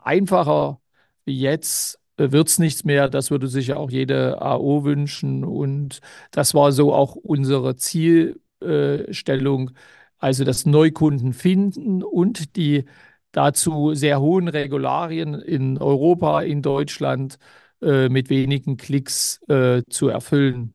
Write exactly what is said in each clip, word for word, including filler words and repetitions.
einfacher wie jetzt wird es nichts mehr. Das würde sich ja auch jede A O wünschen. Und das war so auch unsere Zielstellung. Also das Neukunden finden und die dazu sehr hohen Regularien in Europa, in Deutschland äh, mit wenigen Klicks äh, zu erfüllen.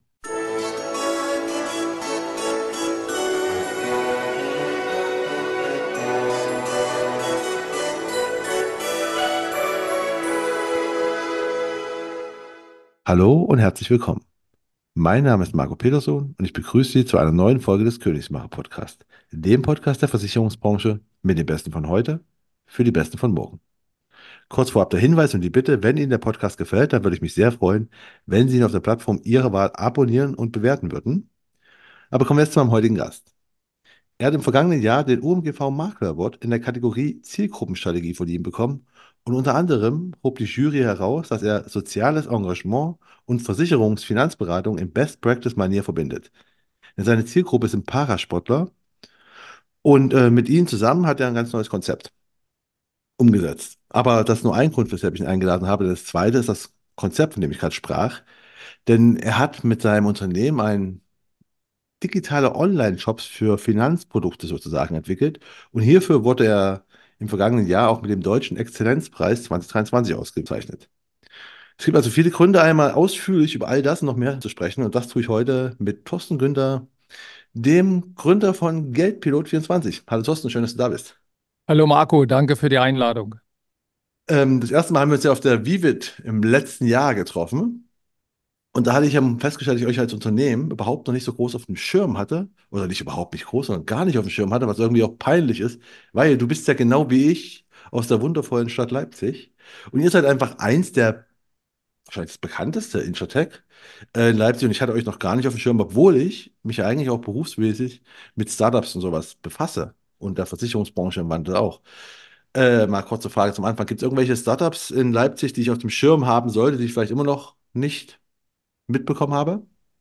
Hallo und herzlich willkommen. Mein Name ist Marco Peterson und ich begrüße Sie zu einer neuen Folge des Königsmacher Podcast, dem Podcast der Versicherungsbranche mit den Besten von heute für die Besten von morgen. Kurz vorab der Hinweis und die Bitte, wenn Ihnen der Podcast gefällt, dann würde ich mich sehr freuen, wenn Sie ihn auf der Plattform Ihrer Wahl abonnieren und bewerten würden. Aber kommen wir jetzt zu meinem heutigen Gast. Er hat im vergangenen Jahr den U M G V Makler Award in der Kategorie Zielgruppenstrategie verliehen bekommen und unter anderem hob die Jury heraus, dass er soziales Engagement und Versicherungsfinanzberatung in Best-Practice-Manier verbindet. Denn seine Zielgruppe sind Parasportler und äh, mit ihnen zusammen hat er ein ganz neues Konzept umgesetzt. Aber das ist nur ein Grund, weshalb ich ihn eingeladen habe. Das zweite ist das Konzept, von dem ich gerade sprach. Denn er hat mit seinem Unternehmen ein digitale Online-Shops für Finanzprodukte sozusagen entwickelt. Und hierfür wurde er im vergangenen Jahr auch mit dem Deutschen Exzellenzpreis zwanzig dreiundzwanzig ausgezeichnet. Es gibt also viele Gründe, einmal ausführlich über all das und noch mehr zu sprechen. Und das tue ich heute mit Thorsten Günther, dem Gründer von Geldpilot vierundzwanzig. Hallo Thorsten, schön, dass du da bist. Hallo Marco, danke für die Einladung. Ähm, das erste Mal haben wir uns ja auf der Vivid im letzten Jahr getroffen. Und da hatte ich ja festgestellt, dass ich euch als Unternehmen überhaupt noch nicht so groß auf dem Schirm hatte. Oder nicht überhaupt nicht groß, sondern gar nicht auf dem Schirm hatte, was irgendwie auch peinlich ist, weil du bist ja genau wie ich aus der wundervollen Stadt Leipzig. Und ihr seid einfach eins der, wahrscheinlich das bekannteste Insurtech äh, in Leipzig. Und ich hatte euch noch gar nicht auf dem Schirm, obwohl ich mich ja eigentlich auch berufsmäßig mit Startups und sowas befasse. Und der Versicherungsbranche im Wandel auch. Äh, mal kurze Frage zum Anfang. Gibt es irgendwelche Startups in Leipzig, die ich auf dem Schirm haben sollte, die ich vielleicht immer noch nicht mitbekommen habe?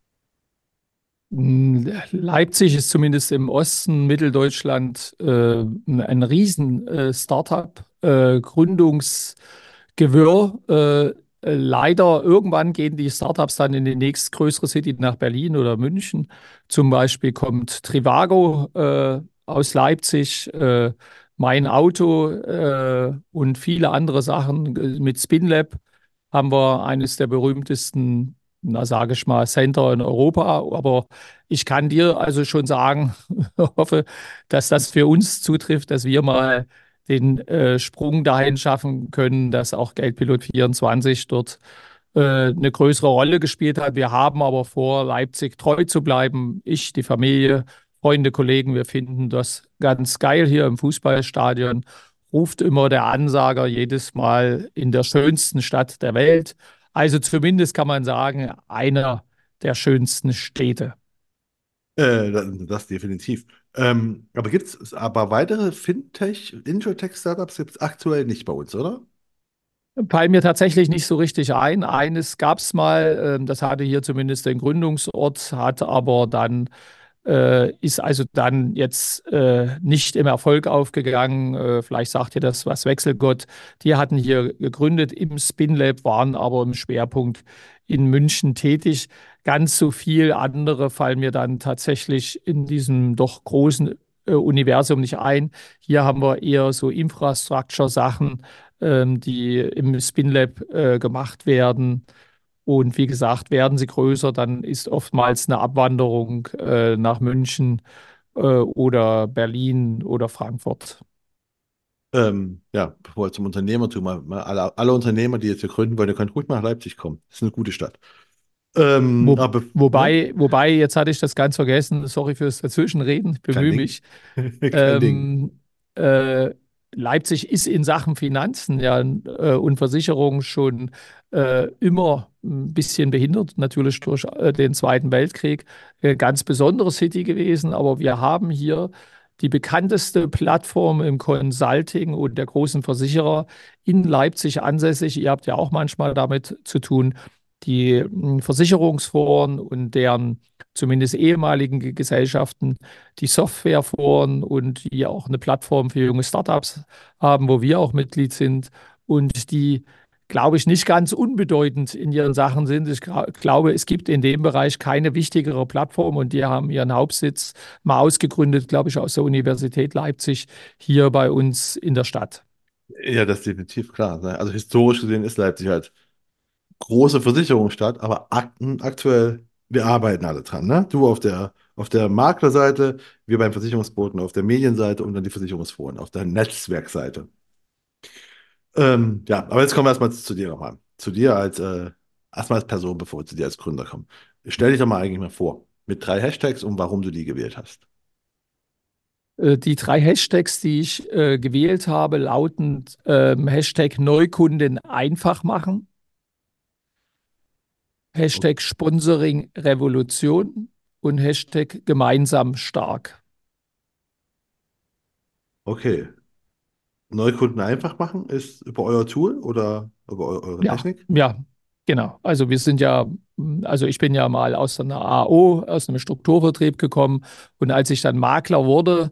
Mm, Leipzig ist zumindest im Osten Mitteldeutschland äh, ein riesen äh, Startup-Gründungsgewirr. Äh, leider irgendwann gehen die Startups dann in die nächstgrößere City nach Berlin oder München. Zum Beispiel kommt Trivago äh, aus Leipzig, äh, Mein Auto äh, und viele andere Sachen. Mit SpinLab haben wir eines der berühmtesten, na sage ich mal, Center in Europa. Aber ich kann dir also schon sagen, hoffe, dass das für uns zutrifft, dass wir mal den äh, Sprung dahin schaffen können, dass auch Geldpilot vierundzwanzig dort äh, eine größere Rolle gespielt hat. Wir haben aber vor, Leipzig treu zu bleiben. Ich, die Familie, Freunde, Kollegen, wir finden das ganz geil hier im Fußballstadion. Ruft immer der Ansager jedes Mal in der schönsten Stadt der Welt. Also zumindest kann man sagen, einer der schönsten Städte. Äh, das, das definitiv. Ähm, aber gibt es aber weitere Fintech, Insurtech-Startups gibt es aktuell nicht bei uns, oder? Fallen mir tatsächlich nicht so richtig ein. Eines gab es mal, ähm, das hatte hier zumindest den Gründungsort, hat aber dann, äh, ist also dann jetzt äh, nicht im Erfolg aufgegangen. Äh, vielleicht sagt ihr das was, Wechselgott. Die hatten hier gegründet im SpinLab, waren aber im Schwerpunkt in München tätig. Ganz so viel andere fallen mir dann tatsächlich in diesem doch großen äh, Universum nicht ein. Hier haben wir eher so Infrastructure-Sachen, ähm, die im SpinLab äh, gemacht werden. Und wie gesagt, werden sie größer, dann ist oftmals eine Abwanderung äh, nach München äh, oder Berlin oder Frankfurt. Ähm, ja, bevor wir zum Unternehmertum, mal, mal alle, alle Unternehmer, die jetzt hier gründen wollen, ihr könnt ruhig mal nach Leipzig kommen. Das ist eine gute Stadt. Ähm, Wo, aber, ne? wobei, wobei, jetzt hatte ich das ganz vergessen, sorry fürs Dazwischenreden, ich Kein bemühe Ding. mich. Kein Ding. Ähm, äh, Leipzig ist in Sachen Finanzen ja, äh, und Versicherung schon äh, immer ein bisschen behindert, natürlich durch äh, den Zweiten Weltkrieg. Äh, ganz besondere City gewesen, aber wir haben hier die bekannteste Plattform im Consulting und der großen Versicherer in Leipzig ansässig. Ihr habt ja auch manchmal damit zu tun, die mh, Versicherungsforen und deren zumindest ehemaligen Ge- Gesellschaften, die Softwareforen und die auch eine Plattform für junge Startups haben, wo wir auch Mitglied sind. und die, glaube ich, nicht ganz unbedeutend in ihren Sachen sind. Ich gra- glaube, es gibt in dem Bereich keine wichtigere Plattform und die haben ihren Hauptsitz mal ausgegründet, glaube ich, aus der Universität Leipzig hier bei uns in der Stadt. Ja, das ist definitiv klar. Ne? Also historisch gesehen ist Leipzig halt große Versicherungsstadt, aber akten, aktuell, wir arbeiten alle dran. Ne? Du auf der, auf der Maklerseite, wir beim Versicherungsboten auf der Medienseite und dann die Versicherungsforen auf der Netzwerkseite. Ähm, ja, aber jetzt kommen wir erstmal zu dir nochmal. Zu dir als, äh, erstmal als Person, bevor wir zu dir als Gründer kommen. Stell dich doch mal eigentlich mal vor, mit drei Hashtags und warum du die gewählt hast. Äh, Die drei Hashtags, die ich äh, gewählt habe, lauten ähm, Hashtag Neukunden einfach machen, O- Hashtag Sponsoring Revolution und Hashtag gemeinsam stark. Okay. Neukunden einfach machen ist über euer Tool oder über eu eure Ja, Technik? ja, genau. Also wir sind ja, mh, also ich bin ja mal aus einer A O, aus einem Strukturvertrieb gekommen und als ich dann Makler wurde,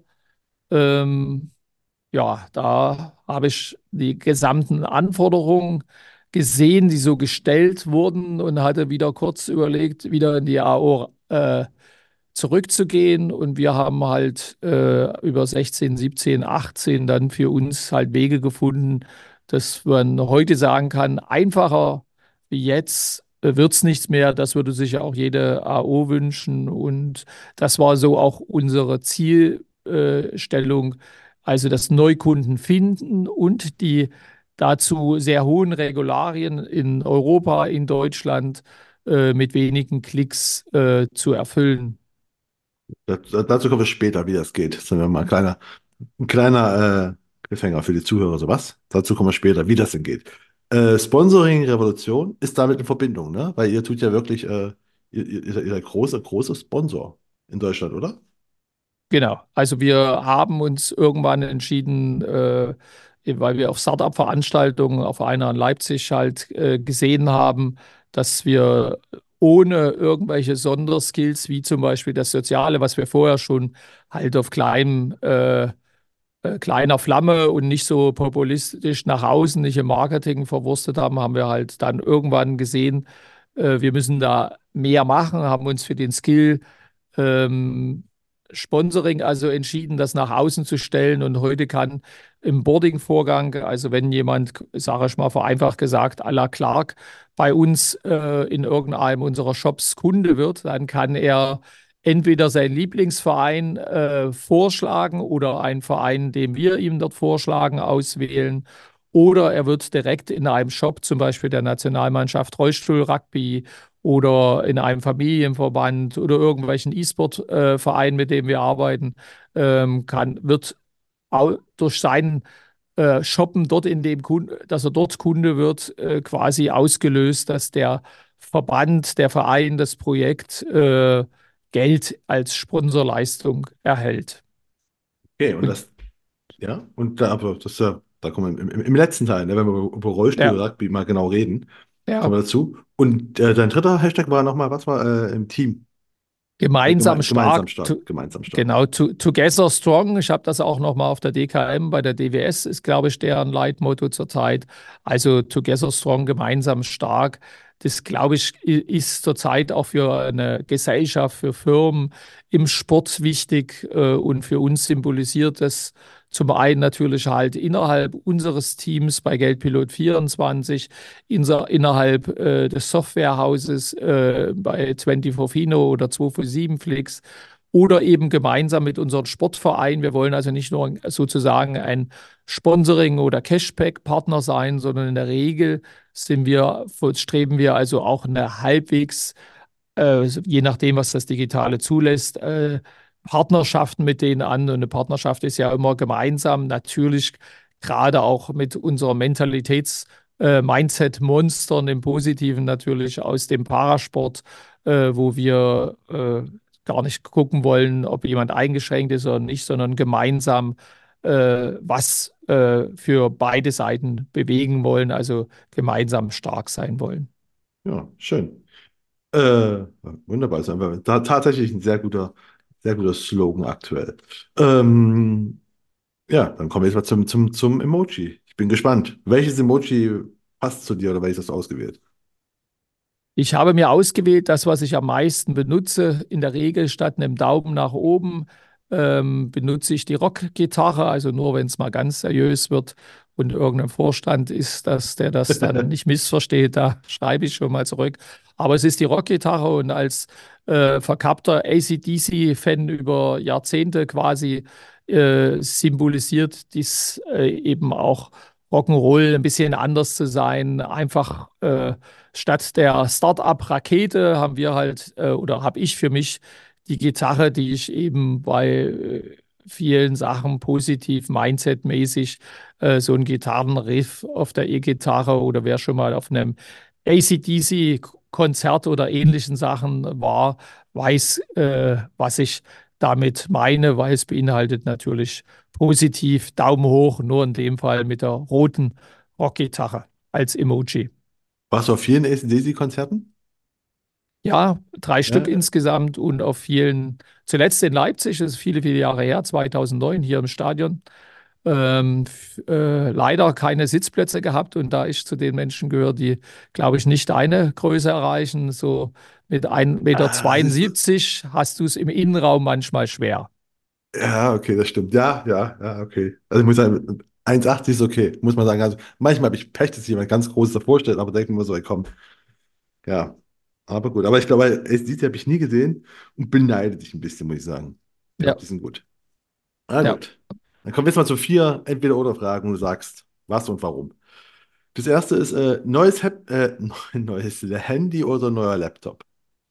ähm, ja, da habe ich die gesamten Anforderungen gesehen, die so gestellt wurden und hatte wieder kurz überlegt, wieder in die A O äh, zurückzugehen. Und wir haben halt äh, über sechzehn, siebzehn, achtzehn dann für uns halt Wege gefunden, dass man heute sagen kann, einfacher wie jetzt wird es nichts mehr. Das würde sich ja auch jede A O wünschen. Und das war so auch unsere Zielstellung, also das Neukunden finden und die dazu sehr hohen Regularien in Europa, in Deutschland äh, mit wenigen Klicks äh, zu erfüllen. Da- da- Dazu kommen wir später, wie das geht. Das ist dann mal ein kleiner, ein kleiner äh, Cliffhanger für die Zuhörer, sowas. Dazu kommen wir später, wie das denn geht. Äh, Sponsoring Revolution ist damit in Verbindung, ne? Weil ihr tut ja wirklich, äh, ihr, ihr, ihr seid ihr seid großer, großer Sponsor in Deutschland, oder? Genau. Also wir haben uns irgendwann entschieden, äh, weil wir auf Startup-Veranstaltungen auf einer in Leipzig halt äh, gesehen haben, dass wir ohne irgendwelche Sonderskills, wie zum Beispiel das Soziale, was wir vorher schon halt auf kleinem äh, äh, kleiner Flamme und nicht so populistisch nach außen, nicht im Marketing verwurstet haben, haben wir halt dann irgendwann gesehen, äh, wir müssen da mehr machen, haben uns für den Skill ähm, Sponsoring also entschieden, das nach außen zu stellen. Und heute kann im Boarding-Vorgang, also wenn jemand, sage ich mal vereinfacht gesagt, à la Clark bei uns äh, in irgendeinem unserer Shops Kunde wird, dann kann er entweder seinen Lieblingsverein äh, vorschlagen oder einen Verein, den wir ihm dort vorschlagen, auswählen. Oder er wird direkt in einem Shop, zum Beispiel der Nationalmannschaft Rollstuhl-Rugby oder in einem Familienverband oder irgendwelchen E-Sport-Verein, mit dem wir arbeiten, ähm, kann, wird au- durch seinen äh, Shoppen dort in dem Kunde, dass er dort Kunde wird, äh, quasi ausgelöst, dass der Verband, der Verein, das Projekt äh, Geld als Sponsorleistung erhält. Okay, und Und das, ja, und da, aber das, ist ja- da kommen wir im, im, im letzten Teil, ne, wenn wir über Rollstuhl ja, Rugby mal genau reden, kommen ja, wir dazu. Und äh, dein dritter Hashtag war nochmal, was war äh, im Team? Äh, gemeinsam geme gemeinsam stark, stark, to, gemeinsam stark. genau, to, Together Strong. Ich habe das auch nochmal auf der D K M, bei der D W S ist, glaube ich, deren Leitmotto zurzeit. Also Together Strong, gemeinsam stark. Das, glaube ich, i- ist zurzeit auch für eine Gesellschaft, für Firmen im Sport wichtig äh, und für uns symbolisiert das zum einen natürlich halt innerhalb unseres Teams bei Geldpilot vierundzwanzig, inser, innerhalb äh, des Softwarehauses äh, bei vierundzwanzig Fino oder zweihundertsiebenundvierzig Flix oder eben gemeinsam mit unserem Sportverein. Wir wollen also nicht nur sozusagen ein Sponsoring- oder Cashback-Partner sein, sondern in der Regel sind wir, streben wir also auch eine halbwegs äh, je nachdem, was das Digitale zulässt, äh, Partnerschaften mit denen an. Und eine Partnerschaft ist ja immer gemeinsam, natürlich gerade auch mit unserer Mentalitäts- äh, Mindset-Monstern im Positiven natürlich aus dem Parasport, äh, wo wir äh, gar nicht gucken wollen, ob jemand eingeschränkt ist oder nicht, sondern gemeinsam äh, was äh, für beide Seiten bewegen wollen, also gemeinsam stark sein wollen. Ja, schön. Äh, wunderbar, ist einfach ta tatsächlich ein sehr guter, sehr guter Slogan aktuell. Ähm, ja, dann kommen wir jetzt mal zum, zum, zum Emoji. Ich bin gespannt. Welches Emoji passt zu dir oder welches hast du ausgewählt? Ich habe mir ausgewählt, das, was ich am meisten benutze. In der Regel statt einem Daumen nach oben ähm, benutze ich die Rockgitarre. Also nur, wenn es mal ganz seriös wird und irgendein Vorstand ist, dass der das dann nicht missversteht, da schreibe ich schon mal zurück. Aber es ist die Rockgitarre und als äh, verkappter A C D C-Fan über Jahrzehnte quasi äh, symbolisiert dies äh, eben auch Rock'n'Roll ein bisschen anders zu sein, einfach äh, statt der Start-up-Rakete haben wir halt, äh, oder habe ich für mich die Gitarre, die ich eben bei äh, vielen Sachen positiv, Mindset-mäßig, äh, so ein Gitarrenriff auf der E-Gitarre oder wer schon mal auf einem A C D C-Konzert oder ähnlichen Sachen war, weiß, äh, was ich damit meine, weil es beinhaltet natürlich positiv Daumen hoch, nur in dem Fall mit der roten Rockgitarre als Emoji. Warst du auf vielen A C D C-Konzerten? Ja, drei Stück Ja. insgesamt und auf vielen, zuletzt in Leipzig, das ist viele, viele Jahre her, zweitausendneun hier im Stadion. Ähm, f- äh, leider keine Sitzplätze gehabt und da ich zu den Menschen gehöre, die, glaube ich, nicht eine Größe erreichen, so mit Ah, siehst du. ein Meter zweiundsiebzig hast du es im Innenraum manchmal schwer. Ja, okay, das stimmt. Ja, ja, ja, okay. Also ich muss sagen, eins Komma achtzig ist okay, muss man sagen. Also manchmal habe ich Pech, dass sich jemand ganz Großes davor stellt, aber denke mir so, ey, komm, ja. Aber gut. Aber ich glaube, A C D C habe ich nie gesehen und beneide dich ein bisschen, muss ich sagen. Ich glaube, Ja, die sind gut. Na ja. gut. Dann kommen wir jetzt mal zu vier Entweder-Oder-Fragen und du sagst, was und warum. Das erste ist, äh, neues, Hap- äh, neues Handy oder neuer Laptop?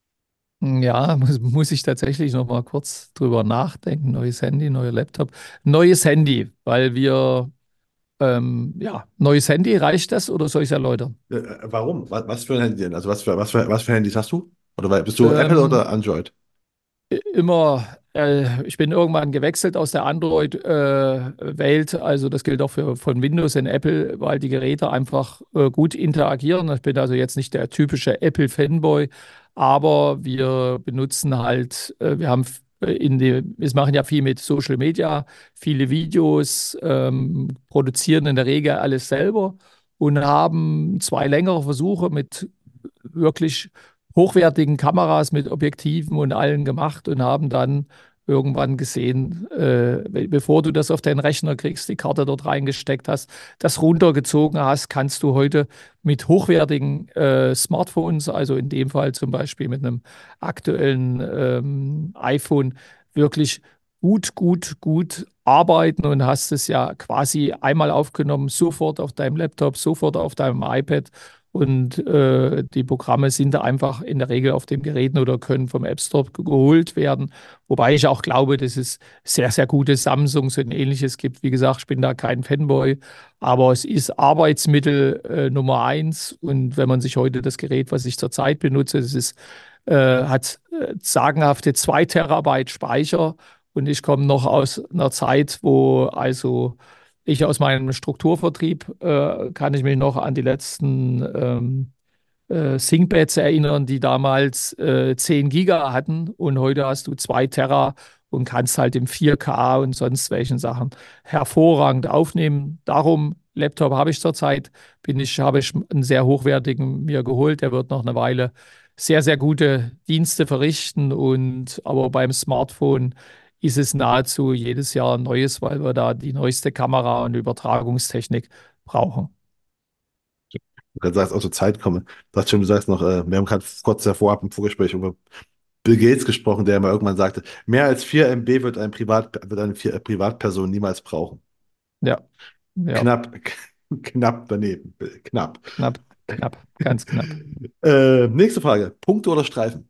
Ja, muss, muss ich tatsächlich noch mal kurz drüber nachdenken. Neues Handy, neuer Laptop. Neues Handy, weil wir, ähm, ja, neues Handy, reicht das oder soll ich es erläutern? Äh, äh, warum? Was, was für ein Handy denn? Also was für, was für, was für Handys hast du? Oder weil- bist du Apple Ähm, oder Android? immer, äh, ich bin irgendwann gewechselt aus der Android-Welt. Also das gilt auch für von Windows in Apple, weil die Geräte einfach äh, gut interagieren. Ich bin also jetzt nicht der typische Apple-Fanboy, aber wir benutzen halt, äh, wir haben äh, in die, wir machen ja viel mit Social Media, viele Videos, ähm, produzieren in der Regel alles selber und haben zwei längere Versuche mit wirklich hochwertigen Kameras mit Objektiven und allen gemacht und haben dann irgendwann gesehen, äh, bevor du das auf deinen Rechner kriegst, die Karte dort reingesteckt hast, das runtergezogen hast, kannst du heute mit hochwertigen äh, Smartphones, also in dem Fall zum Beispiel mit einem aktuellen ähm, iPhone, wirklich gut, gut, gut arbeiten und hast es ja quasi einmal aufgenommen, sofort auf deinem Laptop, sofort auf deinem iPad und äh, die Programme sind da einfach in der Regel auf den Geräten oder können vom App Store geholt werden. Wobei ich auch glaube, dass es sehr, sehr gute Samsungs und ähnliches gibt. Wie gesagt, ich bin da kein Fanboy, aber es ist Arbeitsmittel äh, Nummer eins. Und wenn man sich heute das Gerät, was ich zurzeit benutze, das ist, äh, hat äh, sagenhafte zwei Terabyte Speicher. Und ich komme noch aus einer Zeit, wo also ich aus meinem Strukturvertrieb äh, kann ich mich noch an die letzten ähm, äh, ThinkPads erinnern, die damals äh, zehn Giga hatten und heute hast du zwei Terra und kannst halt im vier K und sonst welchen Sachen hervorragend aufnehmen. Darum, Laptop habe ich zurzeit, bin ich, habe ich einen sehr hochwertigen mir geholt. Der wird noch eine Weile sehr, sehr gute Dienste verrichten und aber beim Smartphone ist es nahezu jedes Jahr ein neues, weil wir da die neueste Kamera und Übertragungstechnik brauchen. Du gerade sagst, aus der Zeit komme. Du hast schon, du sagst noch, äh, wir haben gerade kurz davor ab im Vorgespräch über Bill Gates gesprochen, der mal irgendwann sagte, mehr als vier M B wird ein Privat, wird eine vier, Privatperson niemals brauchen. Ja, ja, Knapp, knapp daneben. Knapp. knapp, knapp, ganz knapp. Äh, nächste Frage. Punkte oder Streifen?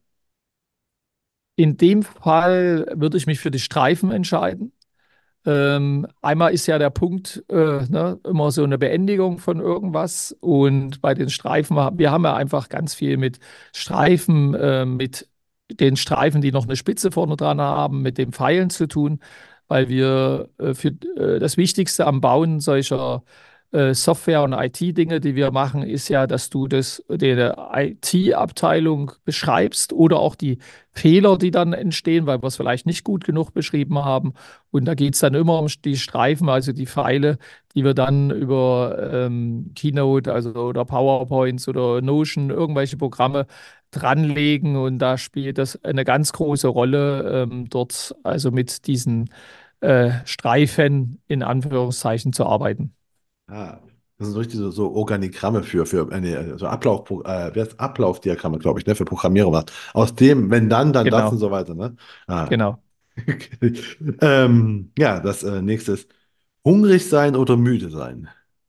In dem Fall würde ich mich für die Streifen entscheiden. Ähm, einmal ist ja der Punkt, äh, ne, immer so eine Beendigung von irgendwas. Und bei den Streifen, haben- wir haben ja einfach ganz viel mit Streifen, äh, mit den Streifen, die noch eine Spitze vorne dran haben, mit den Pfeilen zu tun, weil wir äh, für äh, das Wichtigste am Bauen solcher äh, Software- und I T-Dinge, die wir machen, ist ja, dass du das der I T-Abteilung beschreibst oder auch die Fehler, die dann entstehen, weil wir es vielleicht nicht gut genug beschrieben haben. Und da geht es dann immer um die Streifen, also die Pfeile, die wir dann über ähm, Keynote, also oder PowerPoints oder Notion, irgendwelche Programme dranlegen. Und da spielt das eine ganz große Rolle, ähm, dort also mit diesen äh, Streifen in Anführungszeichen zu arbeiten. Ah, das sind richtig so, so Organigramme für, für äh, nee, so Ablauf, äh, wie heißt Ablaufdiagramme, glaube ich, ne, für Programmierer was. Aus dem, wenn dann, dann das und Genau, so weiter, ne? Ah. genau. Okay. Ähm, ja, das äh, nächste ist hungrig sein oder müde sein.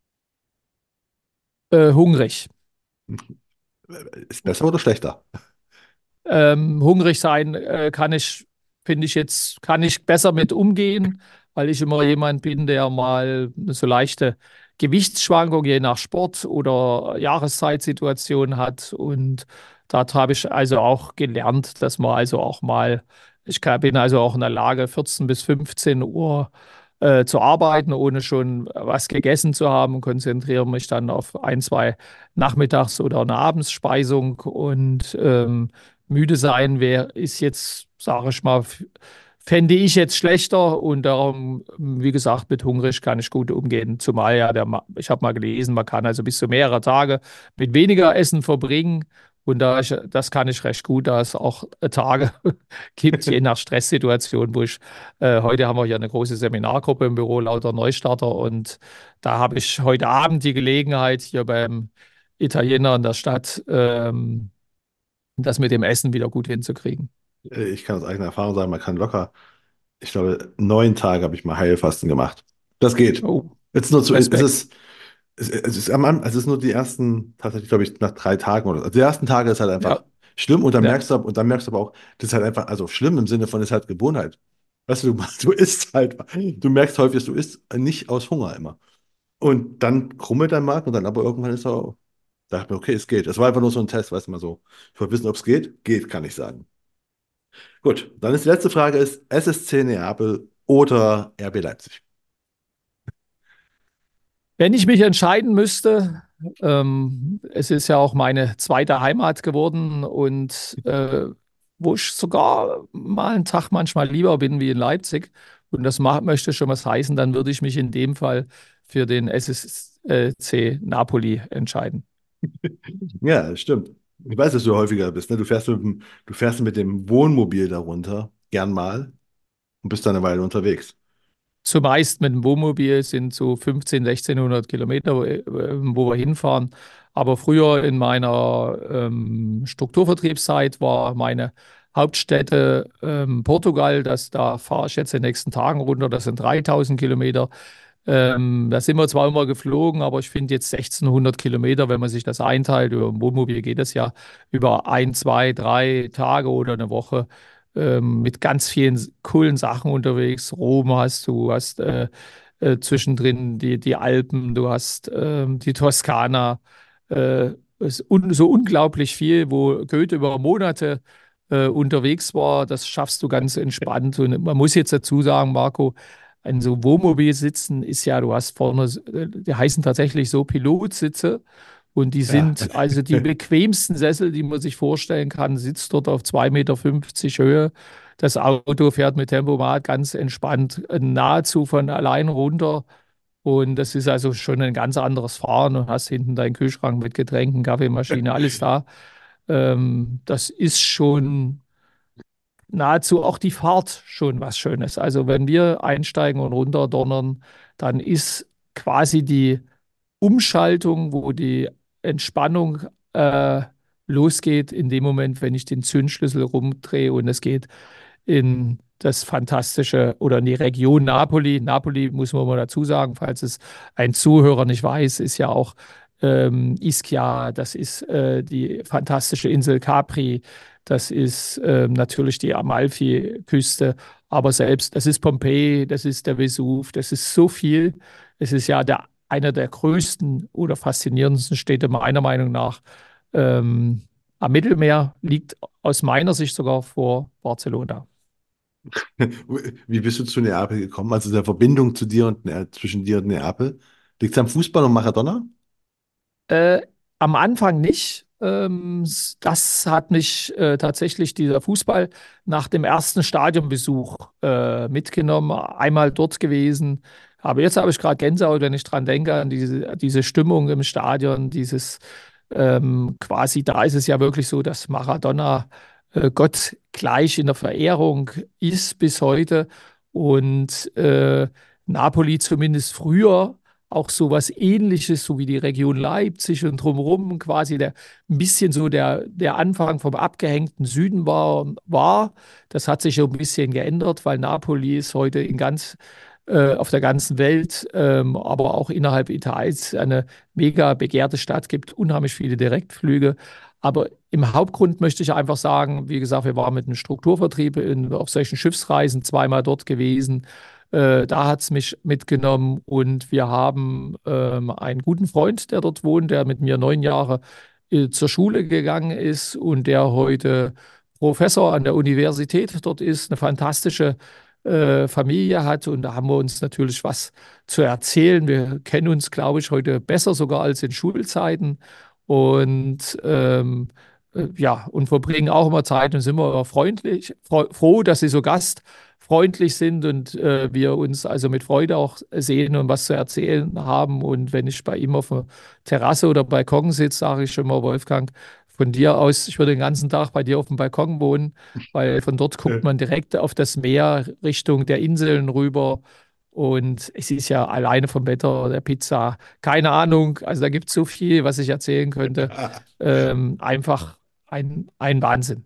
Äh, hungrig. Ist besser oder schlechter? Ähm, hungrig sein äh, kann ich, finde ich jetzt, kann ich besser mit umgehen, weil ich immer jemand bin, der mal so leichte Gewichtsschwankungen je nach Sport oder Jahreszeitsituation hat. Und da habe ich also auch gelernt, dass man also auch mal, ich kann, bin also auch in der Lage, vierzehn bis fünfzehn Uhr äh, zu arbeiten, ohne schon was gegessen zu haben, konzentriere mich dann auf ein, zwei Nachmittags- oder eine Abendsspeisung und ähm, müde sein wäre, ist jetzt, sage ich mal, f- fände ich jetzt schlechter und darum, wie gesagt, mit hungrig kann ich gut umgehen. Zumal ja, der, Ma- ich habe mal gelesen, man kann also bis zu mehrere Tage mit weniger Essen verbringen. Und da ich, das kann ich recht gut, da es auch Tage gibt, je nach Stresssituation, wo ich, äh, heute haben wir ja eine große Seminargruppe im Büro, lauter Neustarter. Und da habe ich heute Abend die Gelegenheit, hier beim Italiener in der Stadt, ähm, das mit dem Essen wieder gut hinzukriegen. Äh, Ich kann aus eigener Erfahrung sagen, man kann locker, ich glaube, neun Tage habe ich mal Heilfasten gemacht. Das geht. Oh, Jetzt nur zu, es Respekt. ist, es, es ist am Anfang, es ist nur die ersten, tatsächlich, glaube ich, nach drei Tagen oder so. Also die ersten Tage ist halt einfach Ja, schlimm und dann ja. merkst du, ab- und dann merkst du aber auch, das ist halt einfach, also schlimm im Sinne von, es ist halt Gewohnheit. Weißt du, du, du isst halt, du merkst häufig, dass du isst nicht aus Hunger immer. Und dann krummelt dein Magen und dann aber irgendwann ist er, dachte mir, okay, es geht. Das war einfach nur so ein Test, weißt du mal so. Ich wollte wissen, ob es geht. Geht, kann ich sagen. Gut, dann ist die letzte Frage ist S S C Neapel oder R B Leipzig? Wenn ich mich entscheiden müsste, ähm, es ist ja auch meine zweite Heimat geworden und äh, wo ich sogar mal einen Tag manchmal lieber bin wie in Leipzig und das ma- möchte schon was heißen, dann würde ich mich in dem Fall für den S S C Napoli entscheiden. Ja, das stimmt. Ich weiß, dass du häufiger bist, ne? Du fährst mit dem, du fährst mit dem Wohnmobil darunter, gern mal, und bist dann eine Weile unterwegs. Zumeist mit dem Wohnmobil sind so fünfzehnhundert, sechzehnhundert Kilometer, wo äh, wo wir hinfahren. Aber früher in meiner ähm, Strukturvertriebszeit war meine Hauptstätte ähm, Portugal. Das, da fahre ich jetzt in den nächsten Tagen runter. Das sind dreitausend Kilometer. Ähm, da sind wir zwar immer geflogen, aber ich finde jetzt sechzehnhundert Kilometer, wenn man sich das einteilt, über ein Wohnmobil geht das ja über ein, zwei, drei Tage oder eine Woche ähm, mit ganz vielen coolen Sachen unterwegs. Rom hast du, hast äh, äh, zwischendrin die, die Alpen, du hast ähm, die Toskana. Äh, es ist un so unglaublich viel, wo Goethe über Monate äh, unterwegs war. Das schaffst du ganz entspannt. Und man muss jetzt dazu sagen, Marco, in so einem Wohnmobil sitzen ist ja, du hast vorne, äh, die heißen tatsächlich so Pilotsitze. Und die Ja. sind also die bequemsten Sessel, die man sich vorstellen kann, sitzt dort auf zwei Meter fünfzig Höhe. Das Auto fährt mit Tempomat ganz entspannt äh, nahezu von allein runter. Und das ist also schon ein ganz anderes Fahren und hast hinten deinen Kühlschrank mit Getränken, Kaffeemaschine, alles da. Ähm, das ist schon nahezu auch die Fahrt schon was Schönes. Also wenn wir einsteigen und runterdonnern, dann ist quasi die Umschaltung, wo die Entspannung äh, losgeht, in dem Moment, wenn ich den Zündschlüssel rumdrehe und es geht in das fantastische oder in die Region Napoli. Napoli muss man mal dazu sagen, falls es ein Zuhörer nicht weiß, ist ja auch ähm, Ischia, das ist äh, die fantastische Insel Capri, das ist ähm, natürlich die Amalfi-Küste, aber selbst, das ist Pompeji, das ist der Vesuv, das ist so viel. Es ist ja der, einer der größten oder faszinierendsten Städte meiner Meinung nach ähm, am Mittelmeer, liegt aus meiner Sicht sogar vor Barcelona. Wie bist du zu Neapel gekommen? Also der Verbindung zu dir und Ne- zwischen dir und Neapel? Liegt es am Fußball und Maradona? Äh, Am Anfang nicht. Ähm, s- das hat mich äh, tatsächlich dieser Fußball nach dem ersten Stadionbesuch äh, mitgenommen. Einmal dort gewesen. Aber jetzt habe ich gerade Gänsehaut, wenn ich dran denke, an diese, diese Stimmung im Stadion, dieses ähm, quasi, da ist es ja wirklich so, dass Maradona äh, Gott gleich in der Verehrung ist bis heute und äh, Napoli zumindest früher auch so was Ähnliches, so wie die Region Leipzig und drumherum quasi der, ein bisschen so der, der Anfang vom abgehängten Süden war, war. Das hat sich so ein bisschen geändert, weil Napoli ist heute in ganz, äh, auf der ganzen Welt, ähm, aber auch innerhalb Italiens eine mega begehrte Stadt, gibt unheimlich viele Direktflüge. Aber im Hauptgrund möchte ich einfach sagen, wie gesagt, wir waren mit einem Strukturvertrieb in, auf solchen Schiffsreisen zweimal dort gewesen. Äh, da hat es mich mitgenommen und wir haben ähm, einen guten Freund, der dort wohnt, der mit mir neun Jahre äh, zur Schule gegangen ist und der heute Professor an der Universität dort ist, eine fantastische äh, Familie hat. Und da haben wir uns natürlich was zu erzählen. Wir kennen uns, glaube ich, heute besser sogar als in Schulzeiten. Und ähm, äh, ja, und verbringen auch immer Zeit und sind immer freundlich, fro froh, dass Sie so gastfreundlich sind und äh, wir uns also mit Freude auch sehen und was zu erzählen haben. Und wenn ich bei ihm auf der Terrasse oder Balkon sitze, sage ich schon mal, Wolfgang, von dir aus, ich würde den ganzen Tag bei dir auf dem Balkon wohnen, weil von dort Ja. guckt man direkt auf das Meer Richtung der Inseln rüber. Und es ist ja alleine vom Wetter, der Pizza, keine Ahnung. Also da gibt es so viel, was ich erzählen könnte. Ähm, einfach ein, ein Wahnsinn.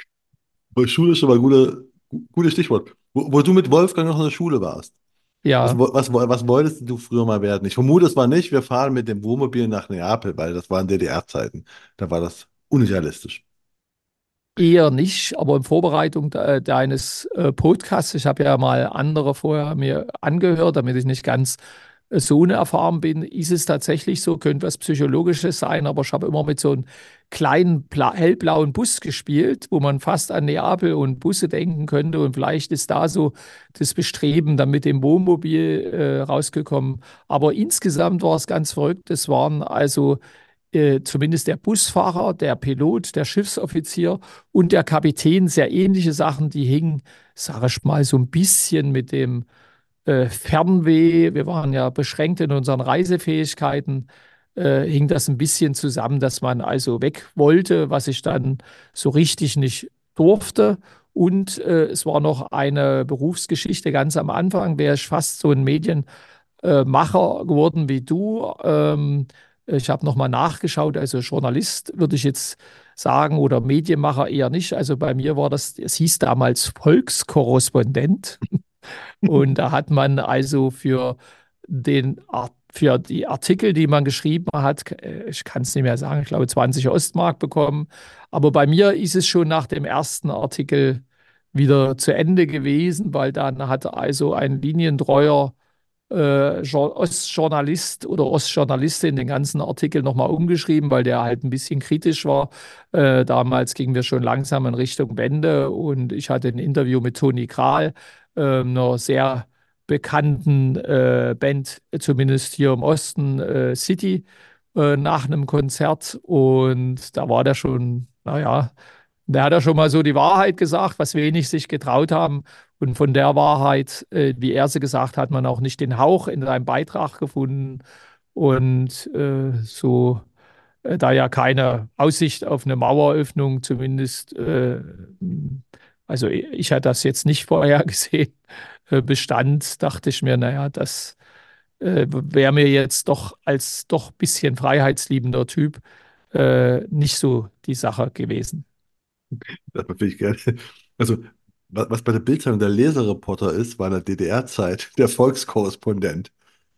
Schule ist schon mal ein gute, gutes Stichwort. Wo, wo du mit Wolfgang noch in der Schule warst. Was, Ja, wo- was, wo- was wolltest du früher mal werden? Ich vermute, es war nicht, wir fahren mit dem Wohnmobil nach Neapel, weil das waren D D R-Zeiten. Da war das unrealistisch. eher nicht, aber in Vorbereitung de deines äh, Podcasts, ich habe ja mal andere vorher mir angehört, damit ich nicht ganz äh, so unerfahren bin, ist es tatsächlich so, könnte was Psychologisches sein, aber ich habe immer mit so einem kleinen bla hellblauen Bus gespielt, wo man fast an Neapel und Busse denken könnte und vielleicht ist da so das Bestreben dann mit dem Wohnmobil äh, rausgekommen. Aber insgesamt war es ganz verrückt. Es waren also äh, zumindest der Busfahrer, der Pilot, der Schiffsoffizier und der Kapitän sehr ähnliche Sachen, die hingen, sage ich mal, so ein bisschen mit dem äh, Fernweh. Wir waren ja beschränkt in unseren Reisefähigkeiten, äh, hing das ein bisschen zusammen, dass man also weg wollte, was ich dann so richtig nicht durfte. Und äh, es war noch eine Berufsgeschichte ganz am Anfang, wäre ich fast so ein Medien äh, Macher geworden wie du. Ähm, ich habe nochmal nachgeschaut, also Journalist würde ich jetzt sagen oder Medienmacher eher nicht. Also bei mir war das, es hieß damals Volkskorrespondent und da hat man also für den Art für die Artikel, die man geschrieben hat, äh, ich kann es nicht mehr sagen, ich glaube zwanzig Ostmark bekommen. Aber bei mir ist es schon nach dem ersten Artikel wieder zu Ende gewesen, weil dann hat also ein linientreuer äh, Jour- Ostjournalist oder Ostjournalistin den ganzen Artikel nochmal umgeschrieben, weil der halt ein bisschen kritisch war. Äh, damals gingen wir schon langsam in Richtung Wende und ich hatte ein Interview mit Toni Kral, äh, einer sehr bekannten äh, Band, zumindest hier im Osten, äh, City, äh, nach einem Konzert. Und da war der schon, naja, der hat ja schon mal so die Wahrheit gesagt, was wenig sich getraut haben. Und von der Wahrheit, äh, wie er sie gesagt hat, man auch nicht den Hauch in seinem Beitrag gefunden. Und äh, so, äh, da ja keine Aussicht auf eine Maueröffnung, zumindest, äh, also ich, ich hatte das jetzt nicht vorhergesehen, äh, bestand, dachte ich mir, naja, das äh, wäre mir jetzt doch als doch bisschen freiheitsliebender Typ äh, nicht so die Sache gewesen. Das natürlich gerne. Also, was, was bei der Bildzeitung der Leserreporter ist, war in der D D R-Zeit der Volkskorrespondent.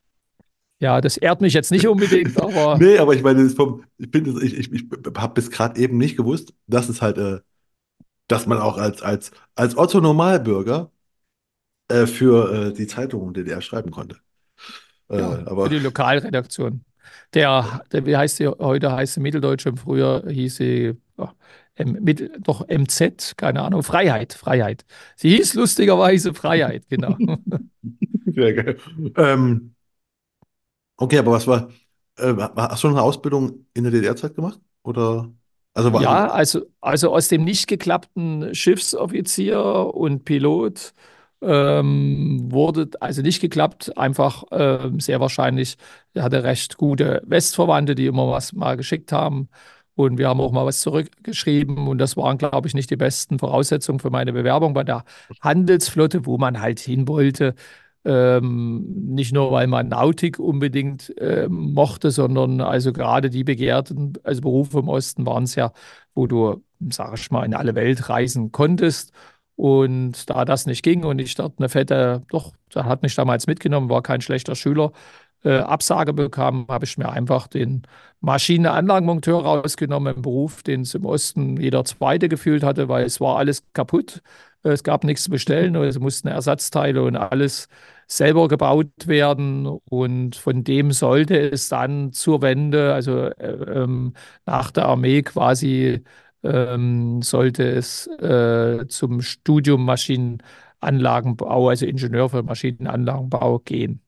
Ja, das ehrt mich jetzt nicht unbedingt, aber Nee, aber ich meine, das ist vom, ich, bin, ich, ich, ich habe bis gerade eben nicht gewusst, dass es halt, äh, dass man auch als, als, als Otto Normalbürger äh, für äh, die Zeitung D D R schreiben konnte. Äh, ja, für aber die Lokalredaktion. Der, der wie heißt sie heute, heißt sie Mitteldeutsche, und früher hieß sie ja, M, mit, doch M Z, keine Ahnung, Freiheit, Freiheit. Sie hieß lustigerweise Freiheit, genau. sehr geil. Ähm, Okay, aber was war, äh, hast du eine Ausbildung in der D D R-Zeit gemacht? Oder, also war, Ja, also, also aus dem nicht geklappten Schiffsoffizier und Pilot ähm, wurde, also nicht geklappt, einfach ähm, sehr wahrscheinlich, er hatte recht gute Westverwandte, die immer was mal geschickt haben. Und wir haben auch mal was zurückgeschrieben. Und das waren, glaube ich, nicht die besten Voraussetzungen für meine Bewerbung bei der Handelsflotte, wo man halt hin wollte. Ähm, nicht nur, weil man Nautik unbedingt äh, mochte, sondern also gerade die begehrten, also Berufe im Osten waren es ja, wo du, sag ich mal, in alle Welt reisen konntest. Und da das nicht ging und ich dort eine fette, doch, da hat mich damals mitgenommen, war kein schlechter Schüler, äh, Absage bekam, habe ich mir einfach den Maschinenanlagenmonteur rausgenommen, im Beruf, den es im Osten jeder Zweite gefühlt hatte, weil es war alles kaputt. Es gab nichts zu bestellen, es mussten Ersatzteile und alles selber gebaut werden. Und von dem sollte es dann zur Wende, also äh, ähm, nach der Armee quasi, ähm, sollte es äh, zum Studium Maschinenanlagenbau, also Ingenieur für Maschinenanlagenbau gehen.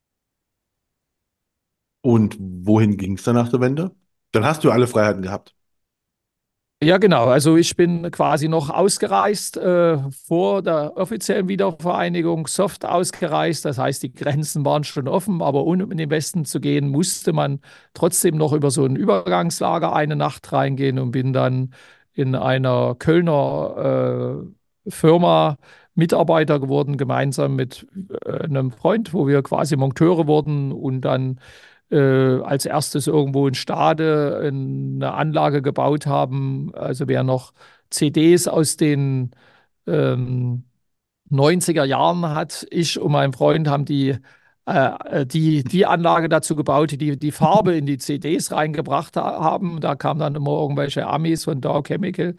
und wohin ging es dann nach der Wende? Dann hast du alle Freiheiten gehabt. Ja, genau. Also ich bin quasi noch ausgereist äh, vor der offiziellen Wiedervereinigung, soft ausgereist. Das heißt, die Grenzen waren schon offen, aber um in den Westen zu gehen, musste man trotzdem noch über so ein Übergangslager eine Nacht reingehen und bin dann in einer Kölner äh, Firma Mitarbeiter geworden, gemeinsam mit äh, einem Freund, wo wir quasi Monteure wurden und dann äh, als erstes irgendwo in Stade eine Anlage gebaut haben. Also wer noch C Ds aus den ähm, neunziger Jahren hat, ich und mein Freund haben die, äh, die, die Anlage dazu gebaut, die die Farbe in die C Ds reingebracht ha haben. Da kamen dann immer irgendwelche Amis von Dow Chemical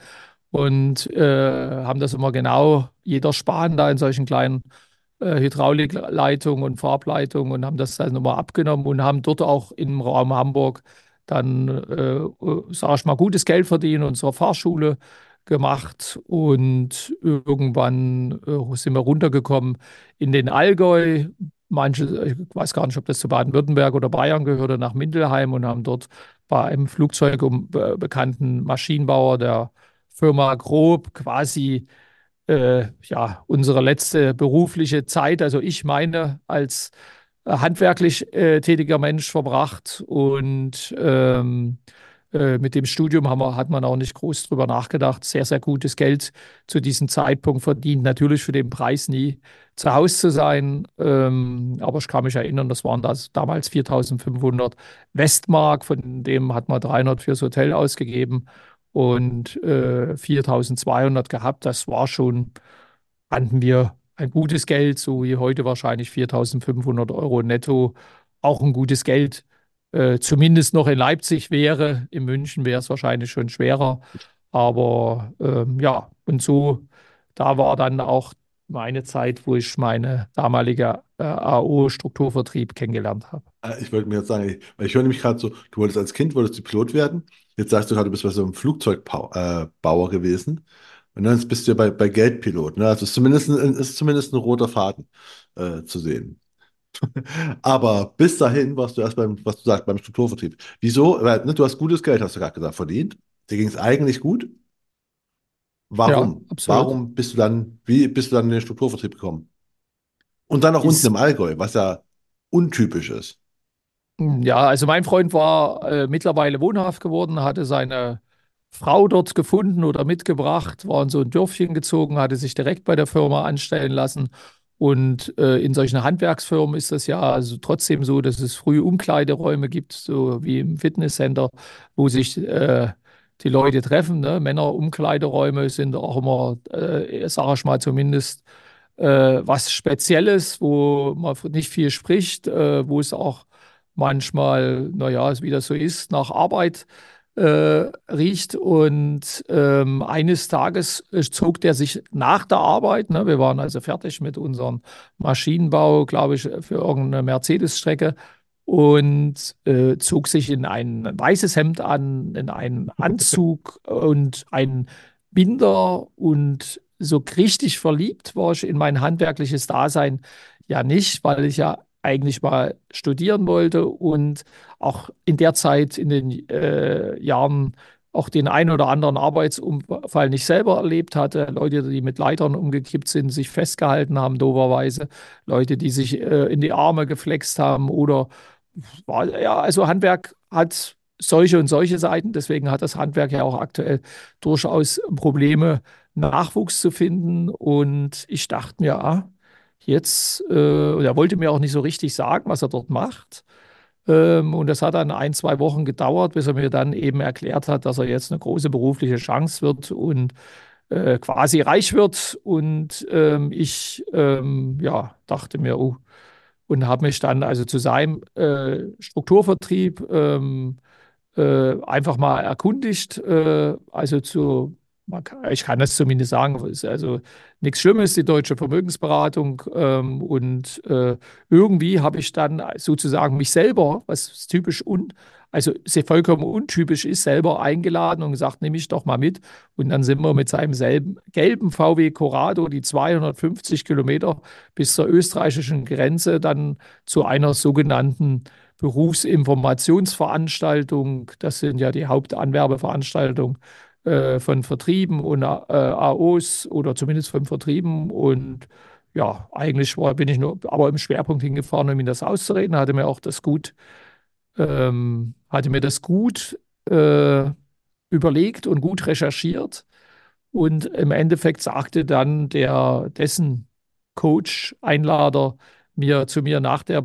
und äh, haben das immer genau, jeder Span da in solchen kleinen äh, Hydraulikleitung und Farbleitung und haben das dann nochmal abgenommen und haben dort auch im Raum Hamburg dann, äh, äh, sag ich mal, gutes Geld verdient, unsere Fahrschule gemacht und irgendwann äh, sind wir runtergekommen in den Allgäu. Manche, ich weiß gar nicht, ob das zu Baden-Württemberg oder Bayern gehörte, nach Mindelheim und haben dort bei einem Flugzeug um, äh, bekannten Maschinenbauer der Firma Grob quasi äh, ja, unsere letzte berufliche Zeit, also ich meine, als äh, handwerklich äh, tätiger Mensch verbracht und ähm, äh, mit dem Studium haben wir, hat man auch nicht groß drüber nachgedacht. Sehr, sehr gutes Geld zu diesem Zeitpunkt verdient. Natürlich für den Preis nie zu Hause zu sein. Ähm, aber ich kann mich erinnern, das waren das damals viertausendfünfhundert Westmark. Von dem hat man dreihundert fürs Hotel ausgegeben und äh, viertausendzweihundert gehabt. Das war schon, fanden wir ein gutes Geld, so wie heute wahrscheinlich viertausendfünfhundert Euro netto. Auch ein gutes Geld, äh, zumindest noch in Leipzig wäre. In München wäre es wahrscheinlich schon schwerer. Aber ähm, ja, und so, da war dann auch meine Zeit, wo ich meine damalige äh, A O-Strukturvertrieb kennengelernt habe. Äh, Ich wollte mir jetzt sagen, ich, weil ich höre nämlich gerade so, du wolltest als Kind, wolltest du Pilot werden. Jetzt sagst du gerade, du bist bei so einem Flugzeugbauer äh, Bauer gewesen. Und dann bist du ja bei, bei Geldpilot. Ne? Also ist zumindest ein, ist zumindest ein roter Faden äh, zu sehen. Aber bis dahin warst du erst beim, was du sagst, beim Strukturvertrieb. Wieso? Weil, ne, du hast gutes Geld, hast du gerade gesagt, verdient. Dir ging es eigentlich gut. Ja, Warum? absolut. Warum bist du dann, wie bist du dann in den Strukturvertrieb gekommen? Und dann auch unten Ist im Allgäu, was ja untypisch ist. Ja, also mein Freund war äh, mittlerweile wohnhaft geworden, hatte seine Frau dort gefunden oder mitgebracht, war in so ein Dörfchen gezogen, hatte sich direkt bei der Firma anstellen lassen. Und äh, in solchen Handwerksfirmen ist das ja also trotzdem so, dass es früh Umkleideräume gibt, so wie im Fitnesscenter, wo sich äh, die Leute treffen. Ne? Männerumkleideräume sind auch immer, äh, sag ich mal, zumindest äh, was Spezielles, wo man nicht viel spricht, äh, wo es auch manchmal, naja, wie das so ist, nach Arbeit äh, riecht. Und ähm, eines Tages äh, zog der sich nach der Arbeit, ne, wir waren also fertig mit unserem Maschinenbau, glaube ich, für irgendeine Mercedes-Strecke, und äh, zog sich in ein weißes Hemd an, in einen Anzug und einen Binder, und so richtig verliebt war ich in mein handwerkliches Dasein ja nicht, weil ich ja eigentlich mal studieren wollte und auch in der Zeit, in den äh, Jahren, auch den einen oder anderen Arbeitsunfall nicht selber erlebt hatte. Leute, die mit Leitern umgekippt sind, sich festgehalten haben, doverweise. Leute, die sich äh, in die Arme geflext haben oder war, ja, also Handwerk hat solche und solche Seiten. Deswegen hat das Handwerk ja auch aktuell durchaus Probleme, Nachwuchs zu finden. Und ich dachte mir, ah, jetzt, äh, und er wollte mir auch nicht so richtig sagen, was er dort macht. Ähm, und das hat dann ein, zwei Wochen gedauert, bis er mir dann eben erklärt hat, dass er jetzt eine große berufliche Chance wird und äh, quasi reich wird. Und ähm, ich ähm, ja, dachte mir, oh, und habe mich dann also zu seinem äh, Strukturvertrieb ähm, äh, einfach mal erkundigt. Äh, also zu, man kann, ich kann das zumindest sagen, es ist also nichts Schlimmes, die deutsche Vermögensberatung. Ähm, und äh, irgendwie habe ich dann sozusagen mich selber, was typisch un, also sehr vollkommen untypisch ist, selber eingeladen und gesagt, nehme ich doch mal mit. Und dann sind wir mit seinem selben gelben V W Corrado die zweihundertfünfzig Kilometer bis zur österreichischen Grenze dann zu einer sogenannten Berufsinformationsveranstaltung. Das sind ja die Hauptanwerbeveranstaltungen äh, von Vertrieben und äh, A Os oder zumindest von Vertrieben. Und ja, eigentlich war, bin ich nur aber im Schwerpunkt hingefahren, um ihm das auszureden. Hatte mir auch das gut, ähm, hatte mir das gut äh, überlegt und gut recherchiert. Und im Endeffekt sagte dann der dessen Coach, Einlader, mir zu mir nach der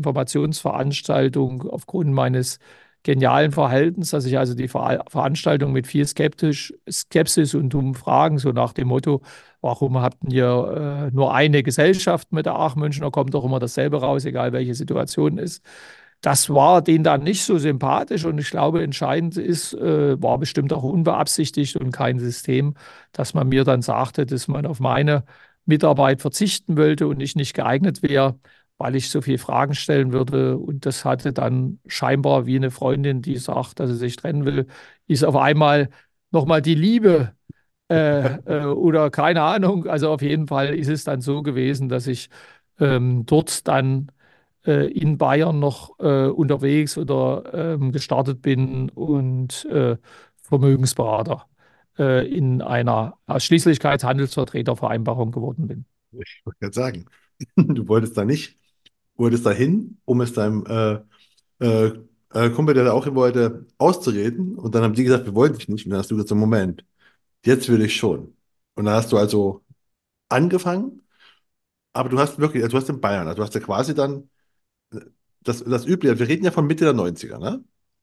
Berufsinformationsveranstaltung aufgrund meines genialen Verhaltens, dass ich also die Ver Veranstaltung mit viel Skeptisch, Skepsis und dummen Fragen, so nach dem Motto, warum habt ihr äh, nur eine Gesellschaft mit der Ach-München, da kommt doch immer dasselbe raus, egal welche Situation ist. Das war denen dann nicht so sympathisch und ich glaube, entscheidend ist, äh, war bestimmt auch unbeabsichtigt und kein System, dass man mir dann sagte, dass man auf meine Mitarbeit verzichten wollte und ich nicht geeignet wäre, weil ich so viele Fragen stellen würde. Und das hatte dann scheinbar wie eine Freundin, die sagt, dass sie sich trennen will, ist auf einmal nochmal die Liebe äh, äh, oder keine Ahnung. Also auf jeden Fall ist es dann so gewesen, dass ich ähm, dort dann äh, in Bayern noch äh, unterwegs oder ähm, gestartet bin und äh, Vermögensberater äh, in einer Ausschließlichkeitshandelsvertretervereinbarung geworden bin. Ich wollte gerade sagen, du wolltest da nicht, wolltest da hin, um es deinem äh, äh, äh, Kumpel, der da auch hin wollte, auszureden. Und dann haben die gesagt, wir wollen dich nicht. Und dann hast du gesagt, so, Moment, jetzt will ich schon. Und dann hast du also angefangen, aber du hast wirklich, also du hast in Bayern, also du hast ja quasi dann äh, das, das Übliche, wir reden ja von Mitte der Neunziger, ne?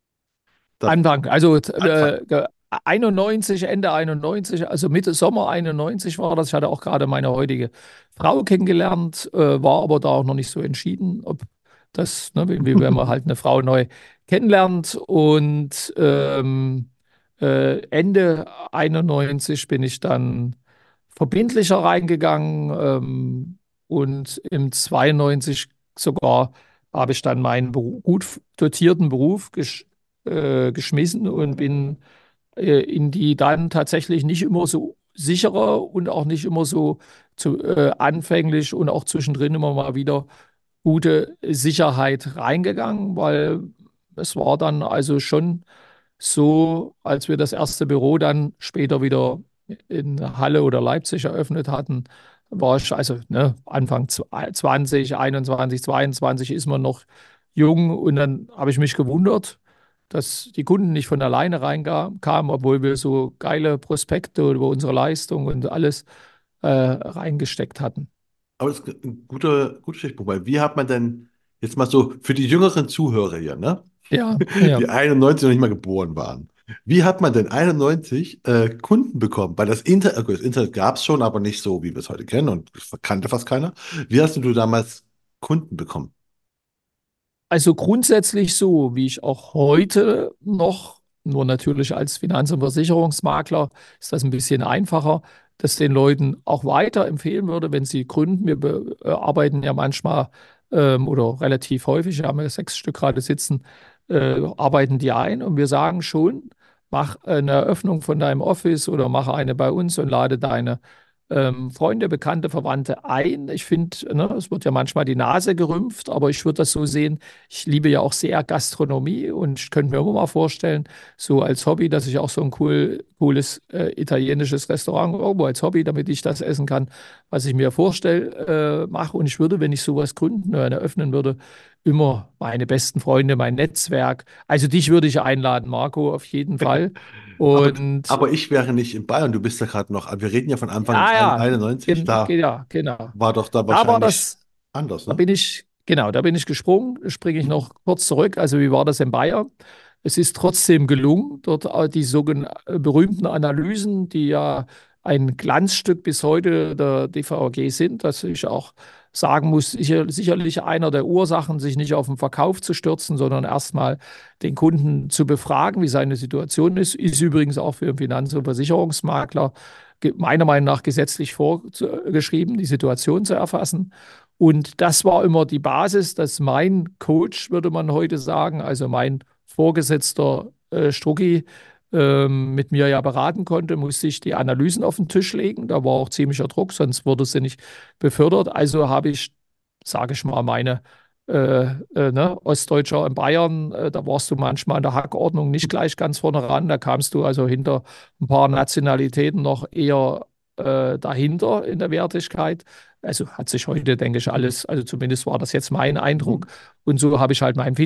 Da, Anfang, also Anfang. äh, einundneunzig, Ende einundneunzig, also Mitte Sommer einundneunzig war das. Ich hatte auch gerade meine heutige Frau kennengelernt, äh, war aber da auch noch nicht so entschieden, ob das, ne, wie, wie wenn man halt eine Frau neu kennenlernt. Und ähm, äh, Ende einundneunzig bin ich dann verbindlicher reingegangen ähm, und im zweiundneunzig sogar habe ich dann meinen Beru- gut dotierten Beruf gesch äh, geschmissen und bin äh, in die dann tatsächlich nicht immer so sichere und auch nicht immer so zu, äh, anfänglich und auch zwischendrin immer mal wieder gute Sicherheit reingegangen, weil es war dann also schon so, als wir das erste Büro dann später wieder in Halle oder Leipzig eröffnet hatten, war ich also ne, Anfang zwanzig, einundzwanzig, zweiundzwanzig ist man noch jung und dann habe ich mich gewundert, dass die Kunden nicht von alleine reinkamen, obwohl wir so geile Prospekte über unsere Leistung und alles äh, reingesteckt hatten. Aber das ist ein guter, guter Stichpunkt, weil wie hat man denn jetzt mal so für die jüngeren Zuhörer hier, ne? Ja, ja. Die einundneunzig noch nicht mal geboren waren. Wie hat man denn einundneunzig äh, Kunden bekommen? Weil das Internet, okay, das Internet gab es schon, aber nicht so, wie wir es heute kennen und das kannte fast keiner. Wie hast du damals Kunden bekommen? Also grundsätzlich so, wie ich auch heute noch, nur natürlich als Finanz- und Versicherungsmakler ist das ein bisschen einfacher, das den Leuten auch weiterempfehlen würde, wenn sie gründen. Wir bearbeiten ja manchmal ähm, oder relativ häufig, wir haben ja sechs Stück gerade sitzen, äh, arbeiten die ein und wir sagen schon, mach eine Eröffnung von deinem Office oder mach eine bei uns und lade deine ähm, Freunde, Bekannte, Verwandte ein. Ich finde, ne, es wird ja manchmal die Nase gerümpft, aber ich würde das so sehen. Ich liebe ja auch sehr Gastronomie und ich könnte mir immer mal vorstellen, so als Hobby, dass ich auch so ein cool, cooles äh, italienisches Restaurant irgendwo als Hobby, damit ich das essen kann, was ich mir vorstelle, äh, mache. Und ich würde, wenn ich sowas gründen oder eröffnen würde, immer meine besten Freunde, mein Netzwerk. Also dich würde ich einladen, Marco, auf jeden Fall. Aber, Und aber ich wäre nicht in Bayern, du bist ja gerade noch, wir reden ja von Anfang ja, ja, einundneunzig, gen, da ge- ja, genau. war doch da Da war wahrscheinlich das, anders, da ne? bin ich, genau, da bin ich gesprungen, springe ich Mhm. noch kurz zurück. Also wie war das in Bayern? Es ist trotzdem gelungen, dort auch die sogenannten berühmten Analysen, die ja ein Glanzstück bis heute der D V A G sind, dass ich auch sagen muss, sicher, sicherlich einer der Ursachen, sich nicht auf den Verkauf zu stürzen, sondern erstmal den Kunden zu befragen, wie seine Situation ist, ist übrigens auch für einen Finanz- und Versicherungsmakler ge- meiner Meinung nach gesetzlich vorgeschrieben, die Situation zu erfassen. Und das war immer die Basis, dass mein Coach, würde man heute sagen, also mein Vorgesetzter äh, Strucki, ähm, mit mir ja beraten konnte, musste ich die Analysen auf den Tisch legen. Da war auch ziemlicher Druck, sonst wurde sie nicht befördert. Also habe ich, sage ich mal, meine äh, äh, ne, Ostdeutscher in Bayern, äh, da warst du manchmal in der Hackordnung nicht gleich ganz vorne ran. Da kamst du also hinter ein paar Nationalitäten noch eher äh, dahinter in der Wertigkeit. Also hat sich heute, denke ich, alles, also zumindest war das jetzt mein Eindruck. Mhm. Und so habe ich halt meinen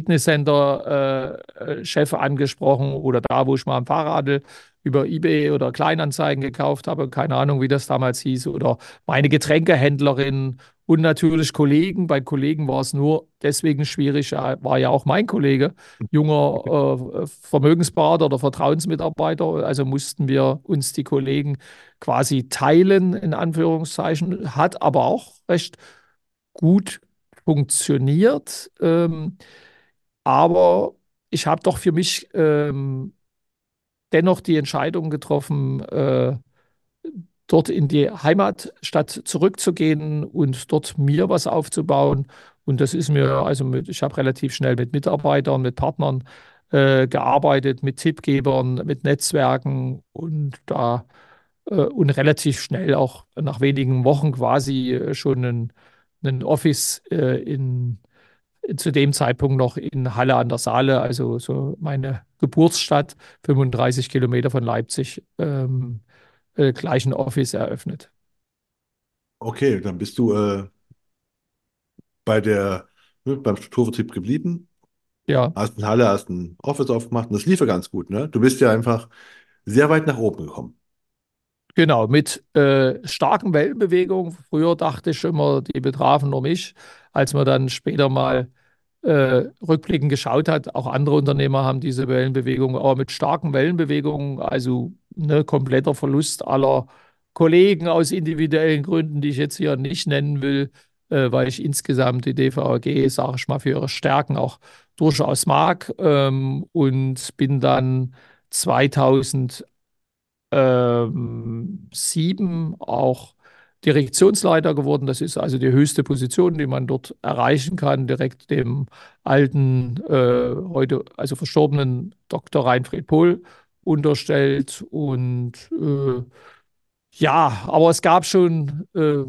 Fitnesscenter-Chef angesprochen oder da, wo ich mal ein Fahrrad über eBay oder Kleinanzeigen gekauft habe, keine Ahnung, wie das damals hieß, oder meine Getränkehändlerin und natürlich Kollegen. Bei Kollegen war es nur deswegen schwierig, ja, war ja auch mein Kollege, junger äh, Vermögensberater oder Vertrauensmitarbeiter. Also mussten wir uns die Kollegen quasi teilen, in Anführungszeichen, hat aber auch recht gut funktioniert. Ähm, aber ich habe doch für mich ähm, dennoch die Entscheidung getroffen, äh, dort in die Heimatstadt zurückzugehen und dort mir was aufzubauen. Und das ist mir, also mit, ich habe relativ schnell mit Mitarbeitern, mit Partnern äh, gearbeitet, mit Tippgebern, mit Netzwerken und da äh, und relativ schnell auch nach wenigen Wochen quasi äh, schon ein, ein Office äh, in, zu dem Zeitpunkt noch in Halle an der Saale, also so meine Geburtsstadt, fünfunddreißig Kilometer von Leipzig, ähm, äh, gleich ein Office eröffnet. Okay, dann bist du äh, bei der, ne, beim Strukturvertrieb geblieben, Ja, hast in Halle, hast ein Office aufgemacht und das lief ja ganz gut, ne? Du bist ja einfach sehr weit nach oben gekommen. genau, mit äh, starken Wellenbewegungen. Früher dachte ich immer, die betrafen nur mich. Als man dann später mal äh, rückblickend geschaut hat, auch andere Unternehmer haben diese Wellenbewegungen, aber mit starken Wellenbewegungen, also ne, kompletter Verlust aller Kollegen aus individuellen Gründen, die ich jetzt hier nicht nennen will, äh, weil ich insgesamt die D V A G, sage ich mal, für ihre Stärken auch durchaus mag, ähm, und bin dann zweitausend ähm, sieben auch Direktionsleiter geworden. Das ist also die höchste Position, die man dort erreichen kann, direkt dem alten, äh, heute also verstorbenen Doktor Reinfried Pohl unterstellt. Und äh, ja, aber es gab schon, äh,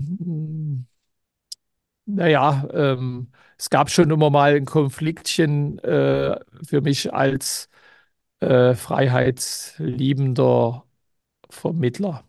naja, ähm, es gab schon immer mal ein Konfliktchen äh, für mich als äh, freiheitsliebender Vermittler.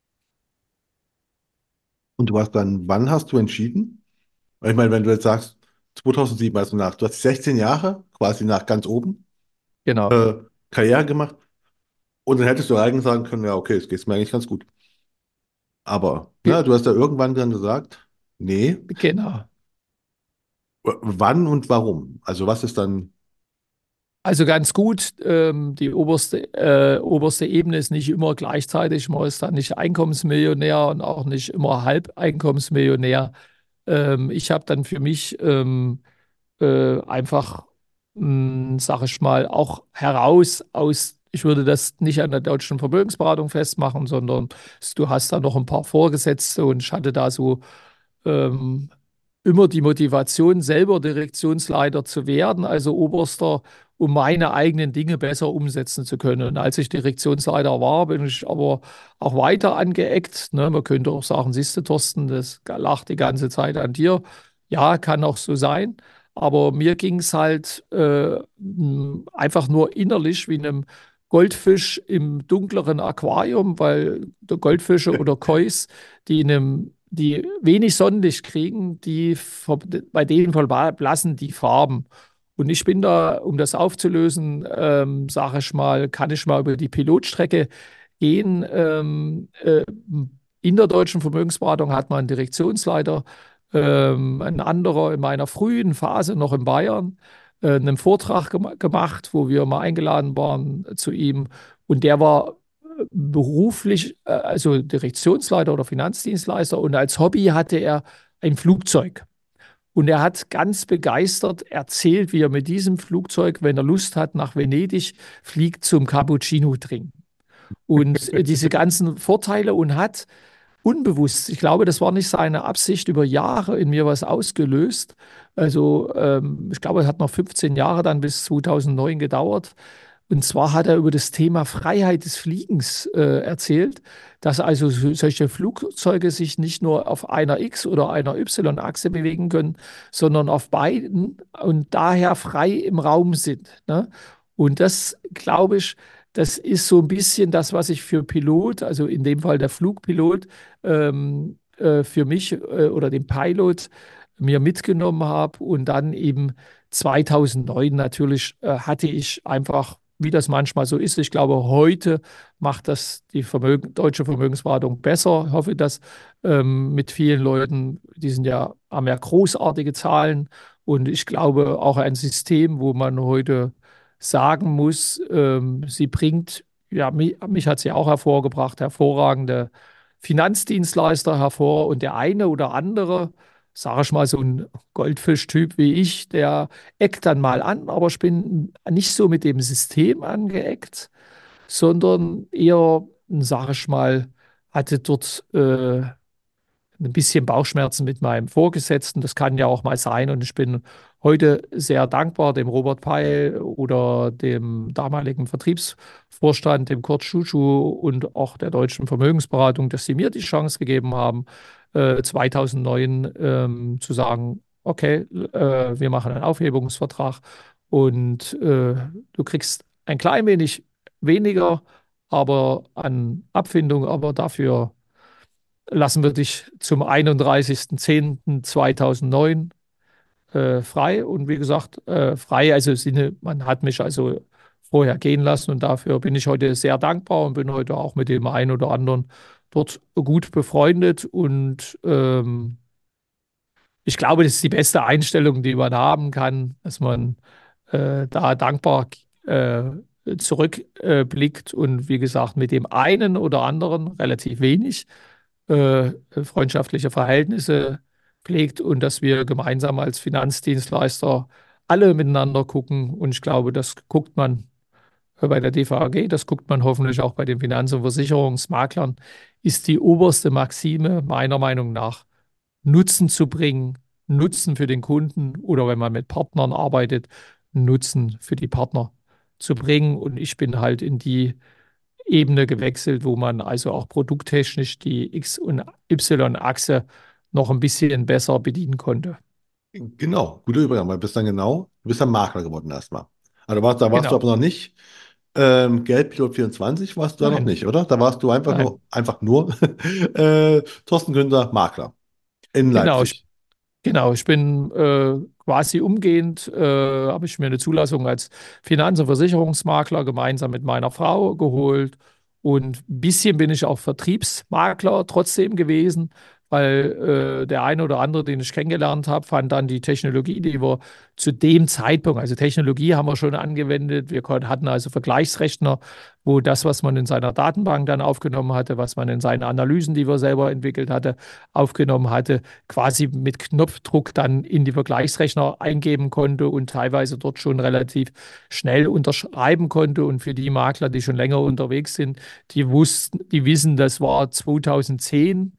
Und du hast dann, wann hast du entschieden? Weil ich meine, wenn du jetzt sagst, zweitausendsieben, also nach, du hast sechzehn Jahre quasi nach ganz oben Genau. äh, Karriere gemacht und dann hättest du eigentlich sagen können, ja, okay, es geht mir eigentlich ganz gut. Aber Ge- ne, du hast da irgendwann dann gesagt, nee, Genau. w- wann und warum? Also was ist dann, Also ganz gut, ähm, die oberste, äh, oberste Ebene ist nicht immer gleichzeitig. Man ist dann nicht Einkommensmillionär und auch nicht immer Halbeinkommensmillionär. Ähm, ich habe dann für mich ähm, äh, einfach, mh, sag ich mal, auch heraus aus, ich würde das nicht an der deutschen Vermögensberatung festmachen, sondern du hast da noch ein paar Vorgesetzte und ich hatte da so ähm, immer die Motivation, selber Direktionsleiter zu werden, also Oberster, um meine eigenen Dinge besser umsetzen zu können. Und als ich Direktionsleiter war, bin ich aber auch weiter angeeckt. Ne? Man könnte auch sagen, siehst du, Thorsten, das lacht die ganze Zeit an dir. Ja, kann auch so sein. Aber mir ging es halt äh, mh, einfach nur innerlich wie einem Goldfisch im dunkleren Aquarium, weil der Goldfische oder Kois, die in einem die wenig Sonnenlicht kriegen, die, ver- bei denen verblassen die Farben. Und ich bin da, um das aufzulösen, ähm, sage ich mal, kann ich mal über die Pilotstrecke gehen. Ähm, äh, in der Deutschen Vermögensberatung hat man einen Direktionsleiter, ähm, ein anderer in meiner frühen Phase noch in Bayern, äh, einen Vortrag gem gemacht, wo wir mal eingeladen waren zu ihm. Und der war beruflich, äh, also Direktionsleiter oder Finanzdienstleister, und als Hobby hatte er ein Flugzeug. Und er hat ganz begeistert erzählt, wie er mit diesem Flugzeug, wenn er Lust hat, nach Venedig fliegt zum Cappuccino trinken. Und äh, diese ganzen Vorteile, und hat unbewusst, ich glaube, das war nicht seine Absicht, über Jahre in mir was ausgelöst. Also ähm, ich glaube, es hat noch fünfzehn Jahre dann bis zweitausendneun gedauert. Und zwar hat er über das Thema Freiheit des Fliegens äh, erzählt, dass also so- solche Flugzeuge sich nicht nur auf einer X- oder einer Y-Achse bewegen können, sondern auf beiden und daher frei im Raum sind. Ne? Und das, glaube ich, das ist so ein bisschen das, was ich für Pilot, also in dem Fall der Flugpilot, ähm, äh, für mich äh, oder den Pilot mir mitgenommen habe. Und dann eben zweitausendneun natürlich äh, hatte ich einfach, wie das manchmal so ist, ich glaube, heute macht das die Vermögen, deutsche Vermögensberatung besser. Ich hoffe, dass ähm, mit vielen Leuten, die sind ja, haben ja großartige Zahlen. Und ich glaube auch ein System, wo man heute sagen muss, ähm, sie bringt, ja, mich, mich hat sie auch hervorgebracht, hervorragende Finanzdienstleister hervor, und der eine oder andere, sage ich mal, so ein Goldfischtyp wie ich, der eckt dann mal an, aber ich bin nicht so mit dem System angeeckt, sondern eher, sage ich mal, hatte dort äh, ein bisschen Bauchschmerzen mit meinem Vorgesetzten. Das kann ja auch mal sein. Und ich bin heute sehr dankbar dem Robert Peil oder dem damaligen Vertriebsvorstand, dem Kurt Schutschuh, und auch der Deutschen Vermögensberatung, dass sie mir die Chance gegeben haben, äh, zweitausendneun ähm, zu sagen, okay, äh, wir machen einen Aufhebungsvertrag, und äh, du kriegst ein klein wenig weniger, aber an Abfindung, aber dafür lassen wir dich zum einunddreißigsten zehnten zweitausendneun äh, frei. Und wie gesagt, äh, frei, also Sinne, man hat mich also vorher gehen lassen, und dafür bin ich heute sehr dankbar und bin heute auch mit dem einen oder anderen dort gut befreundet. Und ähm, ich glaube, das ist die beste Einstellung, die man haben kann, dass man äh, da dankbar äh, zurückblickt, und wie gesagt, mit dem einen oder anderen relativ wenig äh, freundschaftliche Verhältnisse pflegt, und dass wir gemeinsam als Finanzdienstleister alle miteinander gucken. Und ich glaube, das guckt man äh, bei der D V A G, das guckt man hoffentlich auch bei den Finanz- und Versicherungsmaklern, ist die oberste Maxime meiner Meinung nach, Nutzen zu bringen, Nutzen für den Kunden, oder wenn man mit Partnern arbeitet, Nutzen für die Partner zu bringen. Und ich bin halt in die Ebene gewechselt, wo man also auch produkttechnisch die X- und Y-Achse noch ein bisschen besser bedienen konnte. Genau, guter Übergang, weil du bist dann genau, du bist dann Makler geworden erstmal. Also warst, da warst du Genau. aber noch nicht ähm, Geldpilot vierundzwanzig, warst du da noch Nein, nicht, oder? Da warst du einfach nein. nur, einfach nur äh, Thorsten Günther, Makler in Genau. Ich Leipzig. Genau, ich bin äh, quasi umgehend, äh, habe ich mir eine Zulassung als Finanz- und Versicherungsmakler gemeinsam mit meiner Frau geholt. Und ein bisschen bin ich auch Vertriebsmakler trotzdem gewesen, weil äh, der eine oder andere, den ich kennengelernt habe, fand dann die Technologie, die wir zu dem Zeitpunkt, also Technologie haben wir schon angewendet. Wir kon- hatten also Vergleichsrechner, wo das, was man in seiner Datenbank dann aufgenommen hatte, was man in seinen Analysen, die wir selber entwickelt hatte, aufgenommen hatte, quasi mit Knopfdruck dann in die Vergleichsrechner eingeben konnte und teilweise dort schon relativ schnell unterschreiben konnte. Und für die Makler, die schon länger unterwegs sind, die wussten, die wissen, das war zweitausendzehn,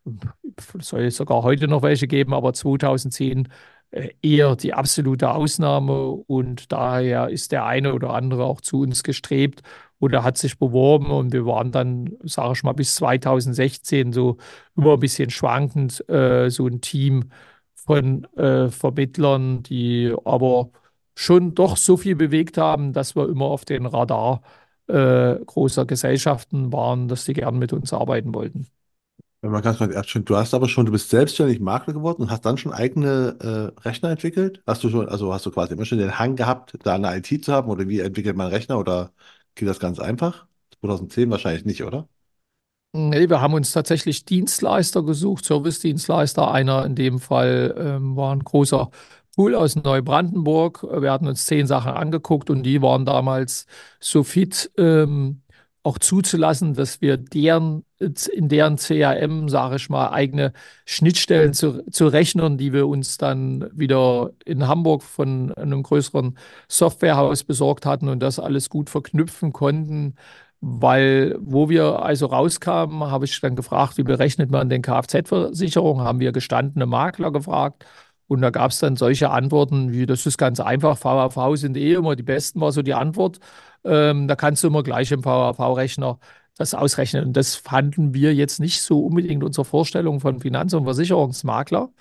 soll es sogar heute noch welche geben, aber zweitausendzehn äh, eher die absolute Ausnahme und daher ist der eine oder andere auch zu uns gestrebt oder hat sich beworben und wir waren dann, sage ich mal, bis zweitausendsechzehn so immer ein bisschen schwankend, äh, so ein Team von äh, Vermittlern, die aber schon doch so viel bewegt haben, dass wir immer auf den Radar äh, großer Gesellschaften waren, dass sie gern mit uns arbeiten wollten. Wenn man ganz kurz, erst schon, du hast aber schon, du bist selbstständig Makler geworden und hast dann schon eigene äh, Rechner entwickelt? Hast du schon, also hast du quasi immer schon den Hang gehabt, da eine I T zu haben oder wie entwickelt man Rechner oder geht das ganz einfach? zweitausendzehn wahrscheinlich nicht, oder? Nee, wir haben uns tatsächlich Dienstleister gesucht, Service-Dienstleister. Einer in dem Fall ähm, war ein großer Pool aus Neubrandenburg. Wir hatten uns zehn Sachen angeguckt und die waren damals so fit, ähm, auch zuzulassen, dass wir deren, in deren C R M, sage ich mal, eigene Schnittstellen zu, zu Rechnern, die wir uns dann wieder in Hamburg von einem größeren Softwarehaus besorgt hatten und das alles gut verknüpfen konnten. Weil, wo wir also rauskamen, habe ich dann gefragt, wie berechnet man denn Kfz-Versicherung? Haben wir gestandene Makler gefragt. Und da gab es dann solche Antworten wie, das ist ganz einfach, V A V sind eh immer die besten, war so die Antwort. Ähm, da kannst du immer gleich im V A V-Rechner das ausrechnen. Und das fanden wir jetzt nicht so unbedingt unsere Vorstellung von Finanz- und Versicherungsmakler.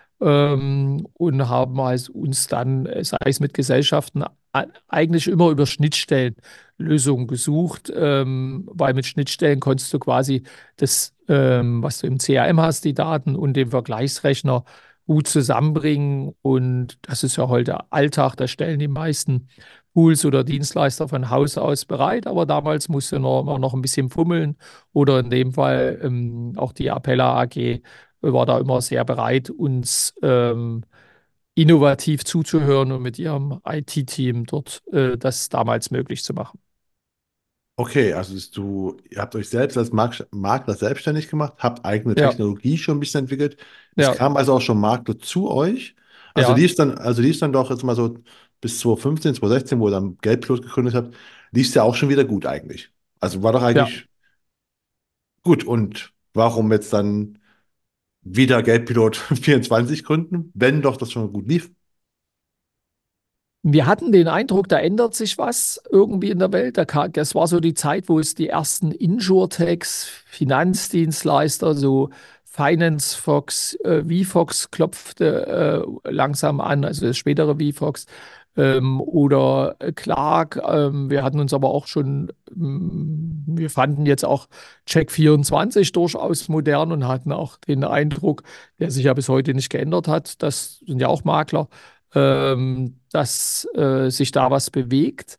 Ähm, und haben also uns dann, äh, sei es mit Gesellschaften, a- eigentlich immer über Schnittstellen Lösungen gesucht, ähm, weil mit Schnittstellen konntest du quasi das, ähm, was du im C R M hast, die Daten und den Vergleichsrechner gut zusammenbringen. Und das ist ja heute Alltag, da stellen die meisten Pools oder Dienstleister von Haus aus bereit. Aber damals musste noch, man noch ein bisschen fummeln oder in dem Fall ähm, auch die Appella A G war da immer sehr bereit, uns ähm, innovativ zuzuhören und mit ihrem I T-Team dort äh, das damals möglich zu machen. Okay, also ist du, ihr habt euch selbst als Mark Makler selbstständig gemacht, habt eigene Ja, Technologie schon ein bisschen entwickelt. Es ja, kam also auch schon Makler zu euch. Also ja. lief dann, also lief dann doch jetzt mal so bis zweitausendfünfzehn, zweitausendsechzehn, wo ihr dann Geldplus gegründet habt, lief es ja auch schon wieder gut eigentlich. Also war doch Ja, eigentlich gut. Und warum jetzt dann wieder Geldpilot vierundzwanzig gründen, wenn doch das schon gut lief? wir hatten den Eindruck, da ändert sich was irgendwie in der Welt. Da kam, das war so die Zeit, wo es die ersten Insurtechs, Finanzdienstleister, so Finance Fox, äh, VFox klopfte äh, langsam an, also das spätere VFox. Ähm, oder äh, Clark. Ähm, wir hatten uns aber auch schon, ähm, wir fanden jetzt auch Check vierundzwanzig durchaus modern und hatten auch den Eindruck, der sich ja bis heute nicht geändert hat, das sind ja auch Makler, ähm, dass äh, sich da was bewegt.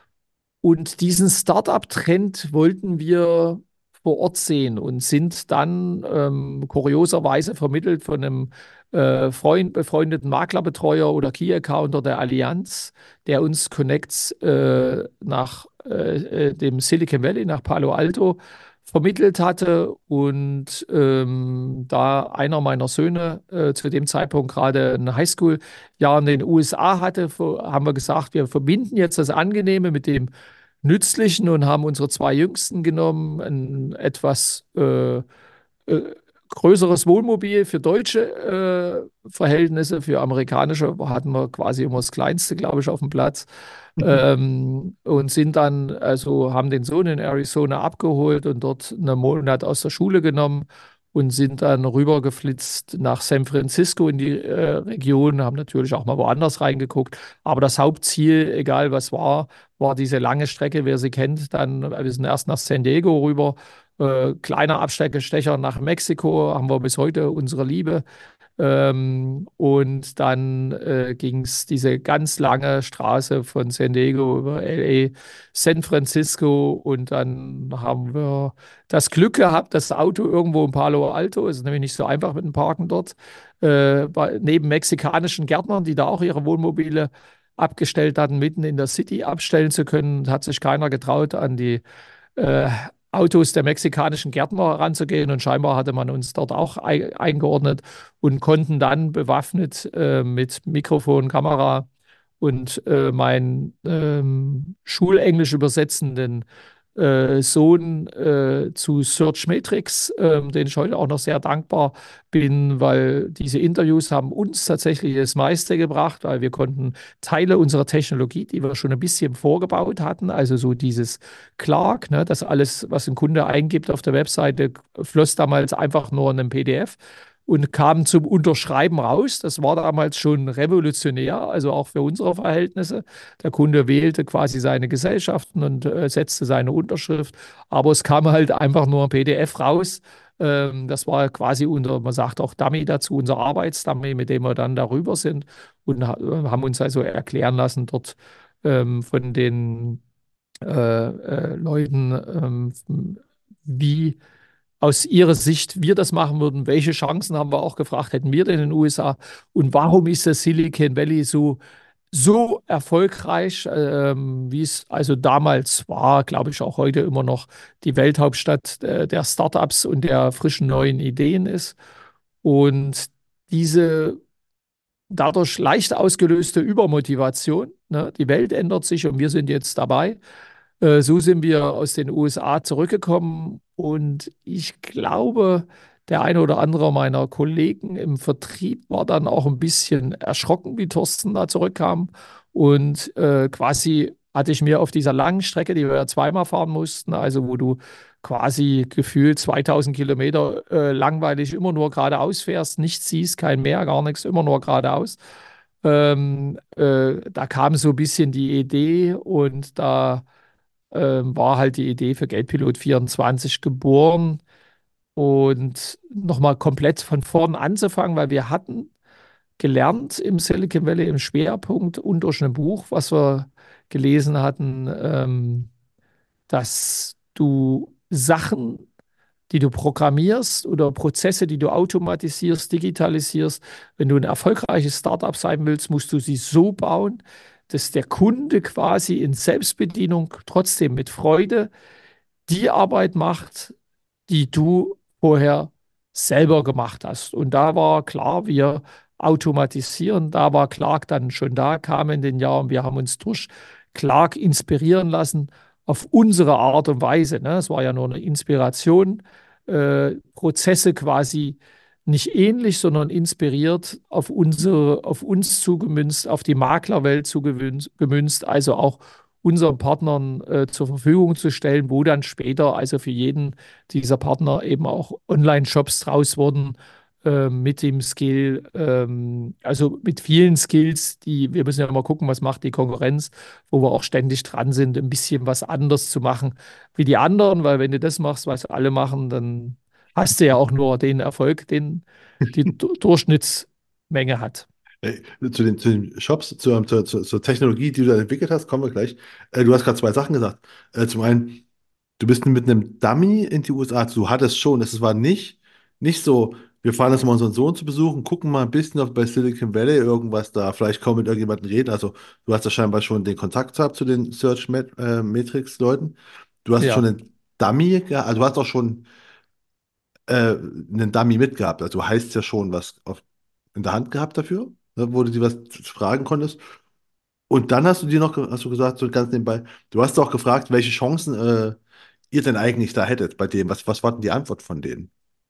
Und diesen Startup-Trend wollten wir vor Ort sehen und sind dann ähm, kurioserweise vermittelt von einem äh, Freund, befreundeten Maklerbetreuer oder Key-Accounter der Allianz, der uns Connects äh, nach äh, äh, dem Silicon Valley, nach Palo Alto vermittelt hatte. Und ähm, da einer meiner Söhne äh, zu dem Zeitpunkt gerade ein Highschool-Jahr in den U S A hatte, haben wir gesagt, wir verbinden jetzt das Angenehme mit dem Nützlichen und haben unsere zwei Jüngsten genommen, ein etwas äh, äh, größeres Wohnmobil für deutsche äh, Verhältnisse, für amerikanische hatten wir quasi immer das kleinste, glaube ich, auf dem Platz. Ähm, und sind dann, also haben den Sohn in Arizona abgeholt und dort einen Monat aus der Schule genommen und sind dann rübergeflitzt nach San Francisco in die äh, Region, haben natürlich auch mal woanders reingeguckt. Aber das Hauptziel, egal was war, war diese lange Strecke, wer sie kennt. Dann, wir sind erst nach San Diego rüber, äh, kleiner Abstecher nach Mexiko, haben wir bis heute unsere Liebe. Ähm, und dann äh, ging es diese ganz lange Straße von San Diego über L A, San Francisco und dann haben wir das Glück gehabt, das Auto irgendwo in Palo Alto, es ist nämlich nicht so einfach mit dem Parken dort, äh, bei, neben mexikanischen Gärtnern, die da auch ihre Wohnmobile abgestellt hatten, mitten in der City abstellen zu können. Hat sich keiner getraut, an die äh, Autos der mexikanischen Gärtner ranzugehen und scheinbar hatte man uns dort auch ei- eingeordnet und konnten dann bewaffnet äh, mit Mikrofon, Kamera und äh, meinen ähm, Schulenglisch übersetzenden äh, Sohn äh, zu Searchmetrics, ähm, den ich heute auch noch sehr dankbar bin, weil diese Interviews haben uns tatsächlich das meiste gebracht, weil wir konnten Teile unserer Technologie, die wir schon ein bisschen vorgebaut hatten, also so dieses Clark, ne, das alles, was ein Kunde eingibt auf der Webseite, floss damals einfach nur in einem P D F und kam zum Unterschreiben raus. Das war damals schon revolutionär, also auch für unsere Verhältnisse. Der Kunde wählte quasi seine Gesellschaften und äh, setzte seine Unterschrift, aber es kam halt einfach nur ein P D F raus. Ähm, das war quasi unser, man sagt auch Dummy dazu, unser Arbeitsdummy, mit dem wir dann darüber sind und ha haben uns also erklären lassen dort ähm, von den äh, äh, Leuten, ähm, wie aus ihrer Sicht wir das machen würden. Welche Chancen haben wir auch gefragt, hätten wir denn in den U S A? Und warum ist das Silicon Valley so, so erfolgreich, ähm, wie es also damals war, glaube ich auch heute immer noch die Welthauptstadt äh, der Startups und der frischen neuen Ideen ist? Und diese dadurch leicht ausgelöste Übermotivation, ne? Die Welt ändert sich und wir sind jetzt dabei. Äh, so sind wir aus den U S A zurückgekommen und ich glaube, der eine oder andere meiner Kollegen im Vertrieb war dann auch ein bisschen erschrocken, wie Thorsten da zurückkam. Und äh, quasi hatte ich mir auf dieser langen Strecke, die wir ja zweimal fahren mussten, also wo du quasi gefühlt zweitausend Kilometer äh, langweilig immer nur geradeaus fährst, nichts siehst, kein Meer, gar nichts, immer nur geradeaus. Ähm, äh, da kam so ein bisschen die Idee und da ähm, war halt die Idee für Geldpilot vierundzwanzig geboren und nochmal komplett von vorn anzufangen, weil wir hatten gelernt im Silicon Valley im Schwerpunkt und durch ein Buch, was wir gelesen hatten, ähm, dass du Sachen, die du programmierst oder Prozesse, die du automatisierst, digitalisierst, wenn du ein erfolgreiches Startup sein willst, musst du sie so bauen, dass der Kunde quasi in Selbstbedienung trotzdem mit Freude die Arbeit macht, die du vorher selber gemacht hast. Und da war klar, wir automatisieren. Da war Clark dann schon da, kam in den Jahren. Wir haben uns durch Clark inspirieren lassen auf unsere Art und Weise. Ne? Es war ja nur eine Inspiration, äh, Prozesse quasi nicht ähnlich, sondern inspiriert auf unsere, auf uns zugemünzt, auf die Maklerwelt zugemünzt, also auch unseren Partnern äh, zur Verfügung zu stellen, wo dann später also für jeden dieser Partner eben auch Online-Shops draus wurden äh, mit dem Skill, ähm, also mit vielen Skills, die wir müssen ja mal gucken, was macht die Konkurrenz, wo wir auch ständig dran sind, ein bisschen was anders zu machen wie die anderen, weil wenn du das machst, was alle machen, dann hast du ja auch nur den Erfolg, den die Du- Durchschnittsmenge hat. Äh, Zu den, zu den Shops, zur, zur, zur zur Technologie, die du da entwickelt hast, kommen wir gleich. Äh, Du hast gerade zwei Sachen gesagt. Äh, Zum einen, du bist mit einem Dummy in die U S A. Also du hattest schon, es war nicht, nicht so, wir fahren jetzt mal unseren Sohn zu besuchen, gucken mal ein bisschen auf bei Silicon Valley irgendwas da, vielleicht kommen mit irgendjemandem reden. Also du hast ja scheinbar schon den Kontakt gehabt zu den Search Met, äh, Matrix Leuten. Du hast schon Ja. einen Dummy, ge- also du hast auch schon äh, einen Dummy mitgehabt. Also du heißt ja schon was auf, in der Hand gehabt dafür, ne, wo du dir was fragen konntest. Und dann hast du dir noch, ge- hast du gesagt, so ganz nebenbei, du hast auch gefragt, welche Chancen äh, ihr denn eigentlich da hättet bei dem. Was, was war denn die Antwort von denen?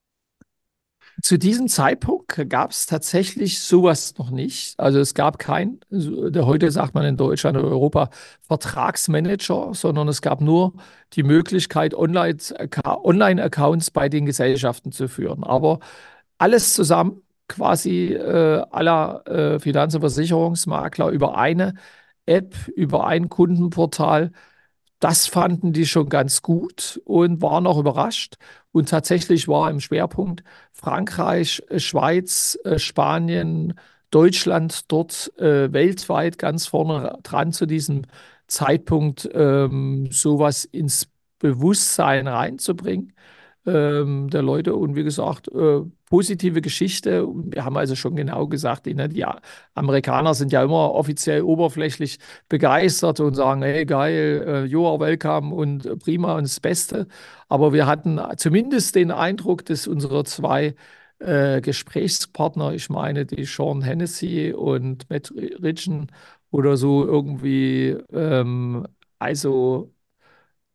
Zu diesem Zeitpunkt gab es tatsächlich sowas noch nicht. Also es gab kein, so- der heute sagt man in Deutschland oder Europa, Vertragsmanager, sondern es gab nur die Möglichkeit, Online- Online-Accounts bei den Gesellschaften zu führen. Aber alles zusammen, quasi äh, aller äh, Finanz- und Versicherungsmakler über eine App, über ein Kundenportal. Das fanden die schon ganz gut und waren auch überrascht. Und tatsächlich war im Schwerpunkt Frankreich, äh, Schweiz, äh, Spanien, Deutschland dort äh, weltweit ganz vorne dran zu diesem Zeitpunkt, ähm, sowas ins Bewusstsein reinzubringen ähm, der Leute. Und wie gesagt, äh, positive Geschichte. Und wir haben also schon genau gesagt, die, ne, die Amerikaner sind ja immer offiziell oberflächlich begeistert und sagen, hey, geil, äh, you are welcome und äh, prima und das Beste. Aber wir hatten zumindest den Eindruck, dass unsere zwei äh, Gesprächspartner, ich meine, die Sean Hennessy und Matt Ridgen oder so irgendwie, ähm, also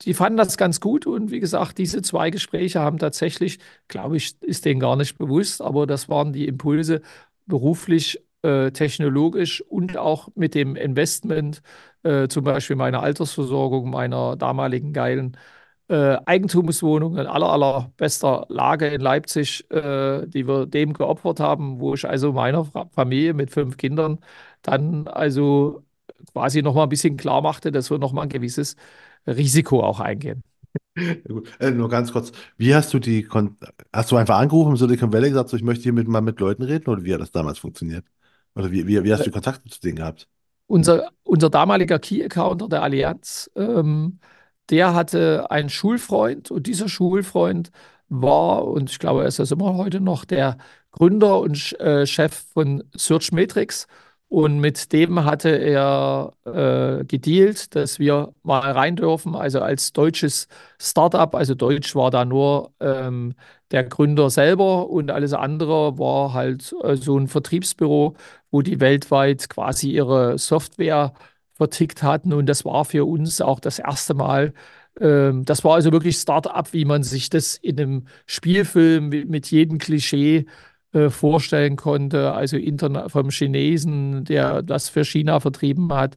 die fanden das ganz gut und wie gesagt, diese zwei Gespräche haben tatsächlich, glaube ich, ist denen gar nicht bewusst, aber das waren die Impulse beruflich, äh, technologisch und auch mit dem Investment, äh, zum Beispiel meiner Altersversorgung, meiner damaligen geilen äh, Eigentumswohnung in aller, allerbester Lage in Leipzig, äh, die wir dem geopfert haben, wo ich also meiner Fra- Familie mit fünf Kindern dann also quasi noch mal ein bisschen klar machte, dass wir noch mal ein gewisses Risiko auch eingehen. Ja, gut. Äh, nur ganz kurz, wie hast du die, Kon hast du einfach angerufen im Silicon Valley gesagt, so, ich möchte hier mit, mal mit Leuten reden oder wie hat das damals funktioniert? Oder wie, wie, wie hast du Kontakt zu denen gehabt? Unser, unser damaliger Key-Accounter der Allianz, ähm, der hatte einen Schulfreund und dieser Schulfreund war, und ich glaube, er ist das immer heute noch, der Gründer und Ch- äh, Chef von Searchmetrics. Und mit dem hatte er äh, gedealt, dass wir mal rein dürfen, also als deutsches Startup, also Deutsch war da nur ähm, der Gründer selber und alles andere war halt äh, so ein Vertriebsbüro, wo die weltweit quasi ihre Software vertickt hatten. Und das war für uns auch das erste Mal. Ähm, das war also wirklich Start-up, wie man sich das in einem Spielfilm mit, mit jedem Klischee äh, vorstellen konnte. Also interna vom Chinesen, der das für China vertrieben hat,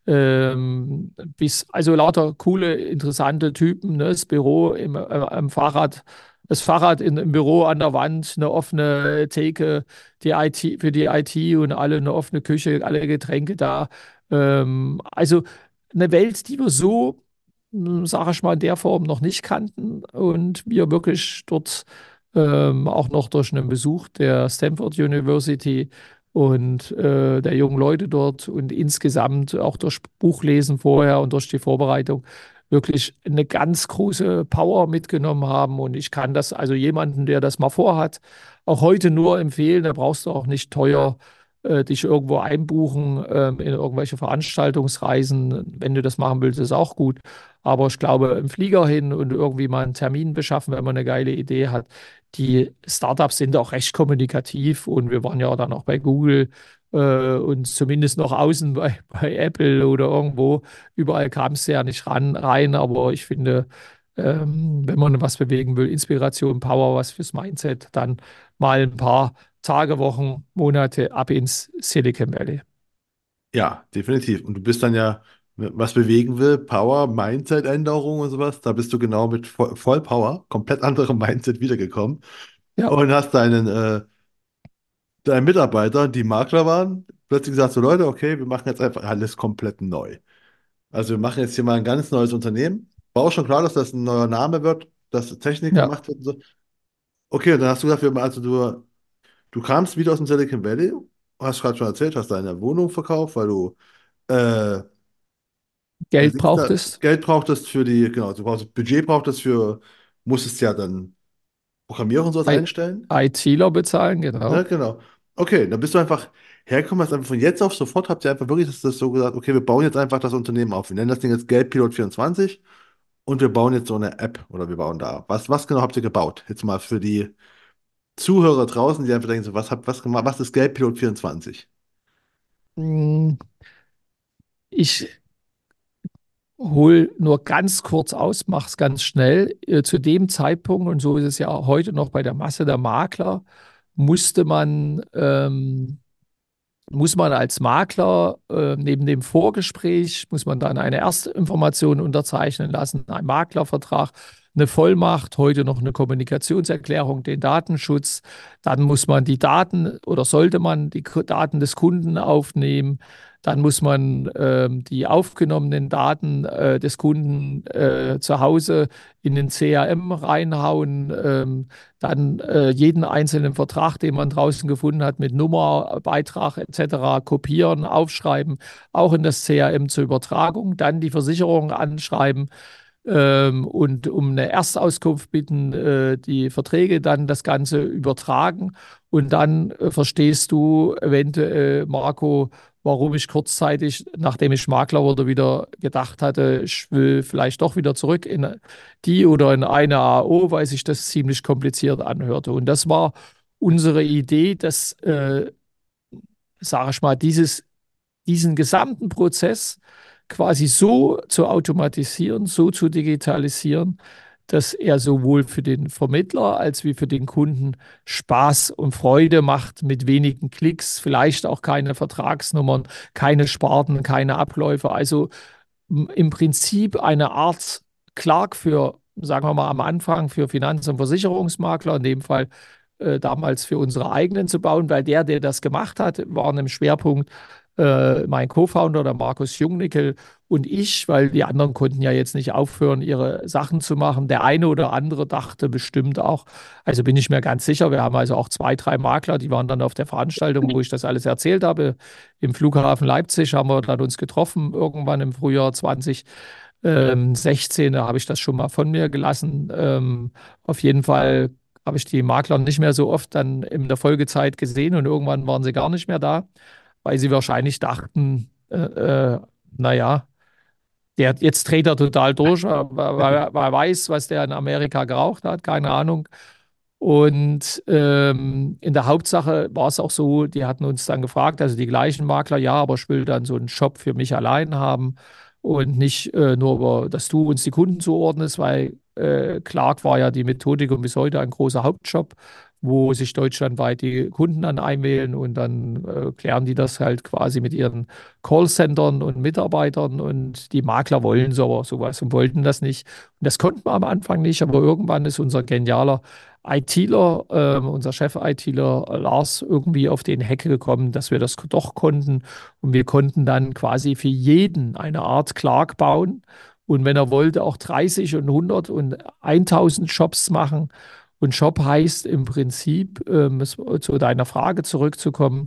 ähm, bis also lauter coole, interessante Typen. Ne? Das Büro im, äh, am Fahrrad. Das Fahrrad in, im Büro an der Wand, eine offene Theke, die I T, für die I T und alle eine offene Küche, alle Getränke da. Ähm, also eine Welt, die wir so, sage ich mal, in der Form noch nicht kannten und wir wirklich dort ähm, auch noch durch einen Besuch der Stanford University und äh, der jungen Leute dort und insgesamt auch durch Buchlesen vorher und durch die Vorbereitung wirklich eine ganz große Power mitgenommen haben. Und ich kann das also jemanden, der das mal vorhat, auch heute nur empfehlen. Da brauchst du auch nicht teuer äh, dich irgendwo einbuchen ähm, in irgendwelche Veranstaltungsreisen. Wenn du das machen willst, ist auch gut. Aber ich glaube, im Flieger hin und irgendwie mal einen Termin beschaffen, wenn man eine geile Idee hat. Die Startups sind auch recht kommunikativ und wir waren ja dann auch bei Google äh, und zumindest noch außen bei, bei Apple oder irgendwo. Überall kam es ja nicht ran, rein, aber ich finde, ähm, wenn man was bewegen will, Inspiration, Power, was fürs Mindset, dann mal ein paar Tage, Wochen, Monate ab ins Silicon Valley. Ja, definitiv. Und du bist dann ja, was bewegen will, Power, Mindset-Änderung und sowas, da bist du genau mit Voll Voll Power, komplett anderem Mindset wiedergekommen Ja, und hast deinen, äh, deinen Mitarbeitern, die Makler waren, plötzlich gesagt, so Leute, okay, wir machen jetzt einfach alles komplett neu. Also wir machen jetzt hier mal ein ganz neues Unternehmen. War auch schon klar, dass das ein neuer Name wird, dass Technik ja, gemacht wird und so. Okay, und dann hast du gesagt, wir, also du, du kamst wieder aus dem Silicon Valley, hast gerade schon erzählt, hast deine Wohnung verkauft, weil du äh, äh, Geld Dings da, brauchtest, Geld brauchtest für die, genau, du brauchst Budget brauchtest für, musstest ja dann Programmierer und sowas I- einstellen. ITler bezahlen, Ne, genau. genau. Okay, dann bist du einfach hergekommen, hast einfach von jetzt auf sofort habt ihr einfach wirklich das, das so gesagt, okay, wir bauen jetzt einfach das Unternehmen auf. Wir nennen das Ding jetzt Geldpilot vierundzwanzig und wir bauen jetzt so eine App oder wir bauen da. Was, was genau habt ihr gebaut? Jetzt mal für die Zuhörer draußen, die einfach denken, so, was habt was gemacht, was ist Geldpilot vierundzwanzig? Hm, Ich hol nur ganz kurz aus, mach's ganz schnell. Äh, Zu dem Zeitpunkt, und so ist es ja auch heute noch bei der Masse der Makler, musste man ähm, muss man als Makler äh, neben dem Vorgespräch, muss man dann eine Erstinformation unterzeichnen lassen, einen Maklervertrag, eine Vollmacht, heute noch eine Kommunikationserklärung, den Datenschutz. Dann muss man die Daten oder sollte man die K- Daten des Kunden aufnehmen. Dann muss man ähm, die aufgenommenen Daten äh, des Kunden äh, zu Hause in den C R M reinhauen. Ähm, dann äh, jeden einzelnen Vertrag, den man draußen gefunden hat, mit Nummer, Beitrag et cetera kopieren, aufschreiben, auch in das C R M zur Übertragung, dann die Versicherung anschreiben ähm, und um eine Erstauskunft bitten, äh, die Verträge dann das Ganze übertragen und dann äh, verstehst du eventuell, Marco, warum ich kurzzeitig, nachdem ich Makler wurde, wieder gedacht hatte, ich will vielleicht doch wieder zurück in die oder in eine A O, weil sich das ziemlich kompliziert anhörte. Und das war unsere Idee, dass, äh, sage ich mal, dieses, diesen gesamten Prozess quasi so zu automatisieren, so zu digitalisieren, dass er sowohl für den Vermittler als wie für den Kunden Spaß und Freude macht mit wenigen Klicks, vielleicht auch keine Vertragsnummern, keine Sparten, keine Abläufe. Also m- im Prinzip eine Art Clark für, sagen wir mal, am Anfang für Finanz- und Versicherungsmakler, in dem Fall äh, damals für unsere eigenen zu bauen, weil der, der das gemacht hat, waren im Schwerpunkt äh, mein Co-Founder, der Markus Jungnickel und ich, weil die anderen konnten ja jetzt nicht aufhören, ihre Sachen zu machen. Der eine oder andere dachte bestimmt auch, also bin ich mir ganz sicher, wir haben also auch zwei, drei Makler, die waren dann auf der Veranstaltung, wo ich das alles erzählt habe. Im Flughafen Leipzig haben wir dann uns getroffen, irgendwann im Frühjahr zwanzig sechzehn, da habe ich das schon mal von mir gelassen. Ähm, auf jeden Fall habe ich die Makler nicht mehr so oft dann in der Folgezeit gesehen und irgendwann waren sie gar nicht mehr da, weil sie wahrscheinlich dachten, äh, äh, naja, der, jetzt dreht er total durch, weil, weil weil er weiß, was der in Amerika geraucht hat, keine Ahnung. Und ähm, in der Hauptsache war es auch so, die hatten uns dann gefragt, also die gleichen Makler, ja, aber ich will dann so einen Shop für mich allein haben und nicht äh, nur, über, dass du uns die Kunden zuordnest, weil äh, Clark war ja die Methodik und bis heute ein großer Hauptshop, wo sich deutschlandweit die Kunden dann einwählen und dann äh, klären die das halt quasi mit ihren Callcentern und Mitarbeitern und die Makler wollen so, sowas und wollten das nicht. Und das konnten wir am Anfang nicht, aber irgendwann ist unser genialer ITler, ähm, unser Chef-ITler äh, Lars, irgendwie auf den Hecke gekommen, dass wir das doch konnten. Und wir konnten dann quasi für jeden eine Art Clark bauen. Und wenn er wollte, auch dreißig und hundert und tausend Shops machen. Und Shop heißt im Prinzip, ähm, es- zu deiner Frage zurückzukommen,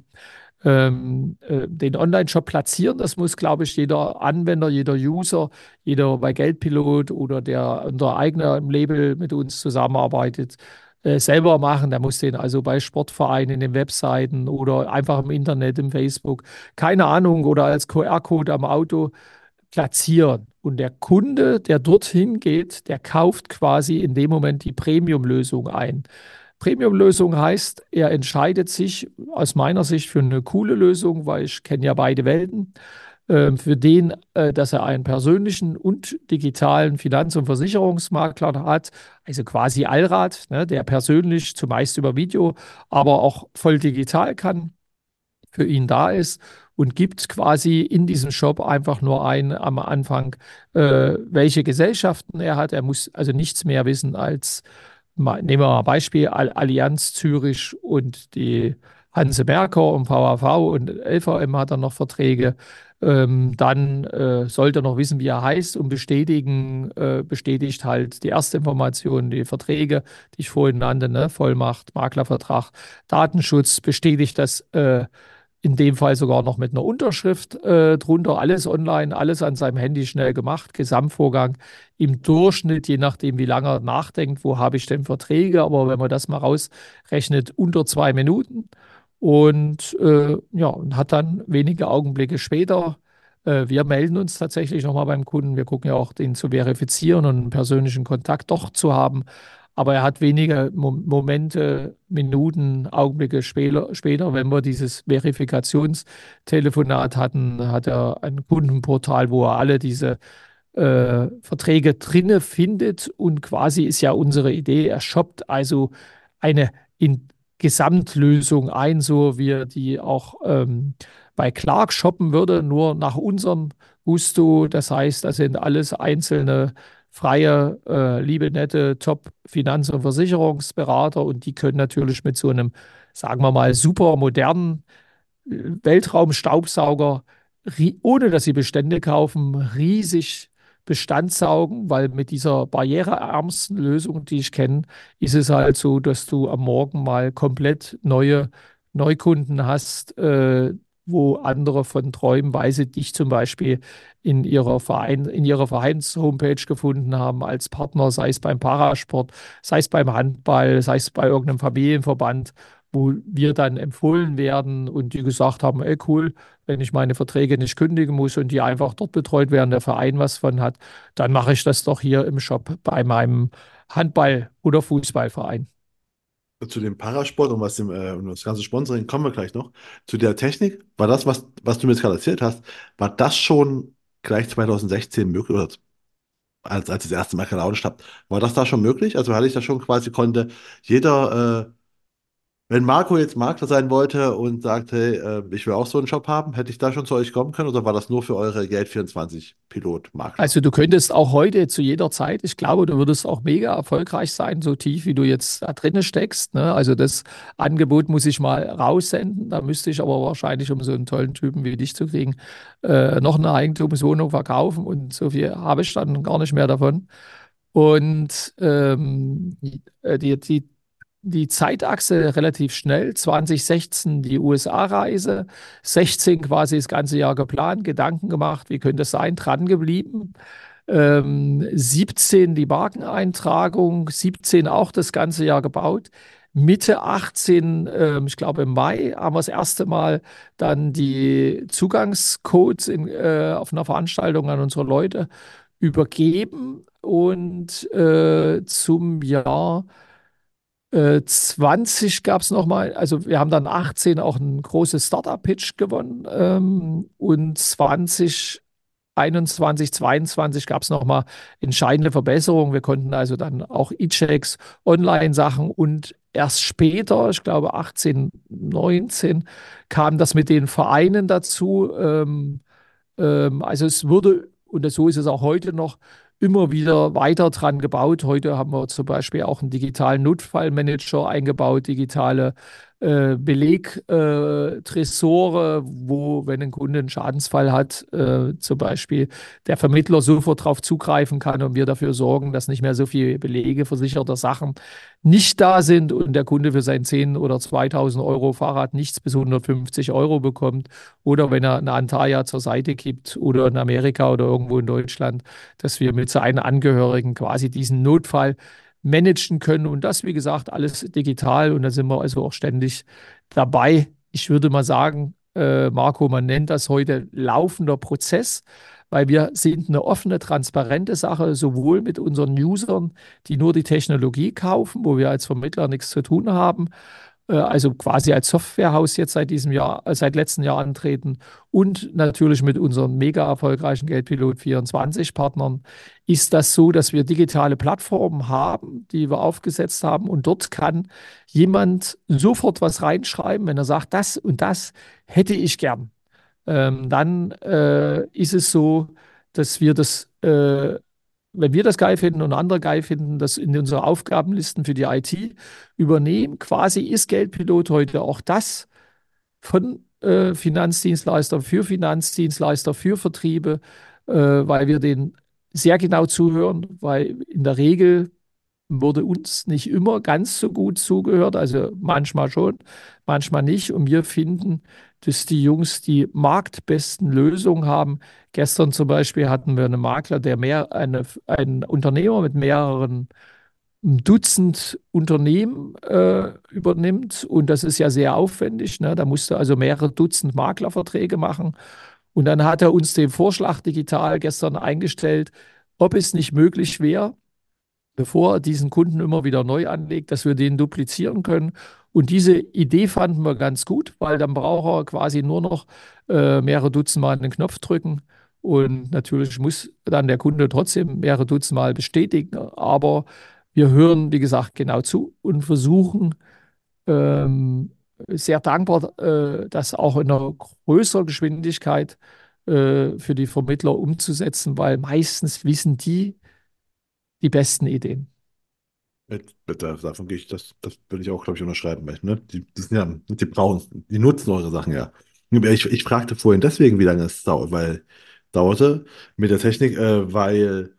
ähm, äh, den Online-Shop platzieren. Das muss, glaube ich, jeder Anwender, jeder User, jeder bei Geldpilot oder der unter eigenem Label mit uns zusammenarbeitet, äh, selber machen. Der muss den also bei Sportvereinen, in den Webseiten oder einfach im Internet, im Facebook, keine Ahnung, oder als Q R-Code am Auto platzieren. Und der Kunde, der dorthin geht, der kauft quasi in dem Moment die Premium-Lösung ein. Premium-Lösung heißt, er entscheidet sich aus meiner Sicht für eine coole Lösung, weil ich kenne ja beide Welten, äh, für den, äh, dass er einen persönlichen und digitalen Finanz- und Versicherungsmakler hat, also quasi Allrad, ne, der persönlich zumeist über Video, aber auch voll digital kann, für ihn da ist und gibt quasi in diesem Shop einfach nur ein am Anfang, äh, welche Gesellschaften er hat. Er muss also nichts mehr wissen als, mal, nehmen wir mal ein Beispiel, Allianz Zürich und die Hanse Merkur und V A V und L V M hat er noch Verträge. Ähm, dann äh, sollte er noch wissen, wie er heißt und bestätigen, äh, bestätigt halt die erste Information, die Verträge, die ich vorhin nannte, ne? Vollmacht, Maklervertrag, Datenschutz, bestätigt das äh, in dem Fall sogar noch mit einer Unterschrift äh, drunter, alles online, alles an seinem Handy schnell gemacht, Gesamtvorgang im Durchschnitt, je nachdem, wie lange er nachdenkt, wo habe ich denn Verträge, aber wenn man das mal rausrechnet, unter zwei Minuten und äh, ja, und hat dann wenige Augenblicke später, äh, wir melden uns tatsächlich nochmal beim Kunden, wir gucken ja auch, den zu verifizieren und einen persönlichen Kontakt doch zu haben, aber er hat wenige Mo Momente, Minuten, Augenblicke später, später, wenn wir dieses Verifikationstelefonat hatten, hat er ein Kundenportal, wo er alle diese äh, Verträge drinne findet. Und quasi ist ja unsere Idee, er shoppt also eine in Gesamtlösung ein, so wie er die auch ähm, bei Clark shoppen würde, nur nach unserem Gusto. Das heißt, das sind alles einzelne freie, äh, liebe, nette Top-Finanz- und Versicherungsberater und die können natürlich mit so einem, sagen wir mal, super modernen Weltraumstaubsauger, ri- ohne dass sie Bestände kaufen, riesig Bestand saugen, weil mit dieser barriereärmsten Lösung, die ich kenne, ist es halt so, dass du am Morgen mal komplett neue Neukunden hast, äh, wo andere von träumen, weil sie dich zum Beispiel in ihrer Verein, in ihrer Vereins-Homepage gefunden haben als Partner, sei es beim Parasport, sei es beim Handball, sei es bei irgendeinem Familienverband, wo wir dann empfohlen werden und die gesagt haben, ey cool, wenn ich meine Verträge nicht kündigen muss und die einfach dort betreut werden, der Verein was von hat, dann mache ich das doch hier im Shop bei meinem Handball- oder Fußballverein. Zu dem Parasport und was dem, äh, und das ganze Sponsoring kommen wir gleich noch. Zu der Technik, war das, was, was du mir jetzt gerade erzählt hast, war das schon gleich zwanzig sechzehn möglich, oder als, als das erste Mal gelauncht habt. War das da schon möglich? Also hatte ich da schon quasi, konnte jeder, äh, wenn Marco jetzt Makler sein wollte und sagt, hey, äh, ich will auch so einen Job haben, hätte ich da schon zu euch kommen können oder war das nur für eure Geld vierundzwanzig Pilot-Makler? Also du könntest auch heute zu jeder Zeit, ich glaube, du würdest auch mega erfolgreich sein, so tief wie du jetzt da drinne steckst. Ne? Also das Angebot muss ich mal raussenden. Da müsste ich aber wahrscheinlich, um so einen tollen Typen wie dich zu kriegen, äh, noch eine Eigentumswohnung verkaufen und so viel habe ich dann gar nicht mehr davon. Und ähm, die, die, die die Zeitachse relativ schnell. zwanzig sechzehn die U S A-Reise, sechzehn quasi das ganze Jahr geplant, Gedanken gemacht, wie könnte es sein, dran geblieben. Ähm, siebzehn die Markeneintragung, siebzehn auch das ganze Jahr gebaut. Mitte achtzehn, ähm, ich glaube im Mai, haben wir das erste Mal dann die Zugangscodes in, äh, auf einer Veranstaltung an unsere Leute übergeben und äh, zum Jahr äh, zwanzig gab es nochmal, also wir haben dann achtzehn auch ein großes Startup-Pitch gewonnen ähm, und zwanzig einundzwanzig, zweiundzwanzig gab es nochmal entscheidende Verbesserungen. Wir konnten also dann auch E-Checks, Online-Sachen und erst später, ich glaube achtzehn, neunzehn, kam das mit den Vereinen dazu. Ähm, ähm, also es wurde, und so ist es auch heute noch, immer wieder weiter dran gebaut. Heute haben wir zum Beispiel auch einen digitalen Notfallmanager eingebaut, digitale äh, Belegtresore, äh, Tresore, wo, wenn ein Kunde einen Schadensfall hat, äh, zum Beispiel der Vermittler sofort darauf zugreifen kann und wir dafür sorgen, dass nicht mehr so viele Belege versicherter Sachen nicht da sind und der Kunde für sein zehn oder zweitausend Euro Fahrrad nichts bis hundertfünfzig Euro bekommt. Oder wenn er eine Antalya zur Seite kippt oder in Amerika oder irgendwo in Deutschland, dass wir mit seinen Angehörigen quasi diesen Notfall managen können. Und das, wie gesagt, alles digital. Und da sind wir also auch ständig dabei. Ich würde mal sagen, äh, Marco, man nennt das heute laufender Prozess, weil wir sind eine offene, transparente Sache, sowohl mit unseren Usern, die nur die Technologie kaufen, wo wir als Vermittler nichts zu tun haben, äh, also quasi als Softwarehaus jetzt seit diesem Jahr, äh, seit letztem Jahr antreten und natürlich mit unseren mega erfolgreichen Geldpilot vierundzwanzig Partnern ist das so, dass wir digitale Plattformen haben, die wir aufgesetzt haben und dort kann jemand sofort was reinschreiben, wenn er sagt, das und das hätte ich gern. Ähm, dann äh, ist es so, dass wir das äh, wenn wir das geil finden und andere geil finden, das in unsere Aufgabenlisten für die I T übernehmen. Quasi ist Geldpilot heute auch das von äh, Finanzdienstleister für Finanzdienstleister, für Vertriebe, äh, weil wir denen sehr genau zuhören, weil in der Regel wurde uns nicht immer ganz so gut zugehört, also manchmal schon, manchmal nicht. Und wir finden, dass die Jungs die marktbesten Lösungen haben. Gestern zum Beispiel hatten wir einen Makler, der mehr, eine, ein Unternehmer mit mehreren Dutzend Unternehmen äh, übernimmt. Und das ist ja sehr aufwendig. Ne? Da musste also mehrere Dutzend Maklerverträge machen. Und dann hat er uns den Vorschlag digital gestern eingestellt, ob es nicht möglich wäre, bevor er diesen Kunden immer wieder neu anlegt, dass wir den duplizieren können. Und diese Idee fanden wir ganz gut, weil dann braucht er quasi nur noch äh, mehrere Dutzend Mal einen Knopf drücken. Und natürlich muss dann der Kunde trotzdem mehrere Dutzend Mal bestätigen. Aber wir hören, wie gesagt, genau zu und versuchen ähm, sehr dankbar, äh, das auch in einer größeren Geschwindigkeit äh, für die Vermittler umzusetzen, weil meistens wissen die die besten Ideen. Mit, mit, äh, davon gehe ich, das, das würde ich auch, glaube ich, unterschreiben, weil, ne? Die, die sind ja, die brauchen, die nutzen eure Sachen ja. Ich, ich fragte vorhin deswegen, wie lange es dauert, weil dauerte mit der Technik, äh, weil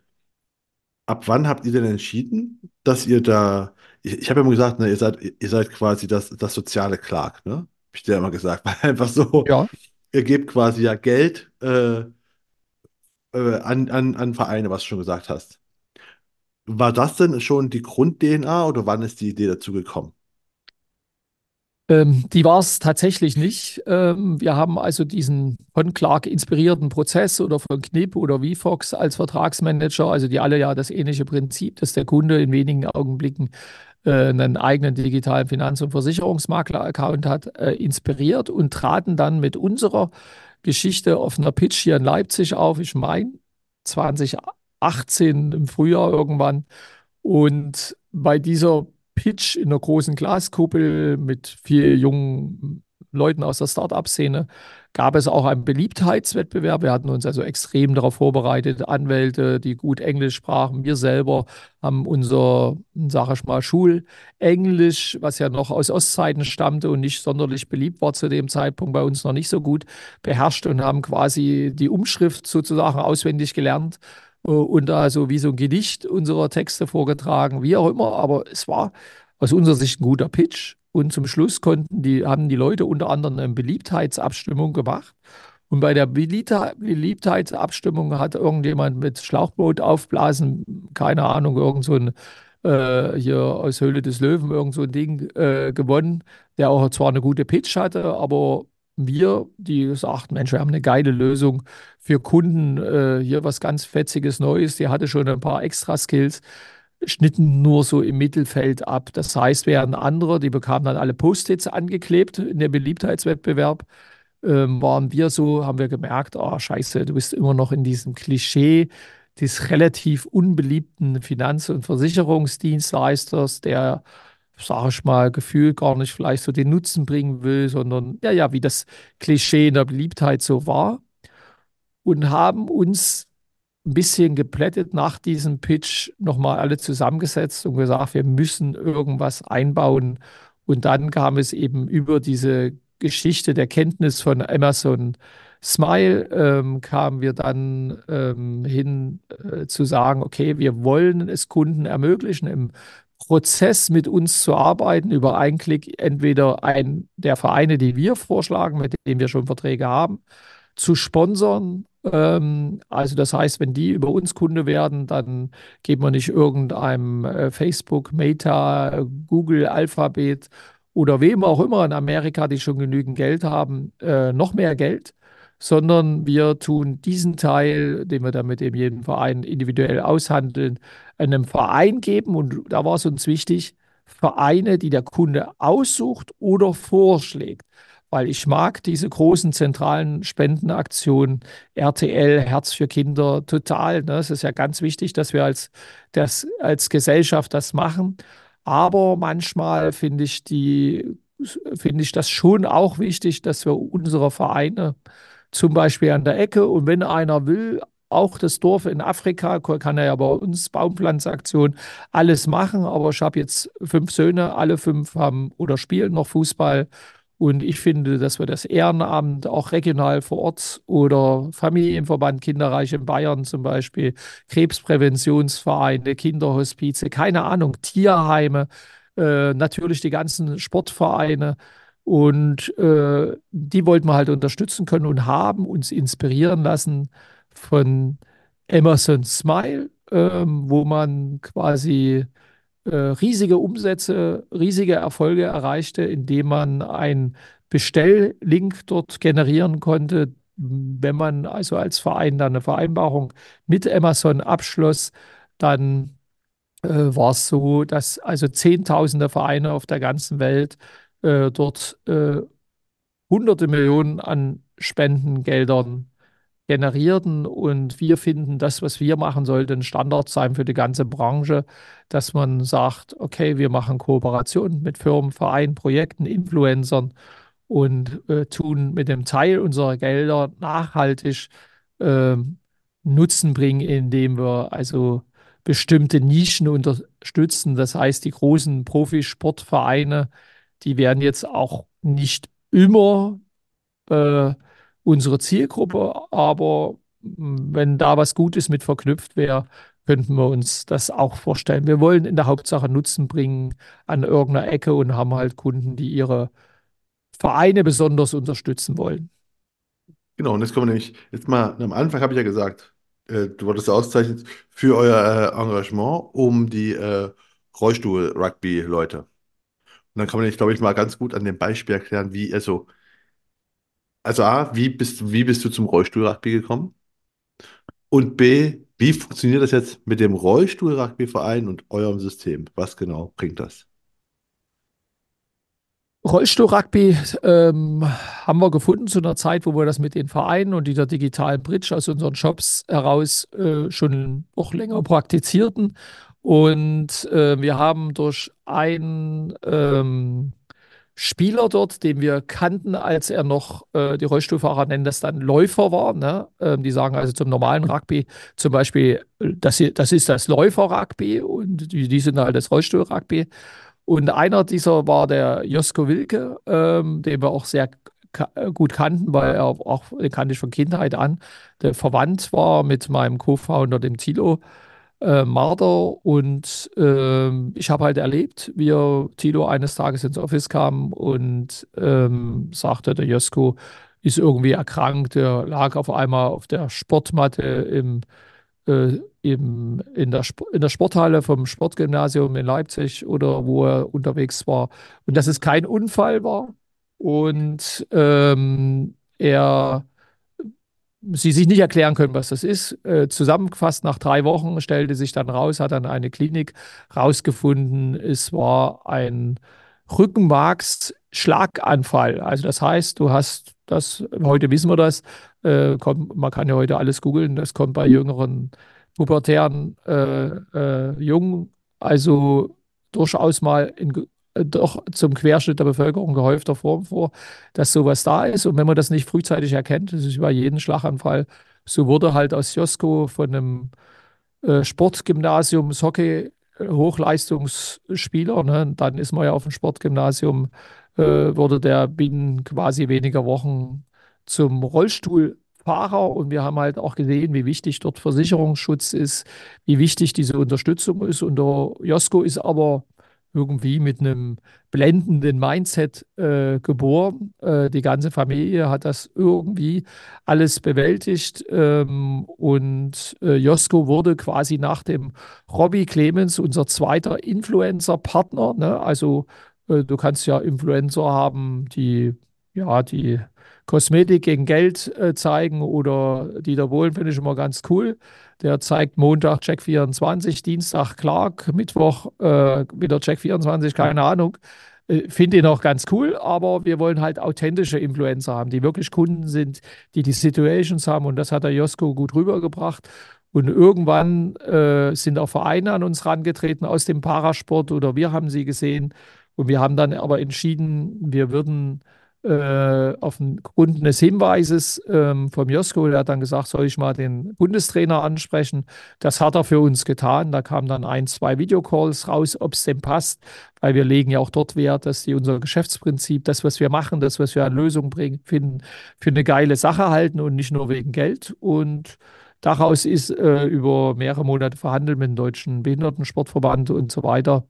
ab wann habt ihr denn entschieden, dass ihr da, ich, ich habe ja immer gesagt, ne, ihr seid, ihr seid quasi das, das soziale Clark, ne? Hab ich dir ja immer gesagt, weil einfach so, Ja, ihr gebt quasi ja Geld äh, äh, an, an, an Vereine, was du schon gesagt hast. War das denn schon die Grund-D N A oder wann ist die Idee dazu gekommen? ähm, die war es tatsächlich nicht. Ähm, wir haben also diesen von Clark inspirierten Prozess oder von Knip oder VFox als Vertragsmanager, also die alle ja das ähnliche Prinzip, dass der Kunde in wenigen Augenblicken äh, einen eigenen digitalen Finanz- und Versicherungsmakler-Account hat, äh, inspiriert und traten dann mit unserer Geschichte auf einer Pitch hier in Leipzig auf, ich meine zwanzig achtzehn im Frühjahr irgendwann. Und bei dieser Pitch in einer großen Glaskuppel mit vielen jungen Leuten aus der Start-up-Szene gab es auch einen Beliebtheitswettbewerb. Wir hatten uns also extrem darauf vorbereitet, Anwälte, die gut Englisch sprachen. Wir selber haben unser, sage ich mal, Schulenglisch, was ja noch aus Ostzeiten stammte und nicht sonderlich beliebt war zu dem Zeitpunkt, bei uns noch nicht so gut beherrscht und haben quasi die Umschrift sozusagen auswendig gelernt äh, und da so wie so ein Gedicht unserer Texte vorgetragen, wie auch immer. Aber es war aus unserer Sicht ein guter Pitch. Und zum Schluss konnten die, haben die Leute unter anderem eine Beliebtheitsabstimmung gemacht. Und bei der Beliebthe- Beliebtheitsabstimmung hat irgendjemand mit Schlauchboot aufblasen, keine Ahnung, irgend so ein äh, hier aus Höhle des Löwen, irgend so ein Ding äh, gewonnen, der auch zwar eine gute Pitch hatte, aber wir, die sagten, Mensch, wir haben eine geile Lösung für Kunden, äh, hier was ganz Fetziges Neues, die hatte schon ein paar Extra-Skills, schnitten nur so im Mittelfeld ab. Das heißt, während andere, die bekamen dann alle Post-its angeklebt in dem Beliebtheitswettbewerb, ähm, waren wir so, haben wir gemerkt, oh Scheiße, du bist immer noch in diesem Klischee des relativ unbeliebten Finanz- und Versicherungsdienstleisters, der, sage ich mal, gefühlt gar nicht vielleicht so den Nutzen bringen will, sondern ja, ja, wie das Klischee in der Beliebtheit so war und haben uns ein bisschen geplättet nach diesem Pitch nochmal alle zusammengesetzt und gesagt, wir müssen irgendwas einbauen. Und dann kam es eben über diese Geschichte der Kenntnis von Amazon Smile, ähm, kamen wir dann ähm, hin äh, zu sagen, okay, wir wollen es Kunden ermöglichen, im Prozess mit uns zu arbeiten, über einen Klick entweder einen der Vereine, die wir vorschlagen, mit denen wir schon Verträge haben, zu sponsern. Ähm, also das heißt, wenn die über uns Kunde werden, dann geben wir nicht irgendeinem äh, Facebook, Meta, Google, Alphabet oder wem auch immer in Amerika, die schon genügend Geld haben, äh, noch mehr Geld, sondern wir tun diesen Teil, den wir dann mit dem jeden Verein individuell aushandeln, einem Verein geben. Und da war es uns wichtig, Vereine, die der Kunde aussucht oder vorschlägt. Weil ich mag diese großen zentralen Spendenaktionen, R T L, Herz für Kinder, total. Ne? Es ist ja ganz wichtig, dass wir als, das, als Gesellschaft das machen. Aber manchmal finde ich die, finde ich das schon auch wichtig, dass wir unsere Vereine zum Beispiel an der Ecke und wenn einer will, auch das Dorf in Afrika, kann er ja bei uns Baumpflanzaktion alles machen. Aber ich habe jetzt fünf Söhne, alle fünf haben oder spielen noch Fußball. Und ich finde, dass wir das Ehrenamt auch regional vor Ort oder Familienverband Kinderreich in Bayern zum Beispiel, Krebspräventionsvereine, Kinderhospize, keine Ahnung, Tierheime, äh, natürlich die ganzen Sportvereine. Und äh, die wollten wir halt unterstützen können und haben uns inspirieren lassen von Emerson Smile, ähm, wo man quasi äh, riesige Umsätze, riesige Erfolge erreichte, indem man einen Bestelllink dort generieren konnte. Wenn man also als Verein dann eine Vereinbarung mit Amazon abschloss, dann äh, war es so, dass also Zehntausende Vereine auf der ganzen Welt äh, dort äh, hunderte Millionen an Spendengeldern generierten. Und wir finden, das, was wir machen, sollte ein Standard sein für die ganze Branche, dass man sagt, okay, wir machen Kooperationen mit Firmen, Vereinen, Projekten, Influencern und äh, tun mit dem Teil unserer Gelder nachhaltig ähm, Nutzen bringen, indem wir also bestimmte Nischen unterstützen. Das heißt, die großen Profisportvereine, die werden jetzt auch nicht immer äh, unsere Zielgruppe, aber mh, wenn da was Gutes mit verknüpft wäre, könnten wir uns das auch vorstellen. Wir wollen in der Hauptsache Nutzen bringen an irgendeiner Ecke und haben halt Kunden, die ihre Vereine besonders unterstützen wollen. Genau, und jetzt kommen wir nämlich, jetzt mal, am Anfang habe ich ja gesagt, äh, du wurdest ausgezeichnet für euer äh, Engagement um die äh, Rollstuhl-Rugby-Leute. Und dann kann man nämlich, glaube ich, mal ganz gut an dem Beispiel erklären, wie, also, also A, wie bist, wie bist du zum Rollstuhl-Rugby gekommen? Und B, wie funktioniert das jetzt mit dem Rollstuhl-Rugby-Verein und eurem System? Was genau bringt das? Rollstuhl-Rugby ähm, haben wir gefunden zu einer Zeit, wo wir das mit den Vereinen und dieser digitalen Bridge aus unseren Shops heraus äh, schon auch länger praktizierten. Und äh, wir haben durch einen ähm, Spieler dort, den wir kannten, als er noch, äh, die Rollstuhlfahrer nennen das dann Läufer war. Ne? Ähm, die sagen also zum normalen Rugby zum Beispiel, äh, das, hier, das ist das Läufer-Rugby und die, die sind halt das Rollstuhl-Rugby. Und einer dieser war der Josko Wilke, ähm, den wir auch sehr ka- äh, gut kannten, weil er auch, den kannte ich von Kindheit an, der verwandt war mit meinem Co-Founder, dem Thilo äh, Marder. Und ähm, ich habe halt erlebt, wie er, Thilo eines Tages ins Office kam und ähm, sagte, der Josko ist irgendwie erkrankt. Er lag auf einmal auf der Sportmatte im äh, im, in der, Sp- in der Sporthalle vom Sportgymnasium in Leipzig oder wo er unterwegs war. Und dass es kein Unfall war und ähm, er sie sich nicht erklären können, was das ist. Äh, zusammengefasst, nach drei Wochen stellte sich dann raus, hat dann eine Klinik rausgefunden, es war ein Rückenmarksschlaganfall. Also das heißt, du hast das, heute wissen wir das, äh, kommt, man kann ja heute alles googeln, das kommt bei jüngeren pubertären äh, äh, Jungen also durchaus mal in, äh, doch zum Querschnitt der Bevölkerung gehäufter Form vor, dass sowas da ist. Und wenn man das nicht frühzeitig erkennt, das ist über jeden Schlaganfall, so wurde halt aus Josko von einem äh, Sportgymnasium Hockey äh, Hochleistungsspieler, ne? Dann ist man ja auf dem Sportgymnasium, äh, wurde der binnen quasi weniger Wochen zum Rollstuhlfahrer. Und wir haben halt auch gesehen, wie wichtig dort Versicherungsschutz ist, wie wichtig diese Unterstützung ist. Und der Josko ist aber irgendwie mit einem blendenden Mindset äh, geboren. Äh, die ganze Familie hat das irgendwie alles bewältigt. Ähm, und äh, Josko wurde quasi nach dem Robbie Clemens unser zweiter Influencer-Partner. Ne? Also äh, du kannst ja Influencer haben, die ja die Kosmetik gegen Geld äh, zeigen oder Dieter Bohlen finde ich immer ganz cool. Der zeigt Montag Check vierundzwanzig, Dienstag Clark, Mittwoch äh, wieder Check vierundzwanzig, keine Ahnung. Äh, Finde ihn auch ganz cool, aber wir wollen halt authentische Influencer haben, die wirklich Kunden sind, die die Situations haben. Und das hat der Josko gut rübergebracht. Und irgendwann äh, sind auch Vereine an uns herangetreten aus dem Parasport oder wir haben sie gesehen. Und wir haben dann aber entschieden, wir würden äh, auf den Grund eines Hinweises ähm, vom Josko, der hat dann gesagt, soll ich mal den Bundestrainer ansprechen. Das hat er für uns getan. Da kamen dann ein, zwei Videocalls raus, ob es dem passt, weil wir legen ja auch dort Wert, dass die unser Geschäftsprinzip, das, was wir machen, das, was wir an Lösungen bringen, finden, für eine geile Sache halten und nicht nur wegen Geld. Und daraus ist äh, über mehrere Monate verhandelt mit dem Deutschen Behindertensportverband und so weiter.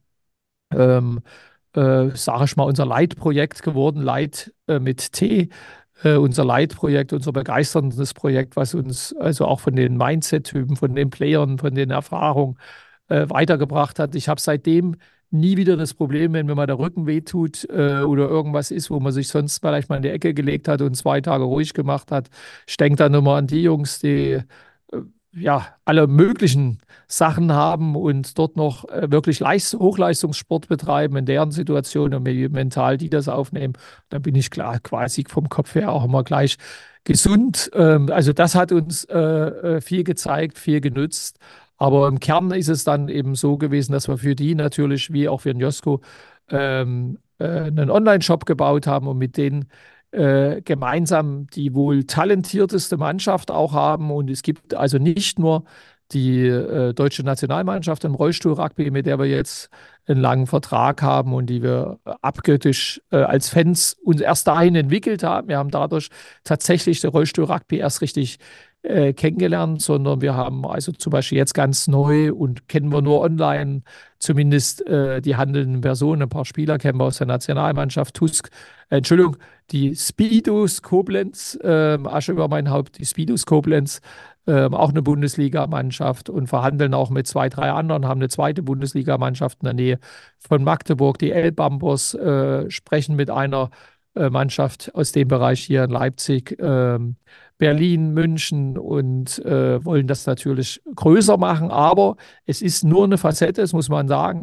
Ähm, äh, Sage ich mal, unser Leitprojekt geworden, Leit äh, mit T, äh, unser Leitprojekt, unser begeisterndes Projekt, was uns also auch von den Mindset-Typen, von den Playern, von den Erfahrungen äh, weitergebracht hat. Ich habe seitdem nie wieder das Problem, wenn mir mal der Rücken wehtut äh, oder irgendwas ist, wo man sich sonst vielleicht mal in die Ecke gelegt hat und zwei Tage ruhig gemacht hat. Ich denke dann immer an die Jungs, die äh, ja alle möglichen Sachen haben und dort noch äh, wirklich Leist Hochleistungssport betreiben in deren Situation und wie mental die das aufnehmen. Dann bin ich klar quasi vom Kopf her auch immer gleich gesund. Ähm, also das hat uns äh, äh, viel gezeigt, viel genützt. Aber im Kern ist es dann eben so gewesen, dass wir für die natürlich, wie auch für den Josko, ähm, äh, einen Online-Shop gebaut haben und mit denen äh, gemeinsam die wohl talentierteste Mannschaft auch haben. Und es gibt also nicht nur die äh, deutsche Nationalmannschaft im Rollstuhl-Rugby, mit der wir jetzt einen langen Vertrag haben und die wir äh, abgöttisch äh, als Fans uns erst dahin entwickelt haben. Wir haben dadurch tatsächlich den Rollstuhl-Rugby erst richtig äh, kennengelernt, sondern wir haben also zum Beispiel jetzt ganz neu und kennen wir nur online zumindest äh, die handelnden Personen, ein paar Spieler kennen wir aus der Nationalmannschaft, Tusk, äh, Entschuldigung, die Speedos Koblenz, äh, Asche über mein Haupt, die Speedos Koblenz, ähm, auch eine Bundesligamannschaft und verhandeln auch mit zwei, drei anderen, haben eine zweite Bundesligamannschaft in der Nähe von Magdeburg, die Elbambers, äh, sprechen mit einer äh, Mannschaft aus dem Bereich hier in Leipzig, ähm, Berlin, München und äh, wollen das natürlich größer machen, aber es ist nur eine Facette, das muss man sagen.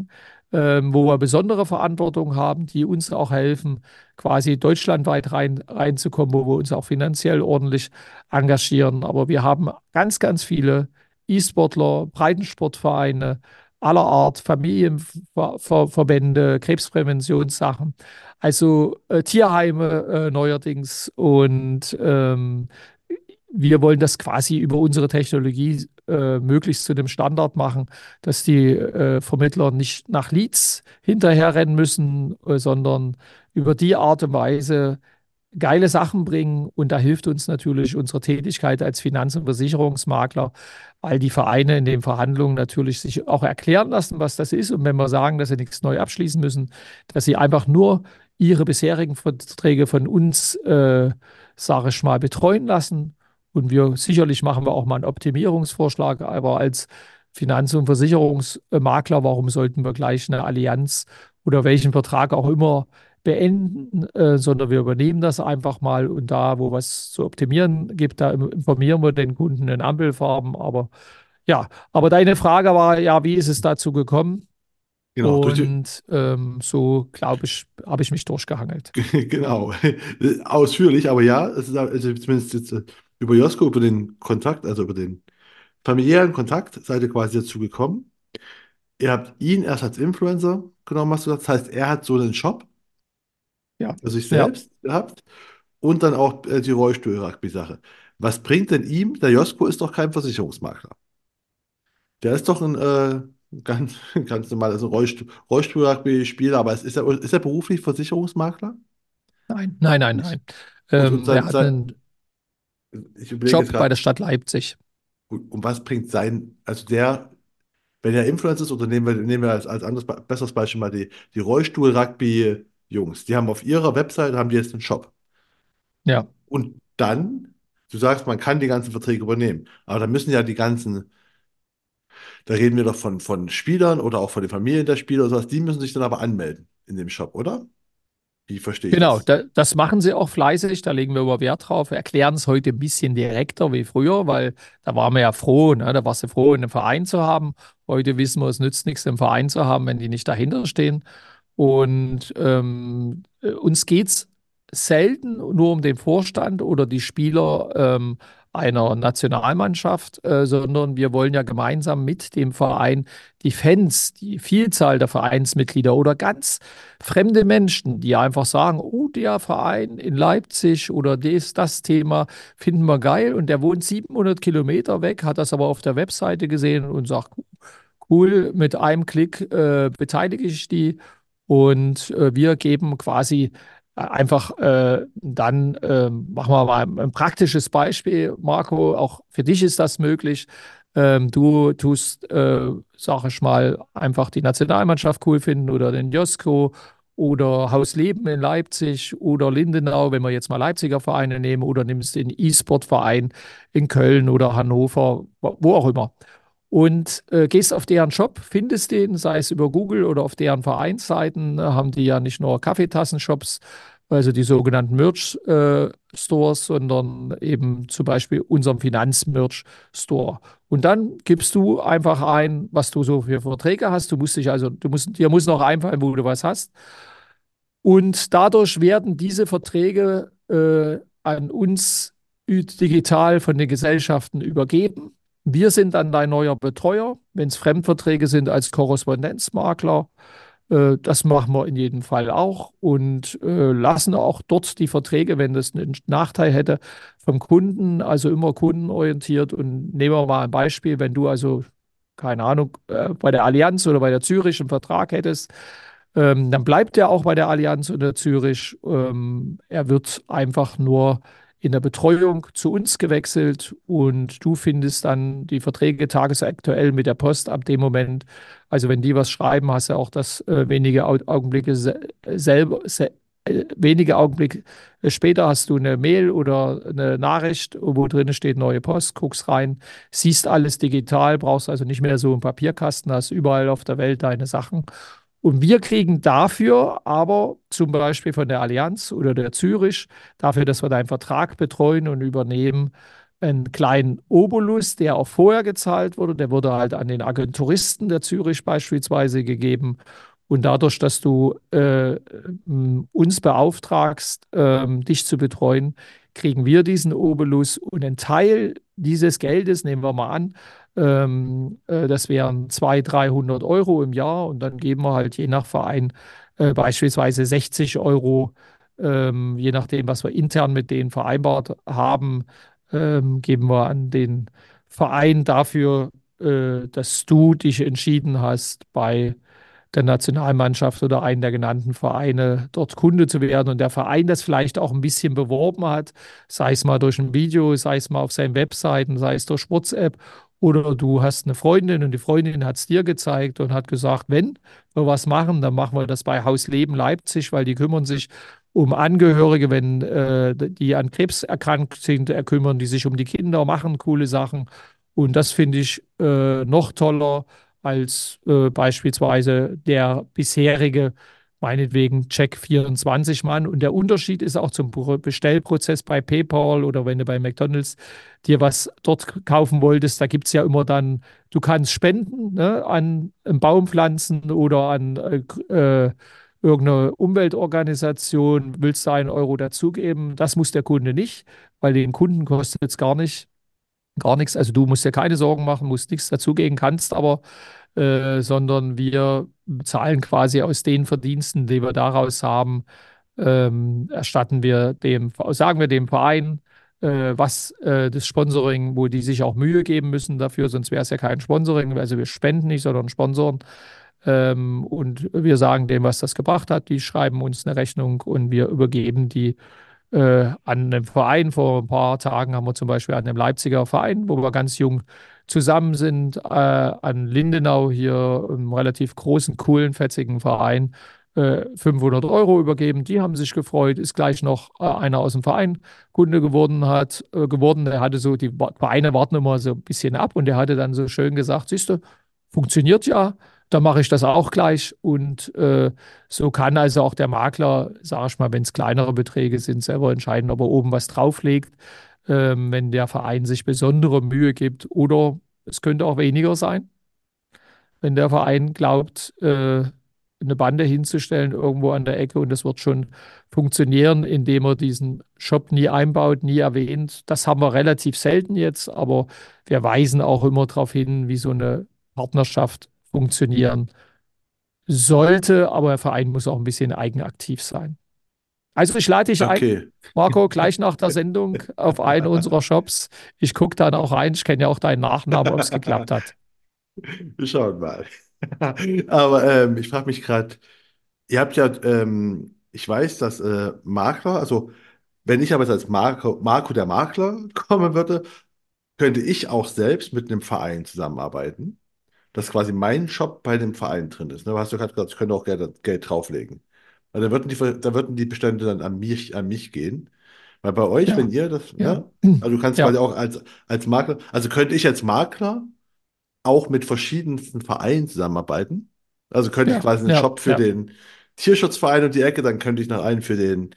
ähm, wo wir besondere Verantwortung haben, die uns auch helfen, quasi deutschlandweit rein, reinzukommen, wo wir uns auch finanziell ordentlich engagieren. Aber wir haben ganz, ganz viele E-Sportler, Breitensportvereine aller Art, Familienverbände, Krebspräventionssachen, also äh, Tierheime äh, neuerdings. Und ähm, wir wollen das quasi über unsere Technologie äh, möglichst zu dem Standard machen, dass die äh, Vermittler nicht nach Leads hinterherrennen müssen, äh, sondern über die Art und Weise geile Sachen bringen. Und da hilft uns natürlich unsere Tätigkeit als Finanz- und Versicherungsmakler, weil die Vereine in den Verhandlungen natürlich sich auch erklären lassen, was das ist. Und wenn wir sagen, dass sie nichts neu abschließen müssen, dass sie einfach nur ihre bisherigen Verträge von uns, äh, sage ich mal, betreuen lassen. Und wir sicherlich machen wir auch mal einen Optimierungsvorschlag, aber als Finanz- und Versicherungsmakler, warum sollten wir gleich eine Allianz oder welchen Vertrag auch immer beenden, äh, sondern wir übernehmen das einfach mal und da, wo was zu optimieren gibt, da informieren wir den Kunden in Ampelfarben. Aber ja, aber deine Frage war ja, wie ist es dazu gekommen? Genau, durch die, Und ähm, so, glaube ich, habe ich mich durchgehangelt. genau, ausführlich, aber ja, es ist also zumindest jetzt äh, über Josko, über den Kontakt, also über den familiären Kontakt, seid ihr quasi dazu gekommen. Ihr habt ihn erst als Influencer genommen, hast du gesagt. Das heißt, er hat so einen Shop Ja, für sich ja. selbst gehabt und dann auch äh, die Rollstuhl-Rugby-Sache. Was bringt denn ihm, der Josko ist doch kein Versicherungsmakler. Der ist doch ein äh, ganz, ganz normaler also Rollstuhl, Rollstuhl-Rugby-Spieler, aber es ist er, ist er beruflich Versicherungsmakler? Nein, nein, nein, Nicht. nein. Und, und Ähm, er sein, hat sein, einen ich überlege jetzt Job bei gerade, der Stadt Leipzig. und, und was bringt sein, also der, wenn er Influencer ist, oder nehmen wir, nehmen wir als, als anderes, Be- besseres Beispiel mal die, die Rollstuhl-Rugby-Jungs, die haben auf ihrer Webseite, haben die jetzt einen Shop. Ja. Und dann, du sagst, man kann die ganzen Verträge übernehmen, aber da müssen ja die ganzen, da reden wir doch von, von Spielern oder auch von den Familien der Spieler oder sowas, die müssen sich dann aber anmelden in dem Shop, oder? Wie verstehe ich Genau, das? da, das machen sie auch fleißig, da legen wir über Wert drauf. Wir erklären es heute ein bisschen direkter wie früher, weil da waren wir ja froh, ne? Da warst du froh, einen Verein zu haben. Heute wissen wir, es nützt nichts, einen Verein zu haben, wenn die nicht dahinter stehen. Und ähm, äh, uns geht es selten nur um den Vorstand oder die Spieler ähm, einer Nationalmannschaft, äh, sondern wir wollen ja gemeinsam mit dem Verein die Fans, die Vielzahl der Vereinsmitglieder oder ganz fremde Menschen, die einfach sagen, oh, der Verein in Leipzig oder das, das Thema finden wir geil und der wohnt siebenhundert Kilometer weg, hat das aber auf der Webseite gesehen und sagt, cool, mit einem Klick äh, beteilige ich die und äh, wir geben quasi äh, einfach äh, dann, äh, machen wir mal ein praktisches Beispiel, Marco, auch für dich ist das möglich. Ähm, du tust, äh, sag ich mal, einfach die Nationalmannschaft cool finden oder den Josko oder Haus Leben in Leipzig oder Lindenau, wenn wir jetzt mal Leipziger Vereine nehmen oder nimmst den E-Sport-Verein in Köln oder Hannover, wo wo auch immer und äh, gehst auf deren Shop, findest den, sei es über Google oder auf deren Vereinsseiten, äh, haben die ja nicht nur Kaffeetassenshops, also die sogenannten Merch-Stores, sondern eben zum Beispiel unseren Finanz-Merch-Store. Und dann gibst du einfach ein, was du so für Verträge hast. Du musst dich also, du musst, dir muss noch einfallen, wo du was hast. Und dadurch werden diese Verträge äh, an uns digital von den Gesellschaften übergeben. Wir sind dann dein neuer Betreuer, wenn es Fremdverträge sind als Korrespondenzmakler. Äh, das machen wir in jedem Fall auch und äh, lassen auch dort die Verträge, wenn das einen Nachteil hätte, vom Kunden, also immer kundenorientiert. Und nehmen wir mal ein Beispiel, wenn du also, keine Ahnung, äh, bei der Allianz oder bei der Zürich einen Vertrag hättest, ähm, dann bleibt er auch bei der Allianz oder Zürich. Ähm, er wird einfach nur in der Betreuung zu uns gewechselt und du findest dann die Verträge tagesaktuell mit der Post ab dem Moment. Also wenn die was schreiben, hast du auch das äh, wenige Au Augenblicke se selber, se äh, wenige Augenblicke später hast du eine Mail oder eine Nachricht, wo drin steht neue Post, guckst rein, siehst alles digital, brauchst also nicht mehr so einen Papierkasten, hast überall auf der Welt deine Sachen. Und wir kriegen dafür aber zum Beispiel von der Allianz oder der Zürich, dafür, dass wir deinen Vertrag betreuen und übernehmen, einen kleinen Obolus, der auch vorher gezahlt wurde. Der wurde halt an den Agenturisten der Zürich beispielsweise gegeben. Und dadurch, dass du äh, m, uns beauftragst, ähm, dich zu betreuen, kriegen wir diesen Obolus und ein Teil dieses Geldes, nehmen wir mal an, ähm, äh, das wären zweihundert, dreihundert Euro im Jahr und dann geben wir halt je nach Verein äh, beispielsweise sechzig Euro, ähm, je nachdem, was wir intern mit denen vereinbart haben, ähm, geben wir an den Verein dafür, äh, dass du dich entschieden hast, bei der Nationalmannschaft oder einen der genannten Vereine dort Kunde zu werden und der Verein das vielleicht auch ein bisschen beworben hat, sei es mal durch ein Video, sei es mal auf seinen Webseiten, sei es durch WhatsApp oder du hast eine Freundin und die Freundin hat es dir gezeigt und hat gesagt, wenn wir was machen, dann machen wir das bei Haus Leben Leipzig, weil die kümmern sich um Angehörige, wenn äh, die an Krebs erkrankt sind, äh, kümmern die sich um die Kinder, machen coole Sachen und das finde ich äh, noch toller als äh, beispielsweise der bisherige, meinetwegen Check vierundzwanzig Mann. Und der Unterschied ist auch zum Pro- Bestellprozess bei PayPal oder wenn du bei McDonald's dir was dort kaufen wolltest, da gibt es ja immer dann, du kannst spenden, ne, an einen Baum pflanzen oder an äh, äh, irgendeine Umweltorganisation, willst du einen Euro dazugeben. Das muss der Kunde nicht, weil den Kunden kostet es gar nicht gar nichts. Also du musst dir keine Sorgen machen, musst nichts dazugeben, kannst aber, äh, sondern wir zahlen quasi aus den Verdiensten, die wir daraus haben, ähm, erstatten wir dem, sagen wir dem Verein, äh, was äh, das Sponsoring, wo die sich auch Mühe geben müssen dafür, sonst wäre es ja kein Sponsoring, also wir spenden nicht, sondern sponsoren. Ähm, und wir sagen dem, was das gebracht hat. Die schreiben uns eine Rechnung und wir übergeben die äh, an einem Verein. Vor ein paar Tagen haben wir zum Beispiel an einem Leipziger Verein, wo wir ganz jung zusammen sind, äh, an Lindenau hier, einem relativ großen, coolen, fetzigen Verein, äh, fünfhundert Euro übergeben. Die haben sich gefreut, ist gleich noch äh, einer aus dem Verein Kunde geworden hat, äh, geworden. Der hatte so, die Vereine warten immer so ein bisschen ab und der hatte dann so schön gesagt, siehst du, funktioniert ja, dann mache ich das auch gleich und äh, so kann also auch der Makler, sage ich mal, wenn es kleinere Beträge sind, selber entscheiden, ob er oben was drauflegt, ähm, wenn der Verein sich besondere Mühe gibt oder es könnte auch weniger sein, wenn der Verein glaubt, äh, eine Bande hinzustellen irgendwo an der Ecke und das wird schon funktionieren, indem er diesen Shop nie einbaut, nie erwähnt. Das haben wir relativ selten jetzt, aber wir weisen auch immer darauf hin, wie so eine Partnerschaft funktionieren sollte, aber der Verein muss auch ein bisschen eigenaktiv sein. Also ich lade dich ein, Okay. Marco, gleich nach der Sendung auf einen unserer Shops. Ich gucke dann auch rein, ich kenne ja auch deinen Nachnamen, ob es geklappt hat. Wir schauen mal. Aber ähm, ich frage mich gerade, ihr habt ja, ähm, ich weiß, dass äh, Makler, also wenn ich aber jetzt als Marco, Marco der Makler kommen würde, könnte ich auch selbst mit einem Verein zusammenarbeiten, dass quasi mein Shop bei dem Verein drin ist. Ne? Du hast ja gerade gesagt, ich könnte auch Geld, Geld drauflegen. Weil da würden die, da würden die Bestände dann an mich, an mich gehen. Weil bei euch, wenn Ja, ihr das, ja, ne? Also du kannst quasi ja, auch als, als Makler, also könnte ich als Makler auch mit verschiedensten Vereinen zusammenarbeiten. Also könnte ich ja, quasi einen ja, Shop für ja. den Tierschutzverein und die Ecke, dann könnte ich noch einen für den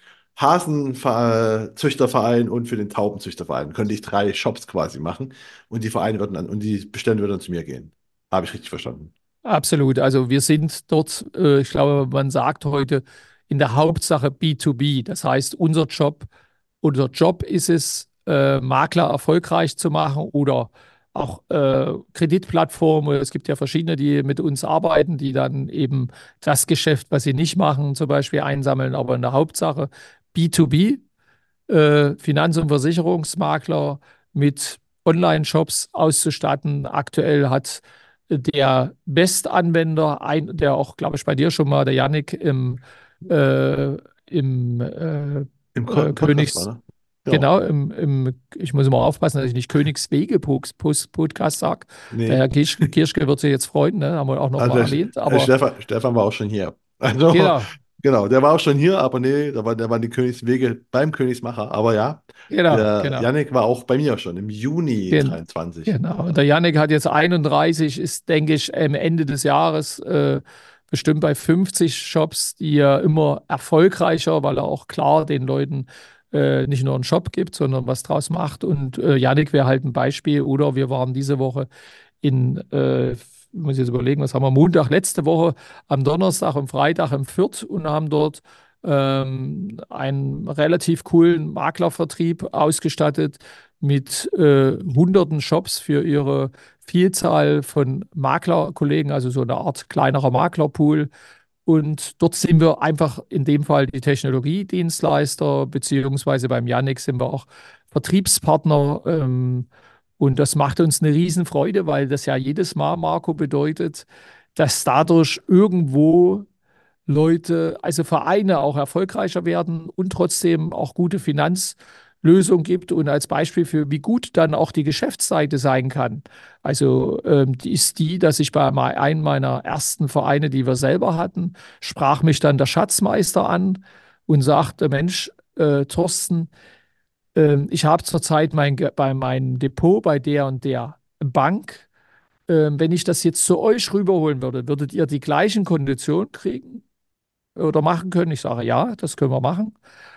Hasenzüchterverein und für den Taubenzüchterverein. Könnte ich drei Shops quasi machen und die Vereine würden dann und die Bestände würden dann zu mir gehen. Habe ich richtig verstanden. Absolut. Also wir sind dort, äh, ich glaube, man sagt heute in der Hauptsache B zwei B. Das heißt, unser Job, unser Job ist es, äh, Makler erfolgreich zu machen oder auch äh, Kreditplattformen. Es gibt ja verschiedene, die mit uns arbeiten, die dann eben das Geschäft, was sie nicht machen, zum Beispiel einsammeln, aber in der Hauptsache B zwei B, äh, Finanz- und Versicherungsmakler mit Online-Shops auszustatten. Aktuell hat der Bestanwender, ein, der auch, glaube ich, bei dir schon mal, der Yannick im, äh, im äh, Im, Co- äh, im Podcast war, Königs, ne? Ja. genau, im, im, ich muss immer aufpassen, dass ich nicht Königswege-Podcast sage. Der Nee. Herr Kirsch, Kirschke wird sich jetzt freuen, ne? Haben wir auch noch Also mal der, erwähnt, äh, aber Stefan, Stefan war auch schon hier. Also, genau, genau, der war auch schon hier, aber nee, da war, der waren die Königswege beim Königsmacher. Aber ja, genau, der genau. Yannick war auch bei mir schon im Juni Gen dreiundzwanzig. genau. Und der Yannick hat jetzt einunddreißig, ist, denke ich, am Ende des Jahres äh, bestimmt bei fünfzig Shops, die er immer erfolgreicher, weil er auch klar den Leuten äh, nicht nur einen Shop gibt, sondern was draus macht. Und äh, Yannick wäre halt ein Beispiel. Oder wir waren diese Woche in äh, ich muss jetzt überlegen, was haben wir, Montag letzte Woche, am Donnerstag und Freitag im Fürth und haben dort ähm, einen relativ coolen Maklervertrieb ausgestattet mit äh, hunderten Shops für ihre Vielzahl von Maklerkollegen, also so eine Art kleinerer Maklerpool. Und dort sind wir einfach in dem Fall die Technologiedienstleister, beziehungsweise beim Yannick sind wir auch Vertriebspartner. Ähm, und das macht uns eine Riesenfreude, weil das ja jedes Mal, Marco, bedeutet, dass dadurch irgendwo Leute, also Vereine auch erfolgreicher werden und trotzdem auch gute Finanzlösungen gibt. Und als Beispiel für wie gut dann auch die Geschäftsseite sein kann. Also ähm, die ist die, dass ich bei mei- einem meiner ersten Vereine, die wir selber hatten, sprach mich dann der Schatzmeister an und sagte, Mensch, äh, Thorsten, ähm, ich habe zurzeit mein, Ge- bei meinem Depot bei der und der Bank. Ähm, wenn ich das jetzt zu euch rüberholen würde, würdet ihr die gleichen Konditionen kriegen oder machen können? Ich sage, ja, das können wir machen.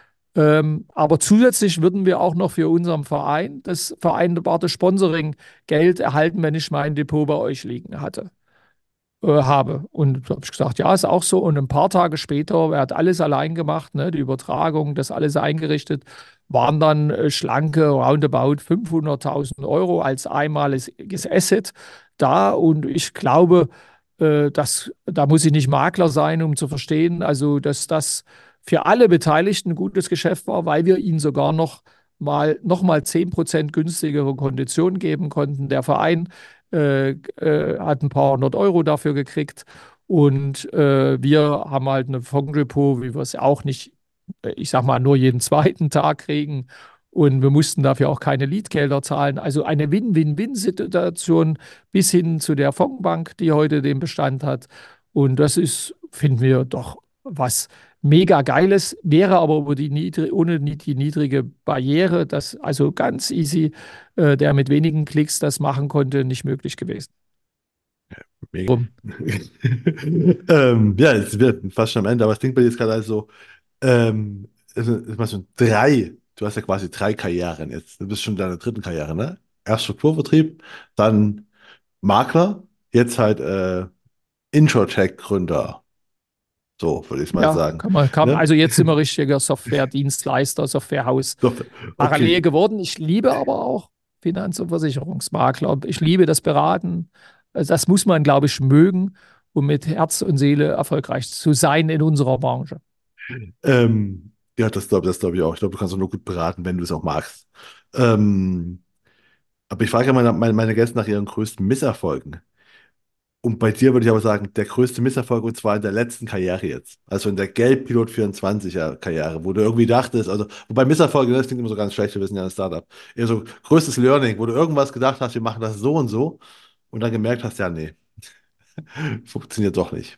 Ähm, aber zusätzlich würden wir auch noch für unseren Verein, das vereinbarte Sponsoring, Geld erhalten, wenn ich mein Depot bei euch liegen hatte äh, habe. Und da habe ich gesagt, ja, ist auch so. Und ein paar Tage später, er hat alles allein gemacht, ne, die Übertragung, das alles eingerichtet, waren dann äh, schlanke roundabout fünfhunderttausend Euro als einmaliges Asset da. Und ich glaube, äh, dass, da muss ich nicht Makler sein, um zu verstehen, also dass das für alle Beteiligten ein gutes Geschäft war, weil wir ihnen sogar noch mal, noch mal zehn Prozent günstigere Konditionen geben konnten. Der Verein äh, äh, hat ein paar hundert Euro dafür gekriegt. Und äh, wir haben halt eine Fondsdepot, wie wir es auch nicht, äh, ich sag mal, nur jeden zweiten Tag kriegen. Und wir mussten dafür auch keine Leadgelder zahlen. Also eine Win-Win-Win-Situation bis hin zu der Fondsbank, die heute den Bestand hat. Und das ist, finden wir doch was mega Geiles, wäre aber über die niedri ohne die niedrige Barriere, das also ganz easy, äh, der mit wenigen Klicks das machen konnte, nicht möglich gewesen. Mega. Drum. ähm, ja, es wird fast schon am Ende, aber es klingt bei dir jetzt gerade also, ähm, es ist es ist so drei, du hast ja quasi drei Karrieren jetzt. Du bist schon in deiner dritten Karriere, ne? Erst Strukturvertrieb, dann Makler, jetzt halt äh, Insurtech-Gründer. So würde ich es mal Ja, sagen. kann man, kann, Ne? also jetzt sind wir richtiger Software-Dienstleister, Softwarehaus So, parallel okay. geworden. Ich liebe aber auch Finanz- und Versicherungsmakler. Ich liebe das Beraten. Also das muss man, glaube ich, mögen, um mit Herz und Seele erfolgreich zu sein in unserer Branche. Ähm, ja, das glaube das glaub ich auch. Ich glaube, du kannst auch nur gut beraten, wenn du es auch magst. Ähm, aber ich frage ja meine, meine, meine Gäste nach ihren größten Misserfolgen. Und bei dir würde ich aber sagen, der größte Misserfolg, und zwar in der letzten Karriere jetzt. Also in der Gelbpilot vierundzwanziger Karriere, wo du irgendwie dachtest, also, wobei Misserfolge, ne, das klingt immer so ganz schlecht, wir sind ja ein Startup. Eher so größtes Learning, wo du irgendwas gedacht hast, wir machen das so und so und dann gemerkt hast, ja, nee, funktioniert doch nicht.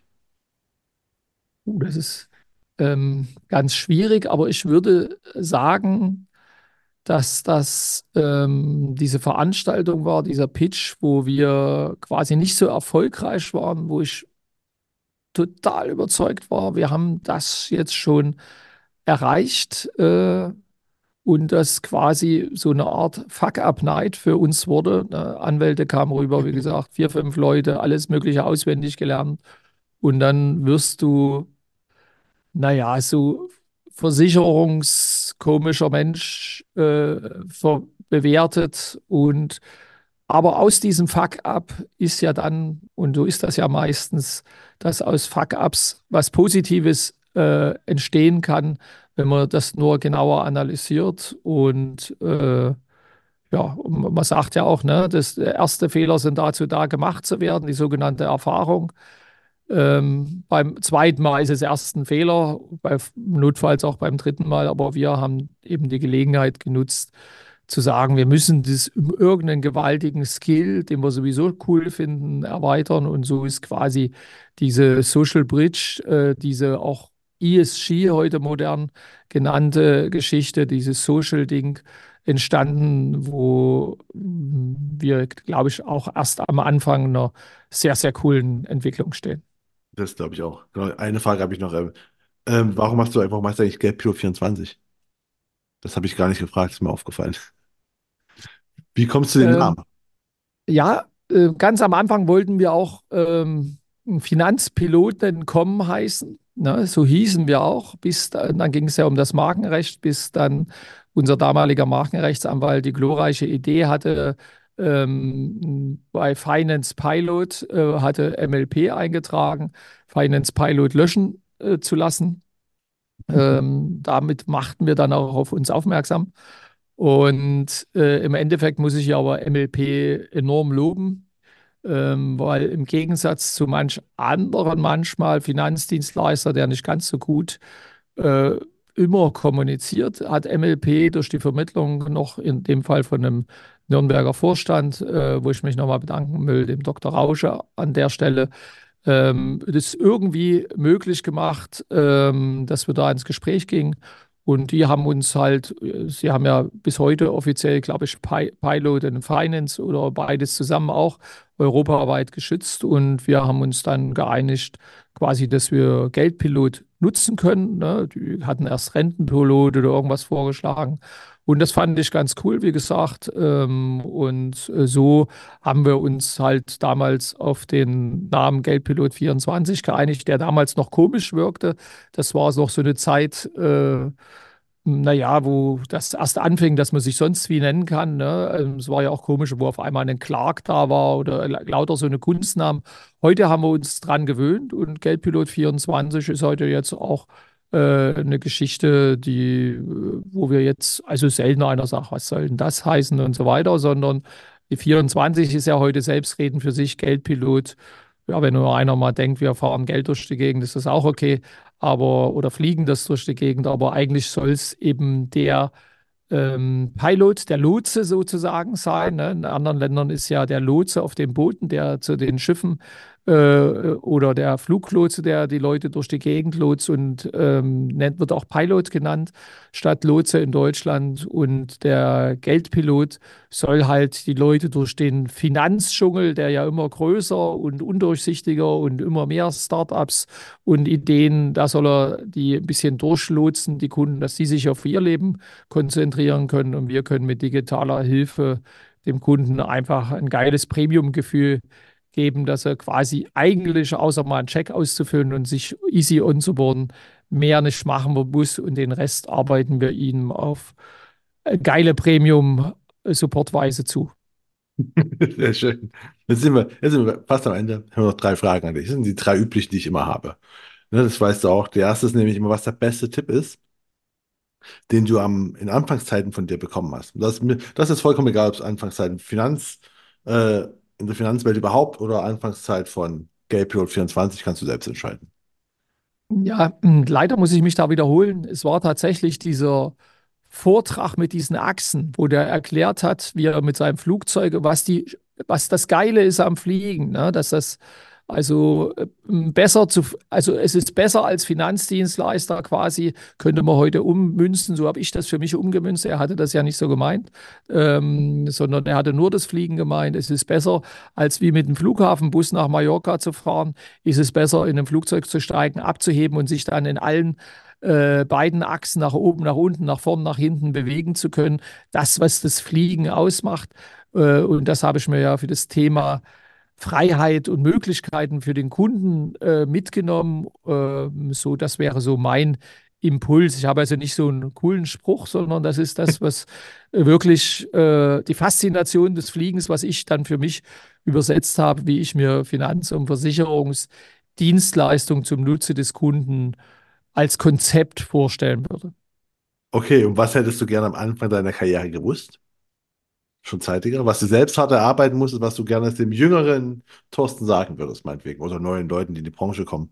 Uh, das ist ähm, ganz schwierig, aber ich würde sagen, dass das ähm, diese Veranstaltung war, dieser Pitch, wo wir quasi nicht so erfolgreich waren, wo ich total überzeugt war, wir haben das jetzt schon erreicht äh, und das quasi so eine Art Fuck-up-Night für uns wurde. Äh, Anwälte kamen rüber, wie gesagt, vier, fünf Leute, alles Mögliche auswendig gelernt. Und dann wirst du naja, so versicherungskomischer Mensch äh, ver bewertet und aber aus diesem Fuck-up ist ja dann, und so ist das ja meistens, dass aus Fuck-ups was Positives äh, entstehen kann, wenn man das nur genauer analysiert. Und äh, ja, und man sagt ja auch, ne, dass erste Fehler sind dazu da, gemacht zu werden, die sogenannte Erfahrung. Ähm, beim zweiten Mal ist es erst ein Fehler, bei, notfalls auch beim dritten Mal, aber wir haben eben die Gelegenheit genutzt, zu sagen, wir müssen das um irgendeinen gewaltigen Skill, den wir sowieso cool finden, erweitern. Und so ist quasi diese Social Bridge, äh, diese auch E S G heute modern genannte Geschichte, dieses Social-Ding entstanden, wo mh, wir, glaube ich, auch erst am Anfang einer sehr, sehr coolen Entwicklung stehen. Das glaube ich auch. Genau, eine Frage habe ich noch. Ähm, ähm, warum machst du einfach, warum heißt du eigentlich Gelbpilot vierundzwanzig? Das habe ich gar nicht gefragt, ist mir aufgefallen. Wie kommst du den Ähm, Namen? ja, äh, ganz am Anfang wollten wir auch ähm, einen Finanzpiloten kommen heißen. Ne? So hießen wir auch. Bis dann, dann ging es ja um das Markenrecht, bis dann unser damaliger Markenrechtsanwalt die glorreiche Idee hatte, ähm, bei Finance Pilot äh, hatte M L P eingetragen, Finance Pilot löschen äh, zu lassen. Ähm, damit machten wir dann auch auf uns aufmerksam. Und äh, im Endeffekt muss ich ja aber M L P enorm loben, ähm, weil im Gegensatz zu manch anderen manchmal Finanzdienstleister, der nicht ganz so gut äh, immer kommuniziert, hat M L P durch die Vermittlung noch in dem Fall von einem Nürnberger Vorstand, äh, wo ich mich nochmal bedanken will, dem Doktor Rausche an der Stelle, ähm, das irgendwie möglich gemacht, ähm, dass wir da ins Gespräch gingen. Und die haben uns halt, äh, sie haben ja bis heute offiziell, glaube ich, Pi Pilot und Finance oder beides zusammen auch europaweit geschützt. Und wir haben uns dann geeinigt, quasi, dass wir Geldpilot nutzen können. Ne? Die hatten erst Rentenpilot oder irgendwas vorgeschlagen. Und das fand ich ganz cool, wie gesagt. Ähm, und äh, so haben wir uns halt damals auf den Namen Geldpilot vierundzwanzig geeinigt, der damals noch komisch wirkte. Das war noch so eine Zeit, äh, naja, wo das erst anfing, dass man sich sonst wie nennen kann. Ne? Ähm, Es war ja auch komisch, wo auf einmal ein Clark da war oder la- lauter so eine Kunstnamen. Heute haben wir uns dran gewöhnt und Geldpilot vierundzwanzig ist heute jetzt auch äh, eine Geschichte, die, äh, wo wir jetzt, also selten einer sagt, was soll denn das heißen und so weiter, sondern die vierundzwanzig ist ja heute selbstredend für sich, Geldpilot. Ja, wenn nur einer mal denkt, wir fahren Geld durch die Gegend, ist das auch okay. Aber, oder fliegen das durch die Gegend, aber eigentlich soll es eben der ähm, Pilot, der Lotse sozusagen sein. Ne? In anderen Ländern ist ja der Lotse auf den Booten, der zu den Schiffen äh, oder der Fluglotse, der die Leute durch die Gegend lotst und ähm, nennt, wird auch Pilot genannt, statt Lotse in Deutschland. Und der Geldpilot soll halt die Leute durch den Finanzdschungel, der ja immer größer und undurchsichtiger und immer mehr Startups und Ideen, da soll er die ein bisschen durchlotsen, die Kunden, dass die sich auf ihr Leben konzentrieren können und wir können mit digitaler Hilfe dem Kunden einfach ein geiles Premium-Gefühl geben, dass er quasi eigentlich, außer mal einen Check auszufüllen und sich easy onzuboarden, mehr nicht machen muss und den Rest arbeiten wir ihm auf geile Premium-Supportweise zu. Sehr schön. Jetzt sind wir, jetzt sind wir fast am Ende. Haben wir noch drei Fragen an dich. Das sind die drei üblichen, die ich immer habe. Ne, das weißt du auch. Der erste ist nämlich immer, was der beste Tipp ist, den du am, in Anfangszeiten von dir bekommen hast. Das ist mir, das ist vollkommen egal, ob es Anfangszeiten Finanz, äh, in der Finanzwelt überhaupt oder Anfangszeit von Geldpilot vierundzwanzig, kannst du selbst entscheiden. Ja, mh, leider muss ich mich da wiederholen. Es war tatsächlich dieser Vortrag mit diesen Achsen, wo der erklärt hat, wie er mit seinem Flugzeug, was die, was das Geile ist am Fliegen, ne? Dass das also äh, besser zu, also es ist besser als Finanzdienstleister quasi, könnte man heute ummünzen, so habe ich das für mich umgemünzt. Er hatte das ja nicht so gemeint, ähm, sondern er hatte nur das Fliegen gemeint. Es ist besser, als wie mit dem Flughafenbus nach Mallorca zu fahren, ist es besser, in ein Flugzeug zu steigen, abzuheben und sich dann in allen äh, beiden Achsen nach oben, nach unten, nach vorn, nach hinten bewegen zu können. Das, was das Fliegen ausmacht. Äh, und das habe ich mir ja für das Thema Freiheit und Möglichkeiten für den Kunden äh, mitgenommen. Ähm, so, das wäre so mein Impuls. Ich habe also nicht so einen coolen Spruch, sondern das ist das, was äh, wirklich äh, die Faszination des Fliegens, was ich dann für mich übersetzt habe, wie ich mir Finanz- und Versicherungsdienstleistungen zum Nutze des Kunden als Konzept vorstellen würde. Okay, und was hättest du gerne am Anfang deiner Karriere gewusst? Schon zeitiger, was du selbst hart erarbeiten musstest, was du gerne dem jüngeren Thorsten sagen würdest, meinetwegen, oder neuen Leuten, die in die Branche kommen.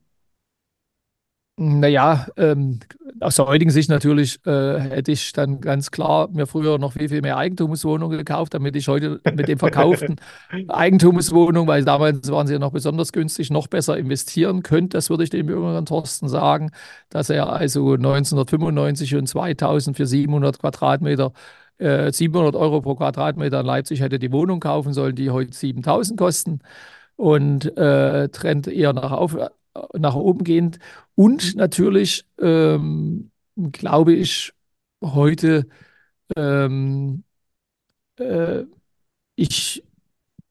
Naja, ähm, aus der heutigen Sicht natürlich äh, hätte ich dann ganz klar mir früher noch viel, viel mehr Eigentumswohnungen gekauft, damit ich heute mit dem verkauften Eigentumswohnung, weil damals waren sie ja noch besonders günstig, noch besser investieren könnte. Das würde ich dem jüngeren Thorsten sagen, dass er also neunzehnhundertfünfundneunzig und zweitausend für siebenhundert Quadratmeter, äh, siebenhundert Euro pro Quadratmeter in Leipzig hätte die Wohnung kaufen sollen, die heute siebentausend kosten und äh, Trend eher nach, auf, nach oben gehend. Und natürlich ähm, glaube ich heute, ähm, äh, ich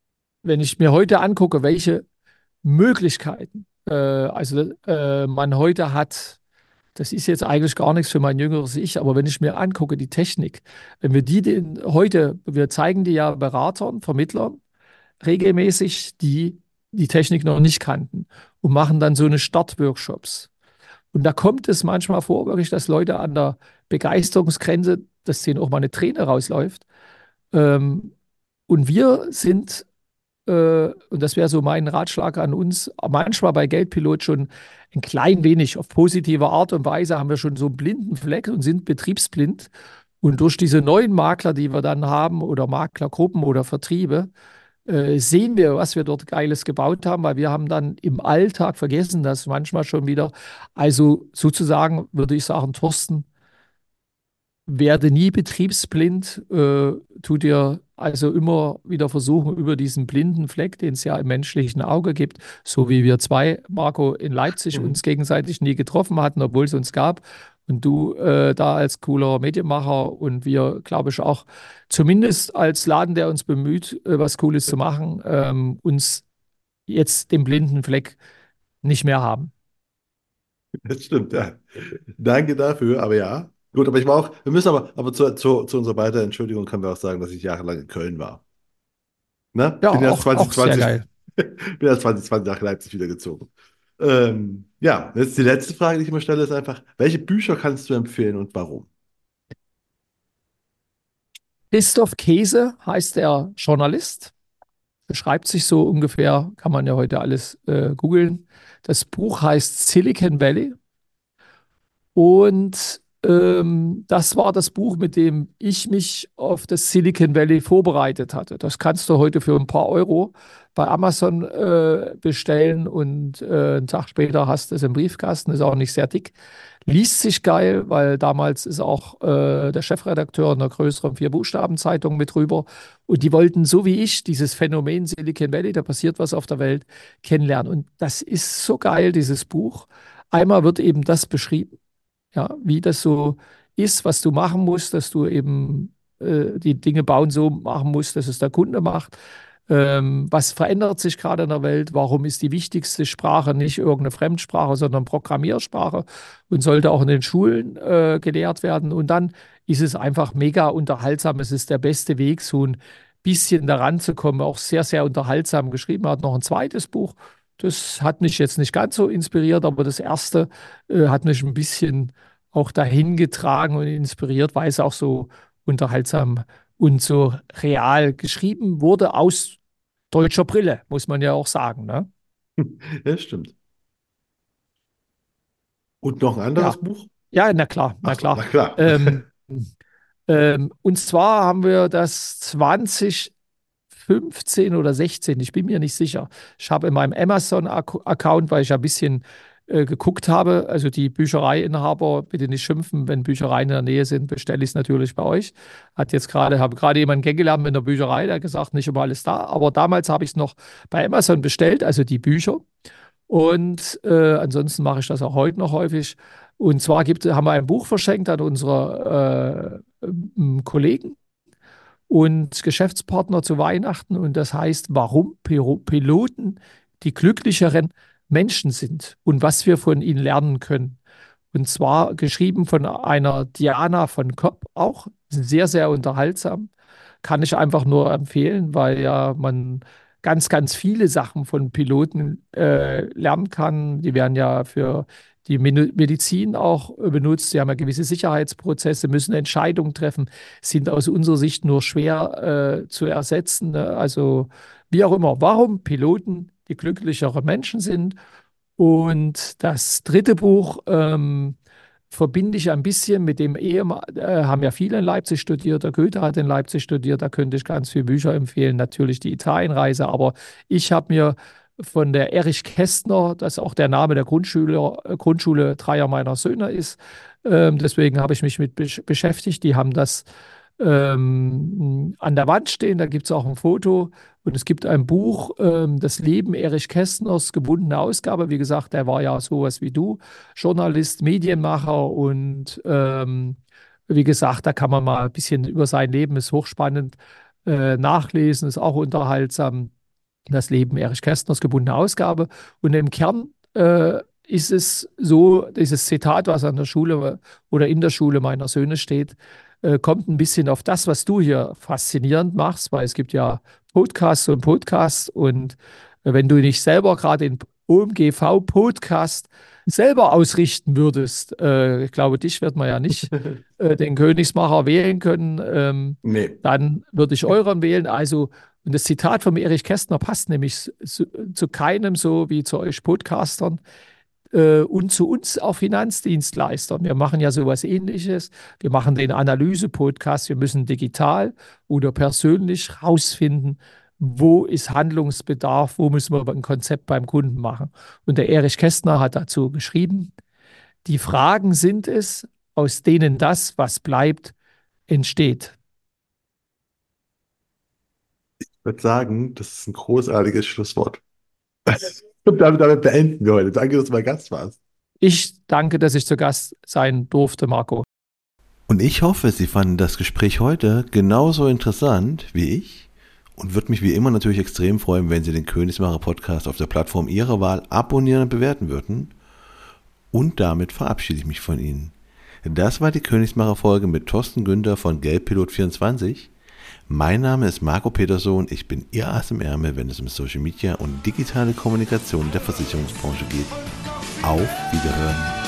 wenn ich mir heute angucke, welche Möglichkeiten äh, also äh, man heute hat, das ist jetzt eigentlich gar nichts für mein jüngeres Ich, aber wenn ich mir angucke, die Technik, wenn wir die den, heute, wir zeigen die ja Beratern, Vermittlern regelmäßig, die die Technik noch nicht kannten und machen dann so eine Startworkshops. Und da kommt es manchmal vor, wirklich, dass Leute an der Begeisterungsgrenze, dass denen auch mal eine Träne rausläuft. Ähm, und wir sind, äh, und das wäre so mein Ratschlag an uns, manchmal bei Geldpilot schon ein klein wenig auf positive Art und Weise haben wir schon so einen blinden Fleck und sind betriebsblind. Und durch diese neuen Makler, die wir dann haben, oder Maklergruppen oder Vertriebe, äh, sehen wir, was wir dort Geiles gebaut haben, weil wir haben dann im Alltag vergessen das manchmal schon wieder. Also sozusagen würde ich sagen, Thorsten, werde nie betriebsblind, äh, tu dir also immer wieder versuchen, über diesen blinden Fleck, den es ja im menschlichen Auge gibt, so wie wir zwei, Marco, in Leipzig uns Mhm. gegenseitig nie getroffen hatten, obwohl es uns gab. Und du äh, da als cooler Medienmacher und wir, glaube ich, auch zumindest als Laden, der uns bemüht, äh, was Cooles zu machen, ähm, uns jetzt den blinden Fleck nicht mehr haben. Das stimmt, ja. Danke dafür, aber ja. Gut, aber ich war auch, wir müssen aber, aber zu, zu, zu unserer beider Entschuldigung können wir auch sagen, dass ich jahrelang in Köln war. Ne? Ja, Bin erst auch, auch sehr zwanzig zwanzig, geil. bin erst zwanzig zwanzig nach Leipzig wieder gezogen. Ähm, ja, jetzt die letzte Frage, die ich immer stelle, ist einfach, welche Bücher kannst du empfehlen und warum? Christoph Käse heißt der Journalist. Beschreibt sich so ungefähr, kann man ja heute alles äh, googeln. Das Buch heißt Silicon Valley und ähm, das war das Buch, mit dem ich mich auf das Silicon Valley vorbereitet hatte. Das kannst du heute für ein paar Euro bei Amazon äh, bestellen und äh, einen Tag später hast du es im Briefkasten, ist auch nicht sehr dick. Liest sich geil, weil damals ist auch äh, der Chefredakteur einer größeren Vier-Buchstaben-Zeitung mit drüber. Und die wollten, so wie ich, dieses Phänomen Silicon Valley, da passiert was auf der Welt, kennenlernen. Und das ist so geil, dieses Buch. Einmal wird eben das beschrieben, ja, wie das so ist, was du machen musst, dass du eben äh, die Dinge bauen so machen musst, dass es der Kunde macht. Ähm, was verändert sich gerade in der Welt? Warum ist die wichtigste Sprache nicht irgendeine Fremdsprache, sondern Programmiersprache und sollte auch in den Schulen äh, gelehrt werden? Und dann ist es einfach mega unterhaltsam. Es ist der beste Weg, so ein bisschen daran zu kommen. Auch sehr, sehr unterhaltsam geschrieben. Er hat noch ein zweites Buch. Das hat mich jetzt nicht ganz so inspiriert, aber das erste äh, hat mich ein bisschen auch dahin getragen und inspiriert, weil es auch so unterhaltsam und so real geschrieben wurde aus deutscher Brille, muss man ja auch sagen. Ne? Ja, stimmt. Und noch ein anderes Ja, Buch? ja, na klar, Ach na so, klar. na klar. Ähm, ähm, und zwar haben wir das zwanzig fünfzehn oder sechzehn, ich bin mir nicht sicher. Ich habe in meinem Amazon-Account, weil ich ja ein bisschen äh, geguckt habe, also die Büchereiinhaber, bitte nicht schimpfen, wenn Büchereien in der Nähe sind, bestelle ich es natürlich bei euch. Hat jetzt gerade, habe gerade jemanden kennengelernt mit einer Bücherei, der hat gesagt, nicht immer alles da, aber damals habe ich es noch bei Amazon bestellt, also die Bücher. Und äh, ansonsten mache ich das auch heute noch häufig. Und zwar gibt, haben wir ein Buch verschenkt an unsere äh, ähm, Kollegen und Geschäftspartner zu Weihnachten. Und das heißt, warum Piro- Piloten die glücklicheren Menschen sind und was wir von ihnen lernen können. Und zwar geschrieben von einer Diana von Kopp, auch sehr, sehr unterhaltsam. Kann ich einfach nur empfehlen, weil ja man ganz, ganz viele Sachen von Piloten äh, lernen kann. Die werden ja für die Minu- Medizin auch äh, benutzt. Sie haben ja gewisse Sicherheitsprozesse, müssen Entscheidungen treffen, sind aus unserer Sicht nur schwer äh, zu ersetzen. Ne? Also wie auch immer, warum Piloten die glücklichere Menschen sind. Und das dritte Buch ähm, verbinde ich ein bisschen mit dem Ehemann, äh, haben ja viele in Leipzig studiert, der Goethe hat in Leipzig studiert, da könnte ich ganz viele Bücher empfehlen, natürlich die Italienreise, aber ich habe mir von der Erich Kästner, das auch der Name der Grundschule, äh, Grundschule dreier meiner Söhne ist, ähm, deswegen habe ich mich mit besch beschäftigt, die haben das ähm, an der Wand stehen, da gibt es auch ein Foto und es gibt ein Buch, ähm, Das Leben Erich Kästners, gebundene Ausgabe. Wie gesagt, der war ja sowas wie du, Journalist, Medienmacher und ähm, wie gesagt, da kann man mal ein bisschen über sein Leben, ist hochspannend, äh, nachlesen, ist auch unterhaltsam. Das Leben Erich Kästners, gebundene Ausgabe. Und im Kern äh, ist es so, dieses Zitat, was an der Schule oder in der Schule meiner Söhne steht, äh, kommt ein bisschen auf das, was du hier faszinierend machst, weil es gibt ja Podcasts und Podcasts und äh, wenn du nicht selber gerade den O M G V-Podcast selber ausrichten würdest, äh, ich glaube, dich wird man ja nicht äh, den Königsmacher wählen können, ähm, Nee. dann würde ich euren wählen. Also und das Zitat von Erich Kästner passt nämlich zu, zu keinem so wie zu euch Podcastern äh, und zu uns auch Finanzdienstleistern. Wir machen ja sowas Ähnliches. Wir machen den Analyse-Podcast. Wir müssen digital oder persönlich rausfinden, wo ist Handlungsbedarf, wo müssen wir ein Konzept beim Kunden machen. Und der Erich Kästner hat dazu geschrieben, die Fragen sind es, aus denen das, was bleibt, entsteht. Ich würde sagen, das ist ein großartiges Schlusswort. Und damit, damit beenden wir heute. Danke, dass du mein Gast warst. Ich danke, dass ich zu Gast sein durfte, Marco. Und ich hoffe, Sie fanden das Gespräch heute genauso interessant wie ich und würde mich wie immer natürlich extrem freuen, wenn Sie den Königsmacher Podcast auf der Plattform Ihrer Wahl abonnieren und bewerten würden. Und damit verabschiede ich mich von Ihnen. Das war die Königsmacher Folge mit Thorsten Günther von Geldpilot vierundzwanzig. Mein Name ist Marco Petersohn, ich bin Ihr Ass im Ärmel, wenn es um Social Media und digitale Kommunikation der Versicherungsbranche geht. Auf Wiederhören.